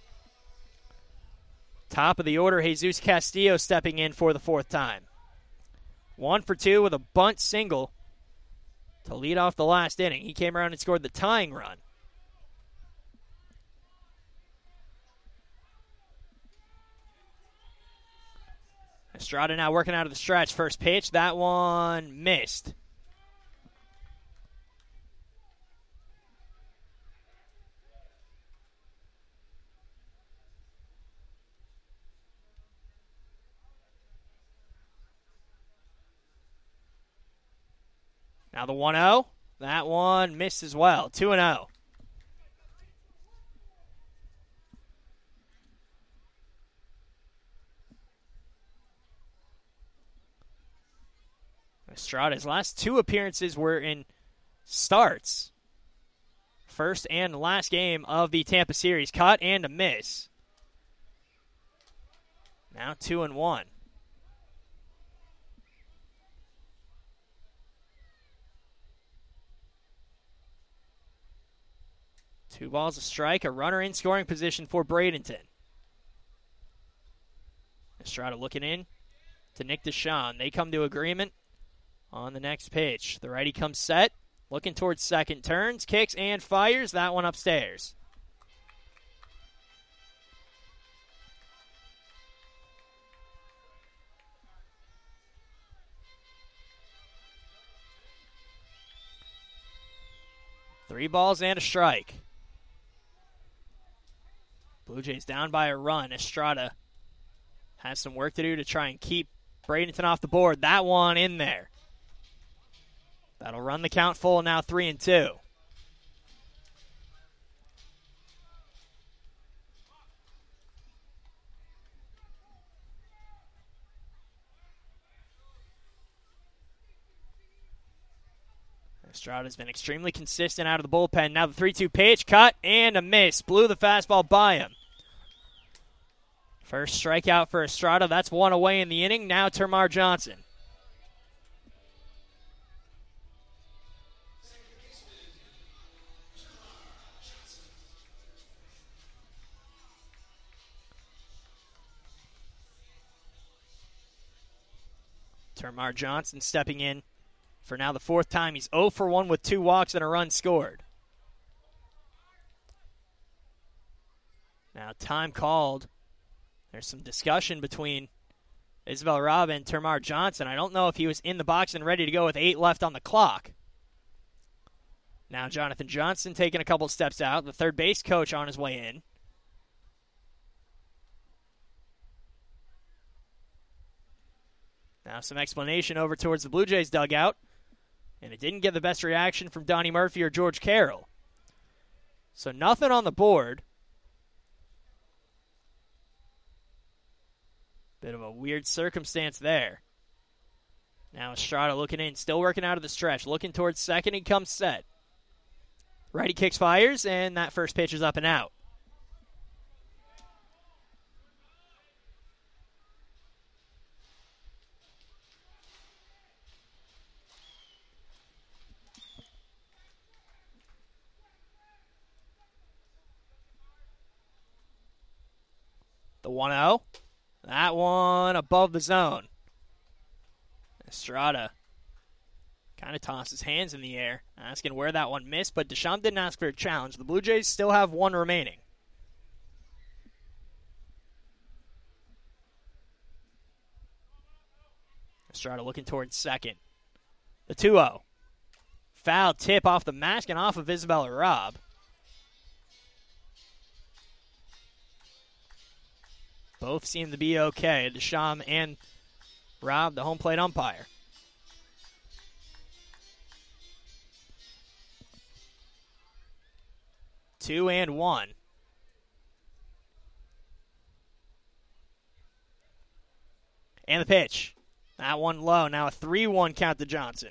[SPEAKER 1] Top of the order, Jesus Castillo stepping in for the fourth time. 1 for 2 with a bunt single to lead off the last inning. He came around and scored the tying run. Estrada now working out of the stretch. First pitch, that one missed. Now the 1-0. That one missed as well. 2-0. Estrada's last 2 appearances were in starts. First and last game of the Tampa series. Caught and a miss. Now 2-1. Two balls a strike, a runner in scoring position for Bradenton. Estrada looking in to Nick Deshawn. They come to agreement on the next pitch. The righty comes set, looking towards second, turns, kicks, and fires. That one upstairs. 3 balls and a strike. Blue Jays down by a run. Estrada has some work to do to try and keep Bradenton off the board. That one in there. That'll run the count full now, 3-2. Estrada's been extremely consistent out of the bullpen. Now the 3-2 pitch, cut, and a miss. Blew the fastball by him. First strikeout for Estrada. That's one away in the inning. Now Termarr Johnson. Termarr Johnson stepping in for now the 4th time. He's 0 for 1 with 2 walks and a run scored. Now time called. There's some discussion between Isabel Robb and Termarr Johnson. I don't know if he was in the box and ready to go with 8 left on the clock. Now Jonathan Johnson taking a couple steps out. The third base coach on his way in. Now some explanation over towards the Blue Jays dugout. And it didn't get the best reaction from Donnie Murphy or George Carroll. So nothing on the board. Bit of a weird circumstance there. Now Estrada looking in, still working out of the stretch. Looking towards second, he comes set. Righty kicks, fires, and that first pitch is up and out. The 1-0. That one above the zone. Estrada kind of tossed his hands in the air, asking where that one missed, but Deschamps didn't ask for a challenge. The Blue Jays still have 1 remaining. Estrada looking towards second. The 2-0. Foul tip off the mask and off of Isabella Robb. Both seem to be okay. Deschamps and Robb, the home plate umpire. Two and one. And the pitch. That one low. Now a 3-1 count to Johnson.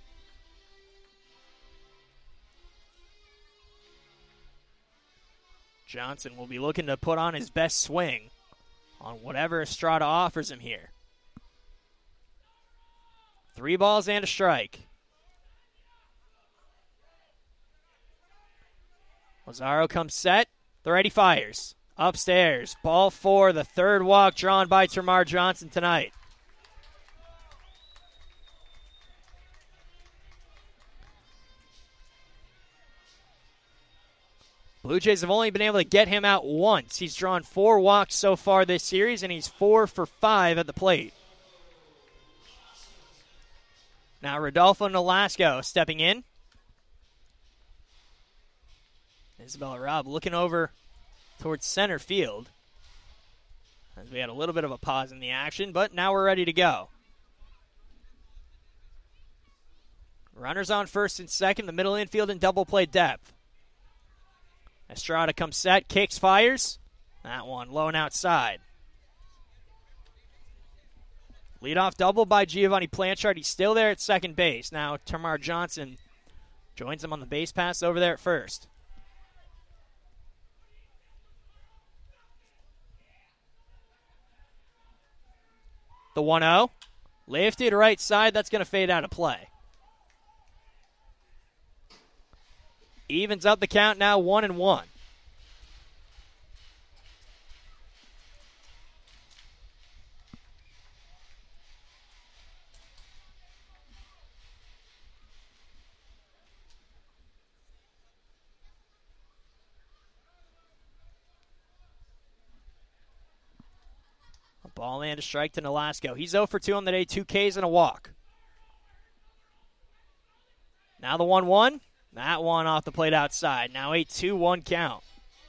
[SPEAKER 1] Johnson will be looking to put on his best swing on whatever Estrada offers him here. 3 balls and a strike. Lazaro comes set. The righty fires. Upstairs. Ball 4, the 3rd walk drawn by Termarr Johnson tonight. Blue Jays have only been able to get him out once. He's drawn 4 walks so far this series, and he's 4 for 5 at the plate. Now Rodolfo Nolasco stepping in. Isabella Robb looking over towards center field. As we had a little bit of a pause in the action, but now we're ready to go. Runners on first and second, the middle infield in double play depth. Estrada comes set, kicks, fires. That one low and outside. Leadoff double by Giovanni Blanchard. He's still there at second base. Now Termarr Johnson joins him on the base pass over there at first. The 1-0. Lifted right side. That's going to fade out of play. Evens up the count now, 1-1. A ball and a strike to Nolasco. He's 0 for 2 on the day, 2 Ks and a walk. Now the 1-1. That one off the plate outside. Now a 2-1 count.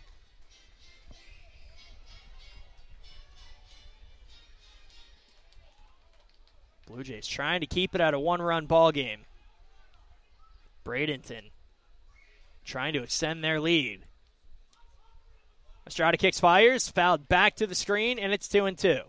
[SPEAKER 1] Blue Jays trying to keep it at a one-run ball game. Bradenton trying to extend their lead. Estrada kicks, fires, fouled back to the screen, and it's 2-2.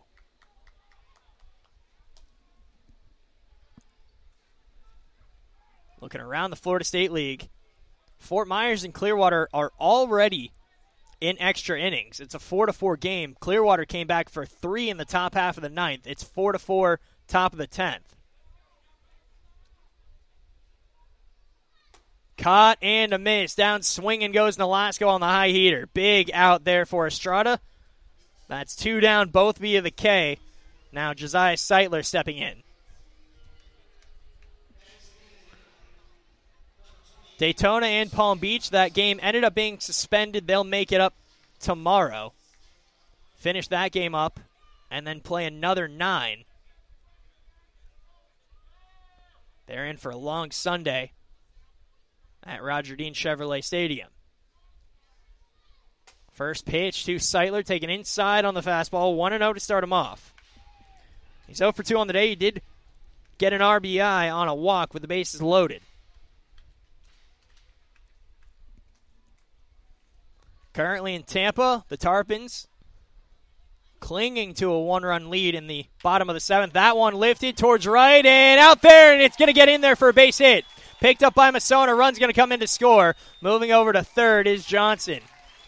[SPEAKER 1] Looking around the Florida State League, Fort Myers and Clearwater are already in extra innings. It's a 4-4 game. Clearwater came back for 3 in the top half of the 9th. It's 4-4, top of the 10th. Caught and a miss. Down swinging goes Nolasco on the high heater. Big out there for Estrada. That's 2 down, both via the K. Now Josiah Seitler stepping in. Daytona and Palm Beach, that game ended up being suspended. They'll make it up tomorrow. Finish that game up and then play another 9. They're in for a long Sunday at Roger Dean Chevrolet Stadium. First pitch to Seitler, taken inside on the fastball, 1-0 to start him off. He's 0 for 2 on the day. He did get an RBI on a walk with the bases loaded. Currently in Tampa, the Tarpons clinging to a 1-run lead in the bottom of the 7th. That one lifted towards right and out there, and it's going to get in there for a base hit. Picked up by Masona. Run's going to come in to score. Moving over to third is Johnson.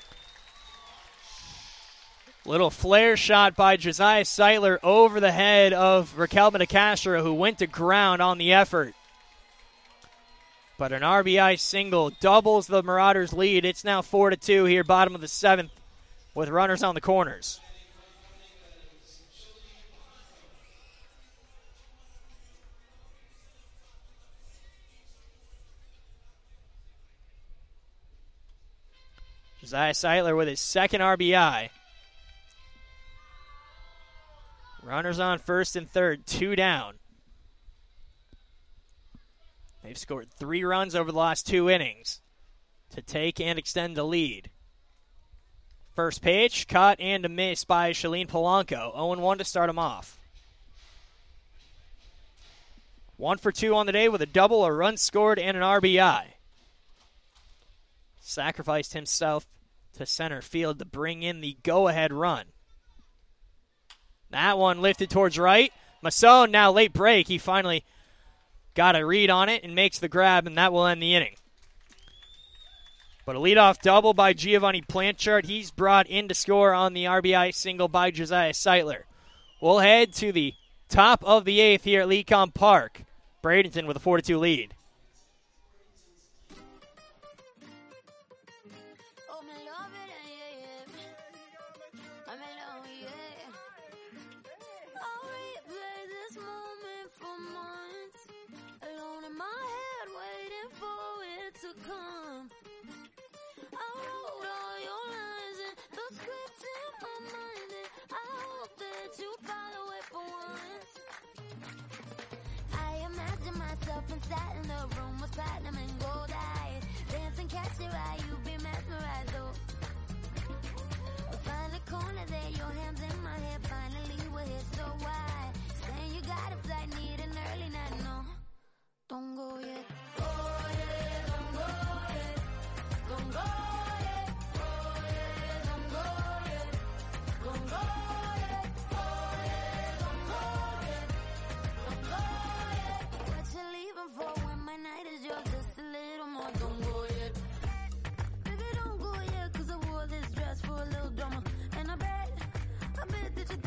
[SPEAKER 1] Little flare shot by Josiah Seitler over the head of Raquel Castro, who went to ground on the effort. But an RBI single doubles the Marauders' lead. It's now 4-2 here, bottom of the 7th, with runners on the corners. Josiah Seitler with his second RBI. Runners on first and third, 2 down. They've scored 3 runs over the last 2 innings to take and extend the lead. First pitch, caught and a miss by Shalene Polanco. 0-1 to start him off. 1 for 2 on the day with a double, a run scored, and an RBI. Sacrificed himself to center field to bring in the go-ahead run. That one lifted towards right. Masson now late break. He finally got a read on it and makes the grab, and that will end the inning. But a leadoff double by Giovanni Blanchard. He's brought in to score on the RBI single by Josiah Seitler. We'll head to the top of the 8th here at Lecom Park. Bradenton with a 4-2 lead.
[SPEAKER 10] Inside in the room with platinum and gold eyes. Dance and catch your eye, you be mesmerized, oh. Find a corner there, your hands in my hair. Finally we're here, so why? Saying you got a flight, need an early night, no. Don't go yet. Go yet, don't go yet. Don't go yet. Go yet, don't go yet. Don't go yet. Go yet, don't go yet. Don't go yet. What you leaving for when my night is yours? Just a little more. Don't go yet. Baby, don't go yet, 'cause I wore this dress for a little drama. And I bet that you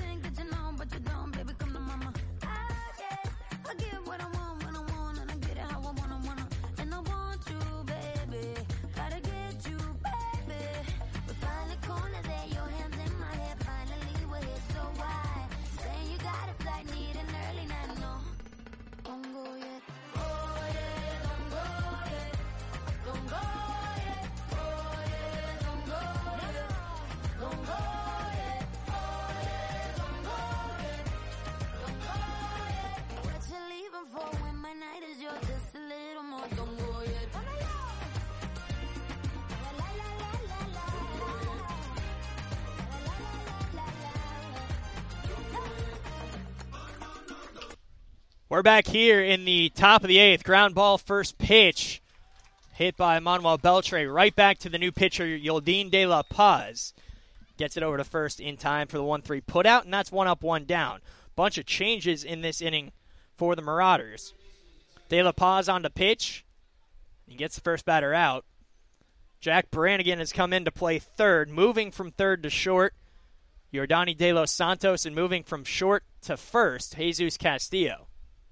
[SPEAKER 1] We're back here in the top of the 8th. Ground ball, first pitch. Hit by Manuel Beltre. Right back to the new pitcher, Yoldin De La Paz. Gets it over to first in time for the 1-3 putout, and that's 1 up, 1 down. Bunch of changes in this inning for the Marauders. De La Paz on the pitch. He gets the first batter out. Jack Brannigan has come in to play third, moving from third to short. Yordani De Los Santos, and moving from short to first, Jesus Castillo.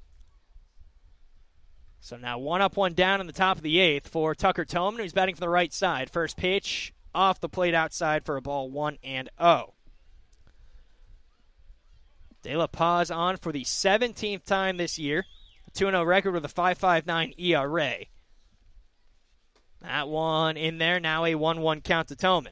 [SPEAKER 1] So now 1 up, 1 down in the top of the 8th for Tucker Toman, who's batting from the right side. First pitch off the plate outside for a ball, 1-0. De La Paz on for the 17th time this year. A 2-0 record with a 5.59 ERA. That one in there, now a 1-1 count to Toman.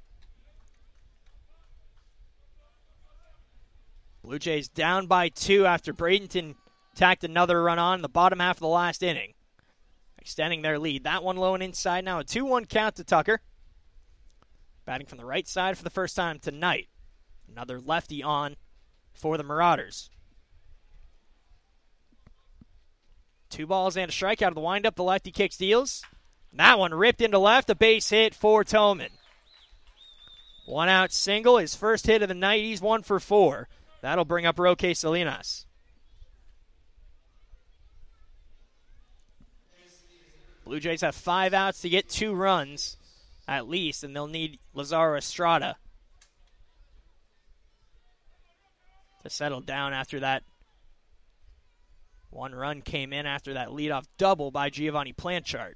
[SPEAKER 1] Blue Jays down by 2 after Bradenton tacked another run on in the bottom half of the last inning, extending their lead. That one low and inside, now a 2-1 count to Tucker. Batting from the right side for the first time tonight. Another lefty on for the Marauders. 2 balls and a strike out of the windup. The lefty kicks deals. That one ripped into left, a base hit for Toman. 1 out single, his first hit of the night. He's 1 for 4. That'll bring up Roque Salinas. Blue Jays have 5 outs to get 2 runs at least, and they'll need Lazaro Estrada to settle down after that. 1 run came in after that leadoff double by Giovanni Planchart.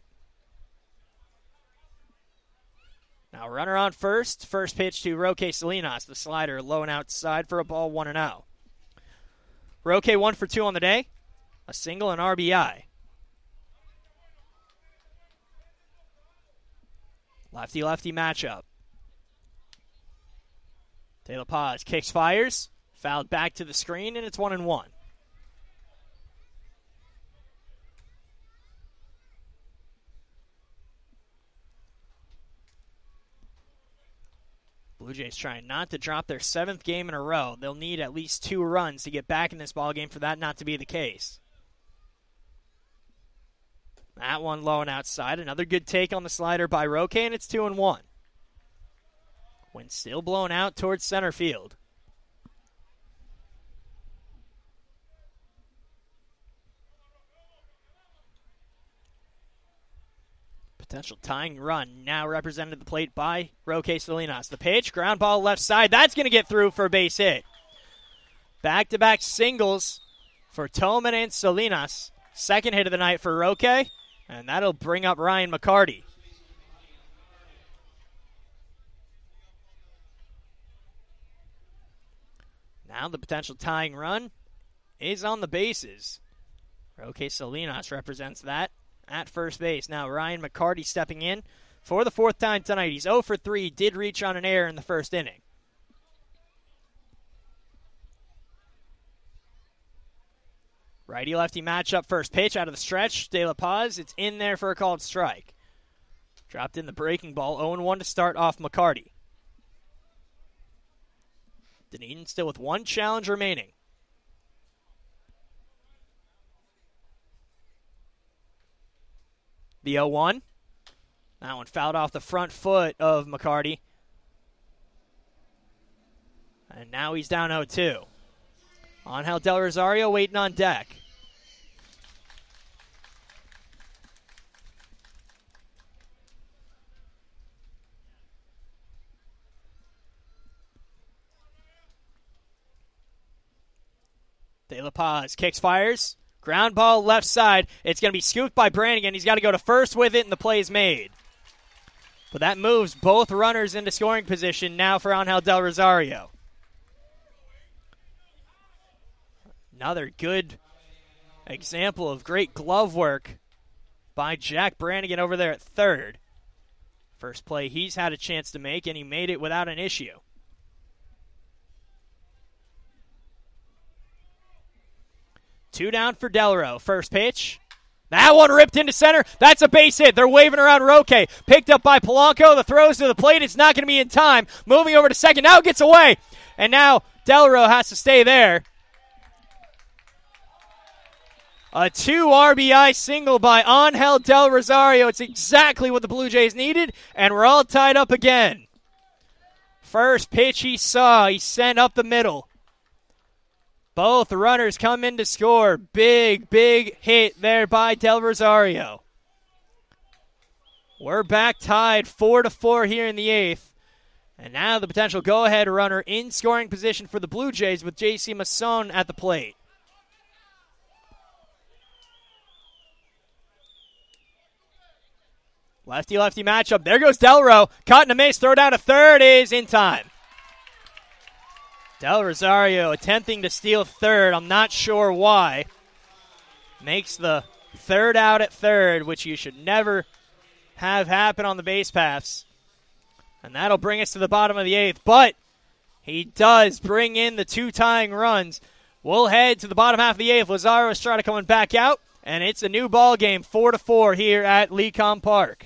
[SPEAKER 1] Now runner on first. First pitch to Roque Salinas. The slider low and outside for a ball, 1-0. Roque 1 for 2 on the day. A single and RBI. Lefty-lefty matchup. De La Paz kicks, fires. Fouled back to the screen, and it's 1-1. Blue Jays trying not to drop their 7th game in a row. They'll need at least 2 runs to get back in this ballgame for that not to be the case. That one low and outside. Another good take on the slider by Roque, and it's 2-1. Wind still blown out towards center field. Potential tying run now represented at the plate by Roque Salinas. The pitch, ground ball left side. That's going to get through for a base hit. Back-to-back singles for Toman and Salinas. Second hit of the night for Roque, and that'll bring up Ryan McCarty. Now the potential tying run is on the bases. Roque Salinas represents that at first base. Now Ryan McCarty stepping in for the 4th time tonight. He's 0 for 3, did reach on an error in the first inning. Righty-lefty matchup, first pitch out of the stretch. De La Paz, it's in there for a called strike. Dropped in the breaking ball, 0-1 to start off McCarty. Dunedin still with 1 challenge remaining. The 0-1. That one fouled off the front foot of McCarty. And now he's down 0-2. Angel Del Rosario waiting on deck. De La Paz kicks, fires. Ground ball left side. It's going to be scooped by Brannigan. He's got to go to first with it, and the play's made. But that moves both runners into scoring position now for Angel Del Rosario. Another good example of great glove work by Jack Brannigan over there at third. First play he's had a chance to make, and he made it without an issue. Two down for Delro. First pitch. That one ripped into center. That's a base hit. They're waving around Roque. Picked up by Polanco. The throws to the plate. It's not going to be in time. Moving over to second. Now it gets away. And now Delro has to stay there. A 2 RBI single by Angel Del Rosario. It's exactly what the Blue Jays needed, and we're all tied up again. First pitch he saw, he sent up the middle. Both runners come in to score. Big, big hit there by Del Rosario. We're back tied 4-4 here in the 8th. And now the potential go-ahead runner in scoring position for the Blue Jays with J.C. Masson at the plate. Lefty-lefty matchup. There goes Delro. Caught in a miss. Throw down to third is in time. Del Rosario attempting to steal third. I'm not sure why. Makes the third out at third, which you should never have happen on the base paths. And that'll bring us to the bottom of the 8th. But he does bring in the 2 tying runs. We'll head to the bottom half of the 8th. Lazaro Estrada coming back out. And it's a new ball game, 4-4 here at Lecom Park.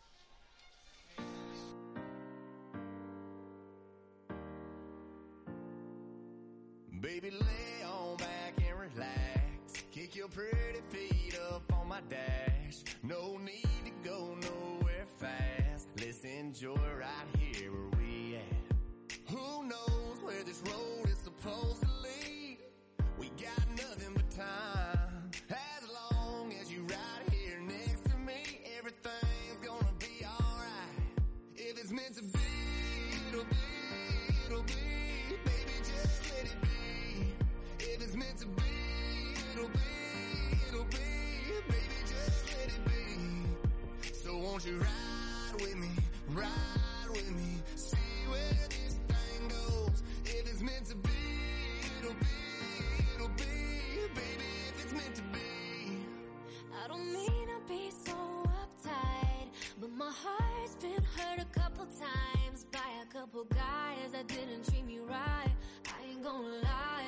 [SPEAKER 3] Baby, lay on back and relax. Kick your pretty feet up on my dash. No need to go nowhere fast. Let's enjoy right here where we at. Who knows where this road is supposed to lead? We got nothing but time. As long as you right here next to me, everything's gonna be alright. If it's meant to be, it'll be, it'll be. Baby, just let it be. If it's meant to be, it'll be, it'll be. Baby, just let it be. So won't you ride with me, ride with me. See where this thing goes. If it's meant to be, it'll be, it'll be. Baby, if it's meant to be.
[SPEAKER 10] I don't mean to be so uptight, but my heart's been hurt a couple times by a couple guys that didn't treat me right. I ain't gonna lie,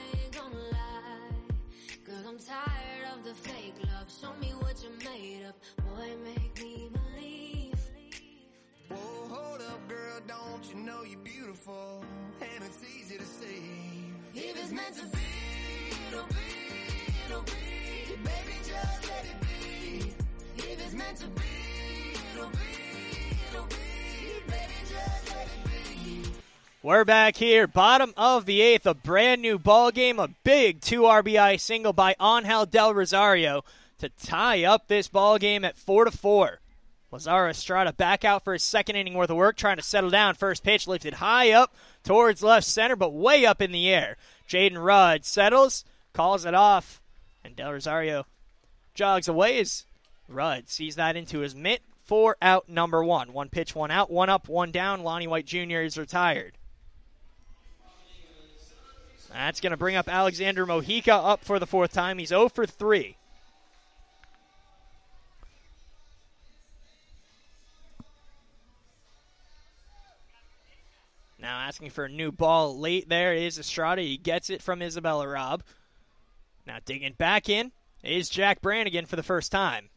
[SPEAKER 10] girl, I'm tired of the fake love. Show me what you're made of, boy, make me believe.
[SPEAKER 3] Whoa, hold up, girl, don't you know you're beautiful? And it's easy to see. If it's meant to be, it'll be, it'll be. Baby, just let it be. If it's meant to be, it'll be, it'll be. Baby, just let it be.
[SPEAKER 1] We're back here, bottom of the 8th, a brand new ball game, a big 2 RBI single by Angel Del Rosario to tie up this ball game at 4-4. Lazaro Estrada back out for his second inning worth of work, trying to settle down. First pitch lifted high up towards left center, but way up in the air. Jaden Rudd settles, calls it off, and Del Rosario jogs away as Rudd sees that into his mitt. 4 out, number 1. 1 pitch, 1 out, 1 up, 1 down. Lonnie White Jr. is retired. That's going to bring up Alexander Mojica up for the 4th time. He's 0 for 3. Now asking for a new ball late there is Estrada. He gets it from Isabella Robb. Now digging back in is Jack Brannigan for the first time.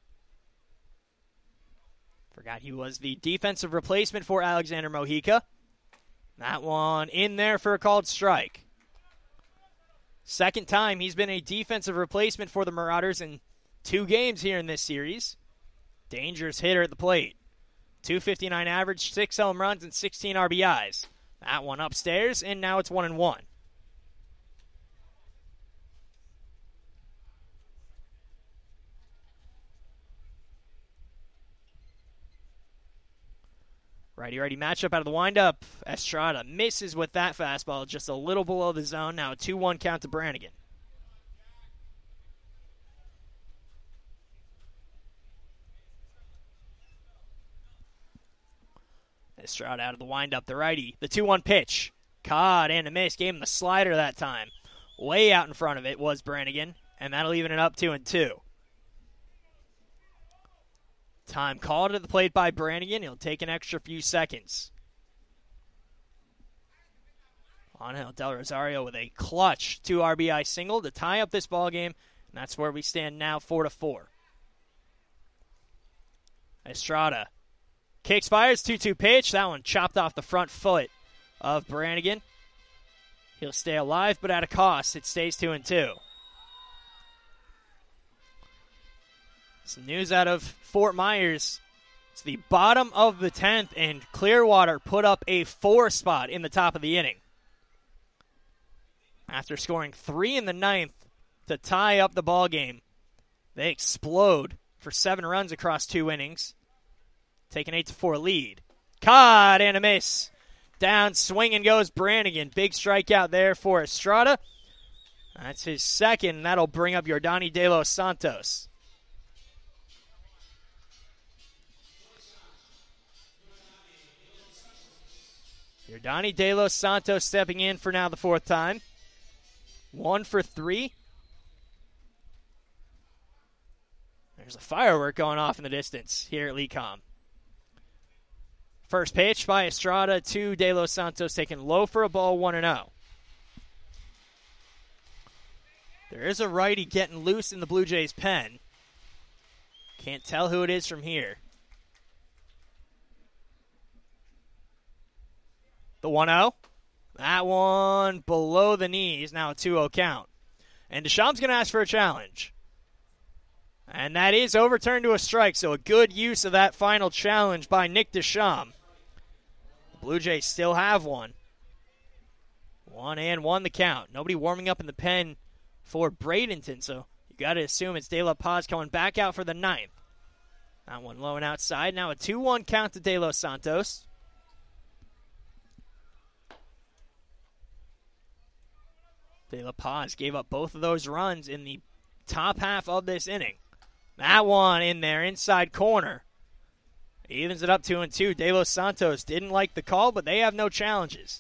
[SPEAKER 1] Forgot he was the defensive replacement for Alexander Mojica. That one in there for a called strike. Second time he's been a defensive replacement for the Marauders in 2 games here in this series. Dangerous hitter at the plate. 259 average, 6 home runs, and 16 RBIs. That one upstairs, and now it's 1-1. Righty-righty matchup out of the windup. Estrada misses with that fastball, just a little below the zone. Now a 2-1 count to Brannigan. Estrada out of the windup, the righty. The 2-1 pitch. Caught and a miss. Gave him the slider that time. Way out in front of it was Brannigan, and that'll even it up 2-2. Time called at the plate by Brannigan. He'll take an extra few seconds. Angel Del Rosario with a clutch 2 RBI single to tie up this ball game, and that's where we stand now, 4-4. Estrada kicks, fires, 2-2 pitch. That one chopped off the front foot of Brannigan. He'll stay alive, but at a cost. It stays 2-2. Some news out of Fort Myers. It's the bottom of the 10th, and Clearwater put up a 4 spot in the top of the inning. After scoring 3 in the 9th to tie up the ball game, they explode for 7 runs across 2 innings, take an 8-4 lead. Caught and a miss. Down swinging goes Brannigan. Big strikeout there for Estrada. That's his second, and that'll bring up Yordani De Los Santos. Yordani De Los Santos stepping in for now the 4th time. 1 for 3. There's a firework going off in the distance here at Lecom. First pitch by Estrada to De Los Santos, taken low for a ball, 1-0. There is a righty getting loose in the Blue Jays' pen. Can't tell who it is from here. The 1-0. That one below the knees, now a 2-0 count. And Deshawn's going to ask for a challenge. And that is overturned to a strike, so a good use of that final challenge by Nick Deschamps. The Blue Jays still have one. 1-1 the count. Nobody warming up in the pen for Bradenton, so you got to assume it's De La Paz coming back out for the 9th. That one low and outside. Now a 2-1 count to De Los Santos. De La Paz gave up both of those runs in the top half of this inning. That one in there, inside corner. Evens it up 2-2. De Los Santos didn't like the call, but they have no challenges.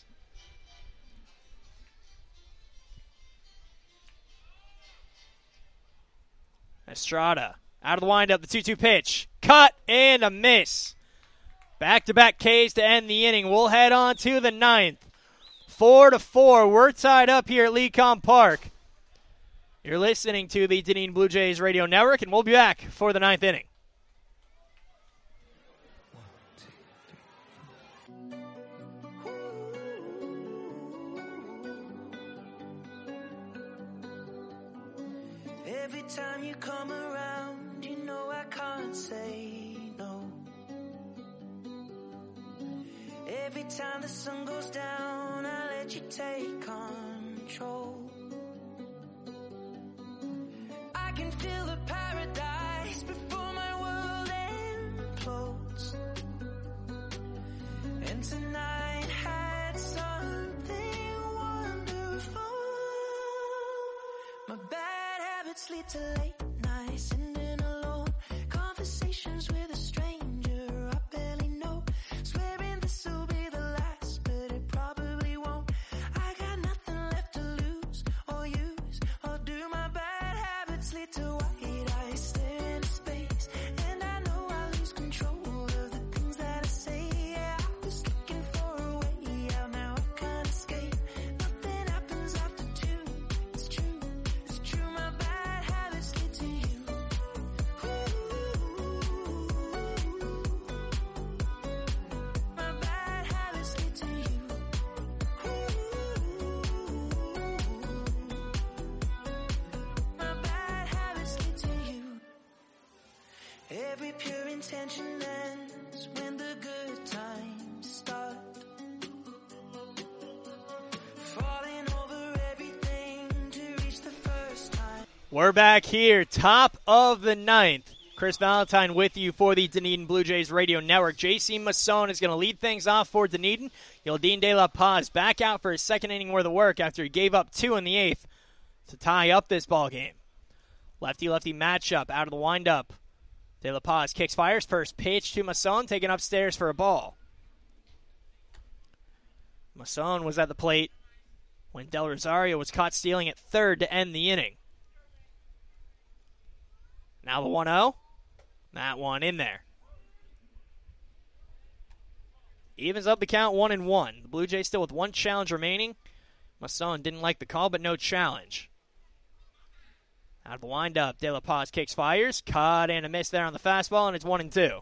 [SPEAKER 1] Estrada out of the windup, the 2-2 pitch. Cut and a miss. Back-to-back Ks to end the inning. We'll head on to the 9th. 4-4. We're tied up here at Lecom Park. You're listening to the Dunedin Blue Jays Radio Network, and we'll be back for the 9th inning.
[SPEAKER 4] Every time you come around, you know I can't say no. Every time the sun goes down, I let you take control. I can feel the paradise before my world implodes. And tonight had something wonderful. My bad habits lead to late nights, sitting alone. Conversations with a stranger I barely know. Swearing this will be the last, but it probably won't. I got nothing left to lose or use or do. My bad habits lead to white eyes staring into space, and I know I lose control of the things that I say. Yeah, I was looking for a way out, now I can't escape. Nothing happens after 2. It's true, it's true. My bad habits lead to you. My bad habits lead to you. My bad habits lead to you. Every pure intention ends when the good times start. Falling over everything to reach the first time.
[SPEAKER 1] We're back here, top of the 9th. Chris Valentine with you for the Dunedin Blue Jays Radio Network. J.C. Masson is going to lead things off for Dunedin. Yildin De La Paz back out for his second inning worth of work after he gave up 2 in the 8th to tie up this ball game. Lefty-lefty matchup out of the windup. De La Paz kicks, fires. First pitch to Masson, taken upstairs for a ball. Masson was at the plate when Del Rosario was caught stealing at third to end the inning. Now the 1-0. That one in there. Evens up the count 1-1. The Blue Jays still with 1 challenge remaining. Masson didn't like the call, but no challenge. Out of the windup, De La Paz kicks, fires. Caught and a miss there on the fastball, and it's 1-2.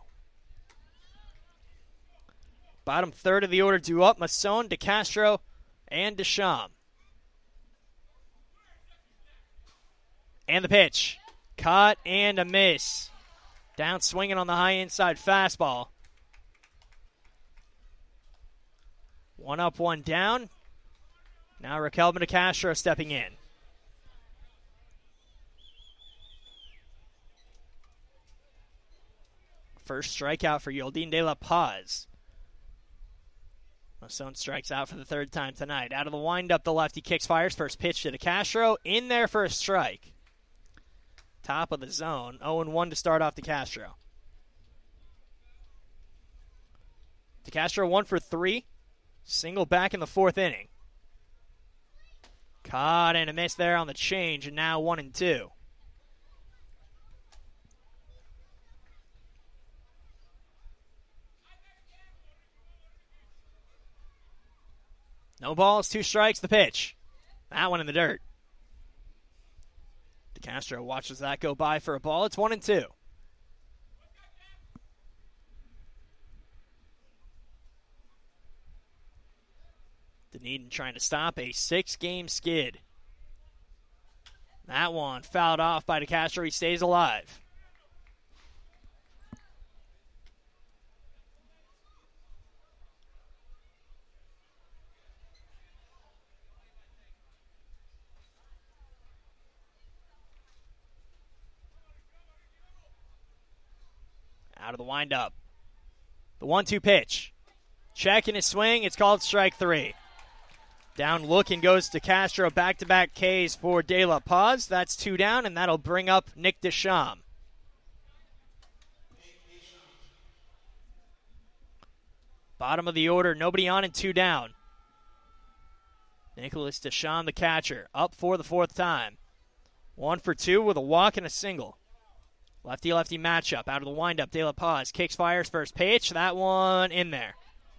[SPEAKER 1] Bottom third of the order due up. Masson, DeCastro, and Deschamps. And the pitch. Caught and a miss. Down swinging on the high inside fastball. 1 up, 1 down. Now Raquel Castro stepping in. First strikeout for Yoldin de la Paz. Masson strikes out for the 3rd time tonight. Out of the windup, the lefty kicks, fires. First pitch to DeCastro. In there for a strike. Top of the zone. 0-1 to start off DeCastro. DeCastro 1 for 3. Single back in the 4th inning. Caught and a miss there on the change, and now 1-2. No balls, 2 strikes, the pitch. That one in the dirt. DeCastro watches that go by for a ball. It's 1-2. Dunedin trying to stop a 6-game skid. That one fouled off by DeCastro. He stays alive. Out of the windup. The 1-2 pitch. Checking his swing. It's called strike 3. Down looking goes to Castro. Back-to-back Ks for De La Paz. That's 2 down, and that'll bring up Nick Deschamps. Bottom of the order. Nobody on and 2 down. Nicholas Deschamps, the catcher, up for the 4th time. 1 for 2 with a walk and a single. Lefty-lefty matchup. Out of the windup, De La Paz kicks, fires, first pitch. That one in there.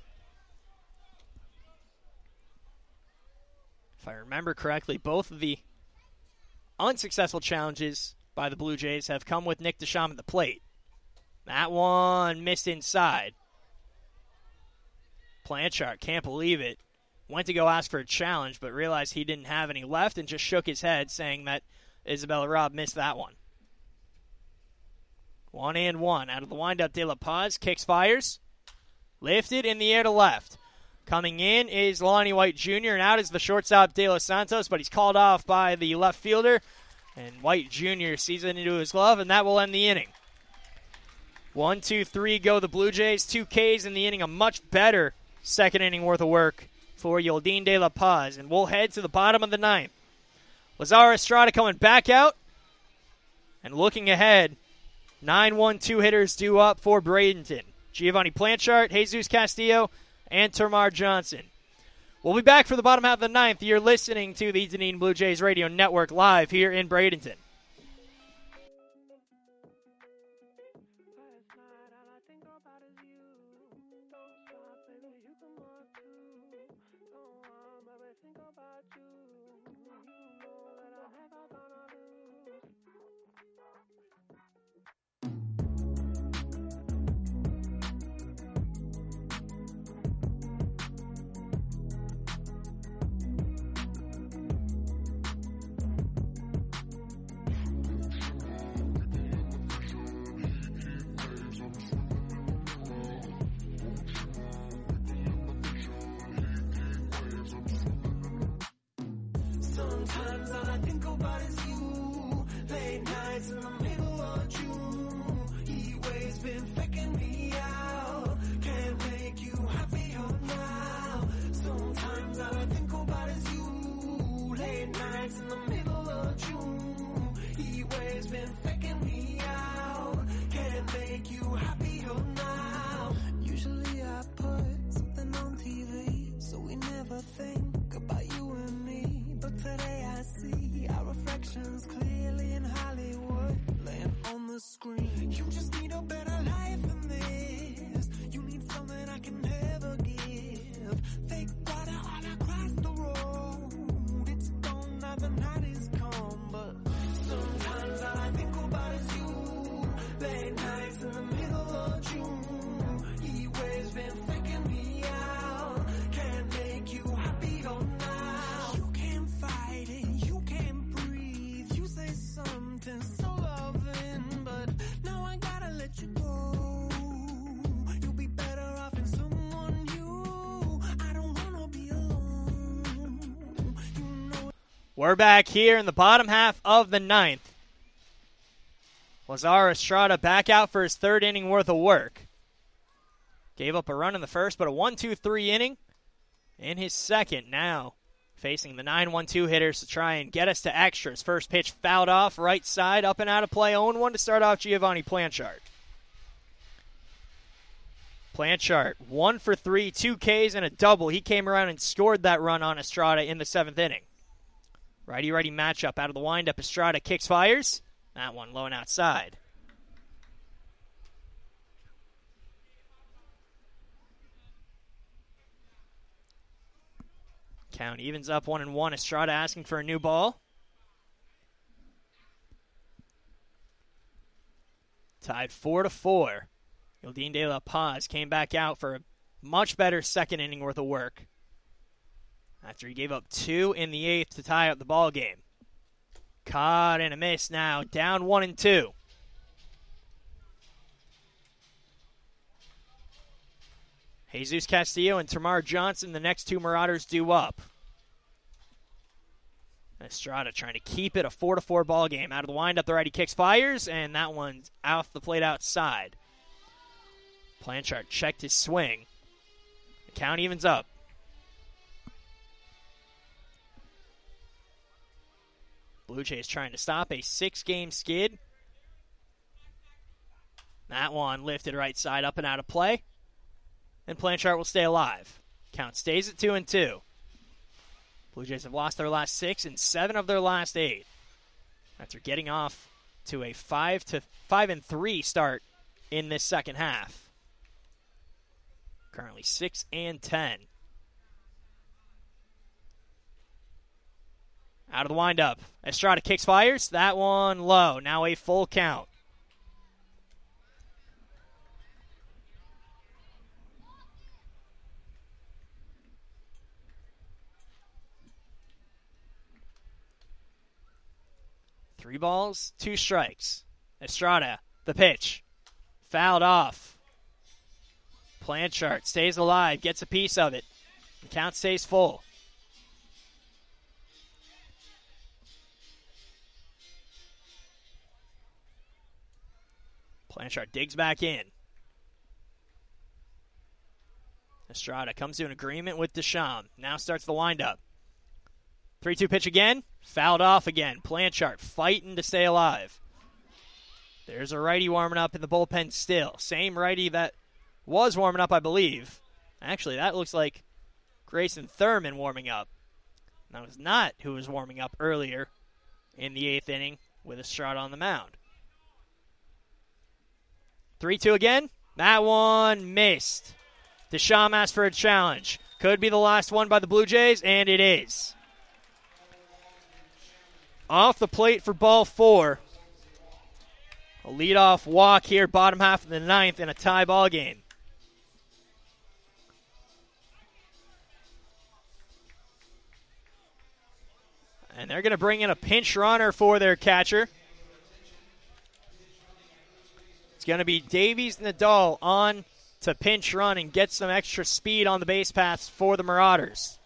[SPEAKER 1] If I remember correctly, both of the unsuccessful challenges by the Blue Jays have come with Nick Deschamps at the plate. That one missed inside. Blanchard, can't believe it. Went to go ask for a challenge, but realized he didn't have any left and just shook his head, saying that Isabella Robb missed that one. 1-1. Out of the windup, De La Paz kicks, fires. Lifted in the air to left. Coming in is Lonnie White Jr., and out is the shortstop De Los Santos, but he's called off by the left fielder. And White Jr. sees it into his glove, and that will end the inning. 1, 2, 3 go the Blue Jays. 2 Ks in the inning. A much better 2nd inning worth of work for Yoldin de la Paz. And we'll head to the bottom of the 9th. Lazaro Estrada coming back out. And looking ahead, 9-1-2 hitters due up for Bradenton. Giovanni Blanchard, Jesus Castillo, and Termar Johnson. We'll be back for the bottom half of the 9th. You're listening to the Dunedin Blue Jays Radio Network live here in Bradenton.
[SPEAKER 3] Sometimes all I think about is you. Late nights in the middle of June. Heat waves been faking me out. Can't make you happier now. Sometimes all I think about is you. Late nights in the middle of June. Heat waves been faking me out. Can't make you happier now. Usually I put something on TV, so we never think about you and me. But today I see our reflections clearly in Hollywood, laying on the screen. You just need a better life than this. You need something I can never
[SPEAKER 1] We're back here in the bottom half of the ninth. Lazaro Estrada back out for his third inning worth of work. Gave up a run in the first, but a 1-2-3 inning in his second. Now facing the 9-1-2 hitters to try and get us to extras. First pitch fouled off, right side, up and out of play. 0-1 to start off Giovanni Planchard. Planchard, 1 for 3, 2 Ks and a double. He came around and scored that run on Estrada in the 7th inning. Righty-righty matchup out of the windup. Estrada kicks, fires. That one low and outside. Count evens up 1-1. Estrada asking for a new ball. Tied 4-4. Yildin De La Paz came back out for a much better second inning worth of work after he gave up 2 in the 8th to tie up the ball game. Caught and a miss now. Down 1-2. Jesus Castillo and Tamar Johnson, the next two Marauders, due up. Estrada trying to keep it a 4-4 ball game. Out of the windup, the righty kicks, fires, and that one's off the plate outside. Planchard checked his swing. The count evens up. Blue Jays trying to stop a 6-game skid. That one lifted right side, up and out of play. And Planchard will stay alive. Count stays at 2-2. Blue Jays have lost their last 6 and 7 of their last 8. After getting off to a 5-3 start in this second half. Currently 6-10. Out of the windup. Estrada kicks, fires. That one low. Now a full count. Three balls, 2 strikes. Estrada, the pitch. Fouled off. Planchard stays alive, gets a piece of it. The count stays full. Planchard digs back in. Estrada comes to an agreement with Deschamps. Now starts the windup. 3-2 pitch again. Fouled off again. Planchard fighting to stay alive. There's a righty warming up in the bullpen still. Same righty that was warming up, I believe. Actually, that looks like Grayson Thurman warming up. That was not who was warming up earlier in the 8th inning with Estrada on the mound. 3-2 again. That one missed. Deschamps asked for a challenge. Could be the last one by the Blue Jays, and it is. Off the plate for ball 4. A leadoff walk here, bottom half of the 9th in a tie ball game. And they're going to bring in a pinch runner for their catcher. It's going to be Davies Nadal on to pinch run and get some extra speed on the base paths for the Marauders.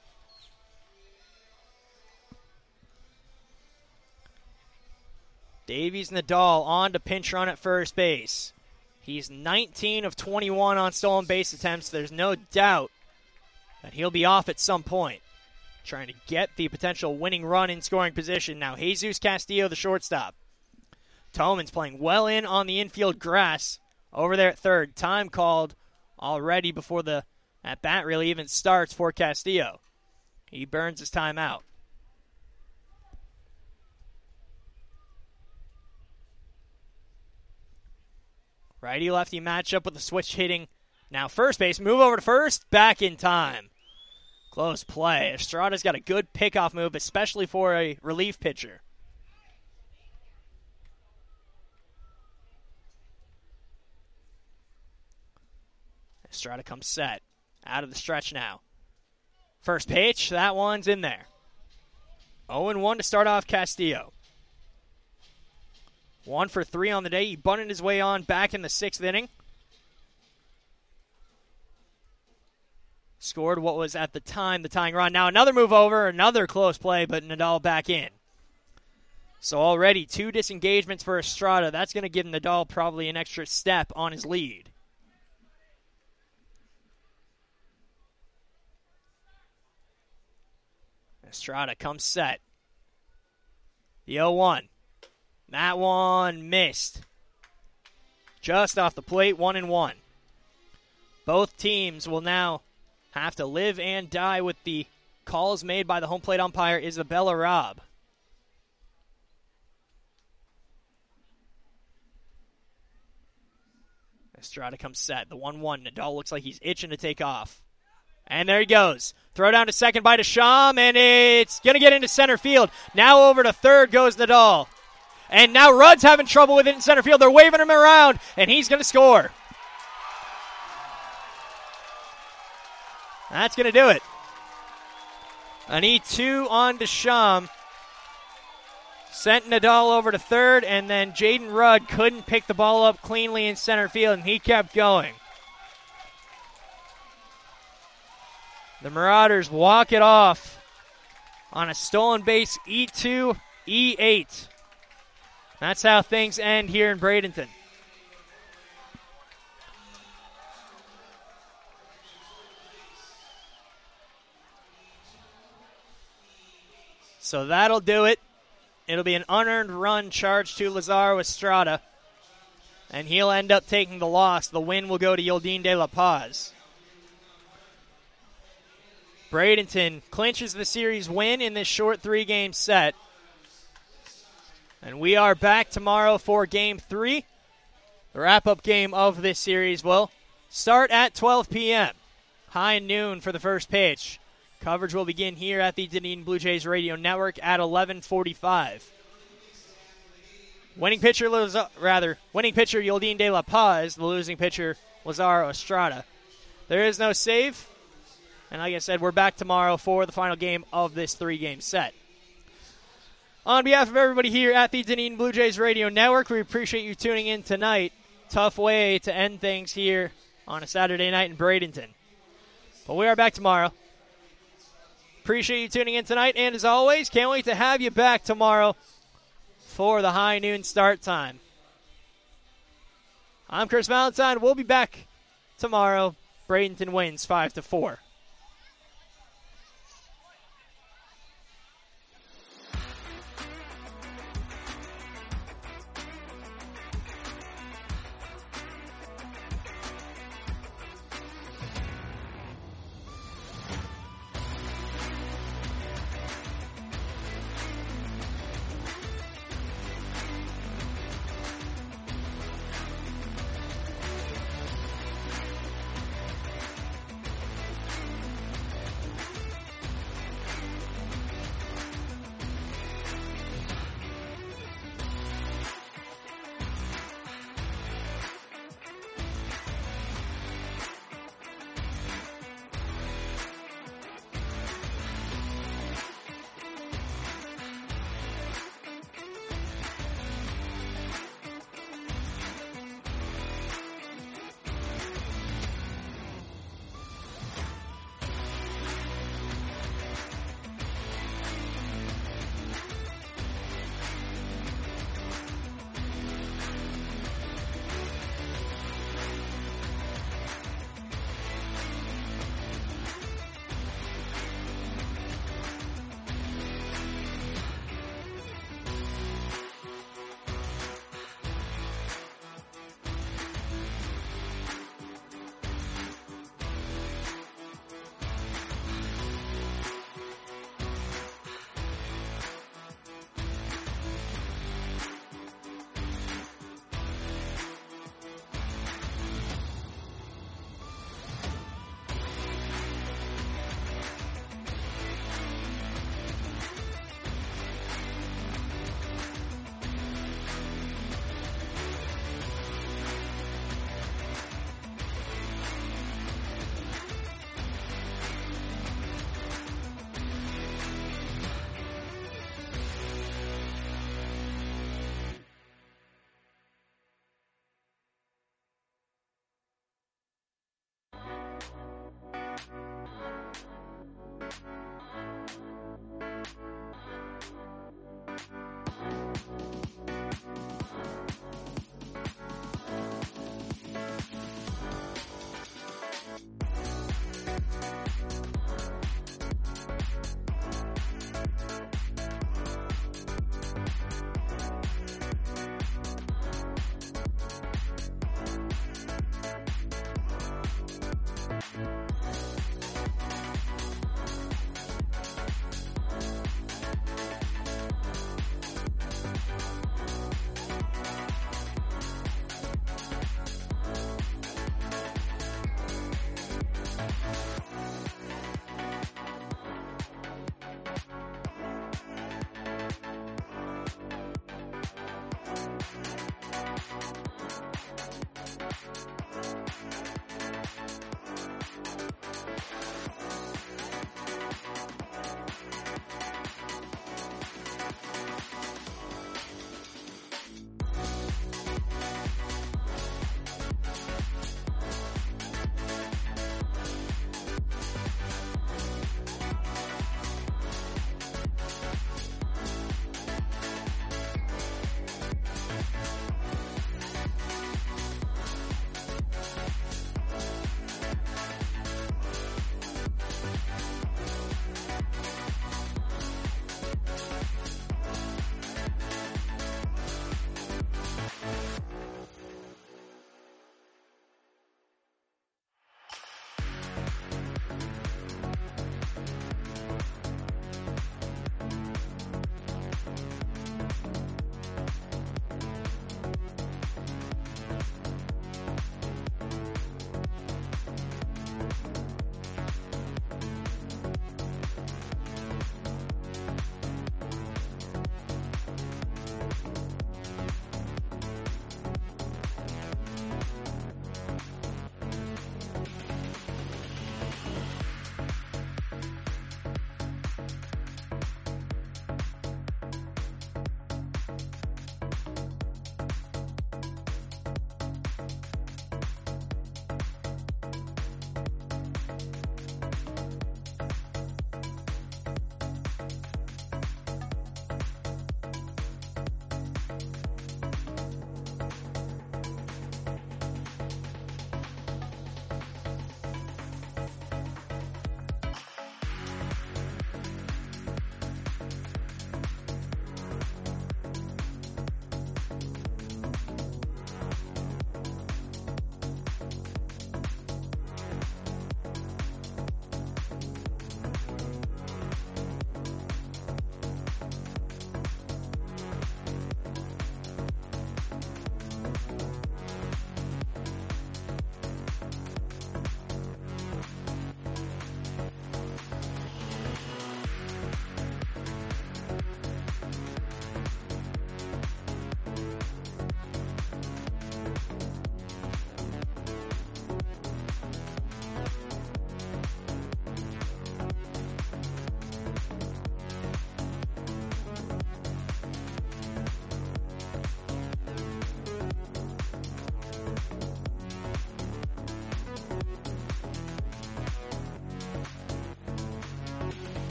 [SPEAKER 1] Davies Nadal on to pinch run at first base. He's 19 of 21 on stolen base attempts. There's no doubt that he'll be off at some point. Trying to get the potential winning run in scoring position. Now Jesus Castillo, the shortstop. Tomans playing well in on the infield grass over there at third. Time called already before the at-bat really even starts for Castillo. He burns his time out. Righty-lefty matchup with the switch hitting. Now first base, move over to first, back in time. Close play. Estrada's got a good pickoff move, especially for a relief pitcher. Estrada comes set. Out of the stretch now. First pitch, that one's in there. 0-1 to start off Castillo. 1 for 3 on the day. He bunted his way on back in the 6th inning. scored what was at the time the tying run. Now another move over, another close play, but Nadal back in. So already 2 disengagements for Estrada. That's going to give Nadal probably an extra step on his lead. Estrada comes set. The 0-1. That one missed. Just off the plate, 1-1. Both teams will now have to live and die with the calls made by the home plate umpire, Isabella Robb. Estrada comes set. The 1-1. Nadal looks like he's itching to take off. And there he goes. Throw down to second by Deschamps, and it's going to get into center field. Now over to third goes Nadal. And now Rudd's having trouble with it in center field. They're waving him around, and he's going to score. That's going to do it. An E2 on Deschamps. Sent Nadal over to third, and then Jaden Rudd couldn't pick the ball up cleanly in center field, and he kept going. The Marauders walk it off on a stolen base E2, E8. That's how things end here in Bradenton. So that'll do it. It'll be an unearned run charged to Lazaro Estrada, and he'll end up taking the loss. The win will go to Yildin de la Paz. Bradenton clinches the series win in this short 3-game set. And we are back tomorrow for Game 3. The wrap-up game of this series will start at 12 p.m. High noon for the first pitch. Coverage will begin here at the Dunedin Blue Jays Radio Network at 11:45. Winning pitcher Yildin de la Paz, the losing pitcher Lazaro Estrada. There is no save. And like I said, we're back tomorrow for the final game of this 3-game set. On behalf of everybody here at the Dunedin Blue Jays Radio Network, we appreciate you tuning in tonight. Tough way to end things here on a Saturday night in Bradenton. But we are back tomorrow. Appreciate you tuning in tonight, and as always, can't wait to have you back tomorrow for the high noon start time. I'm Chris Valentine. We'll be back tomorrow. Bradenton wins 5-4.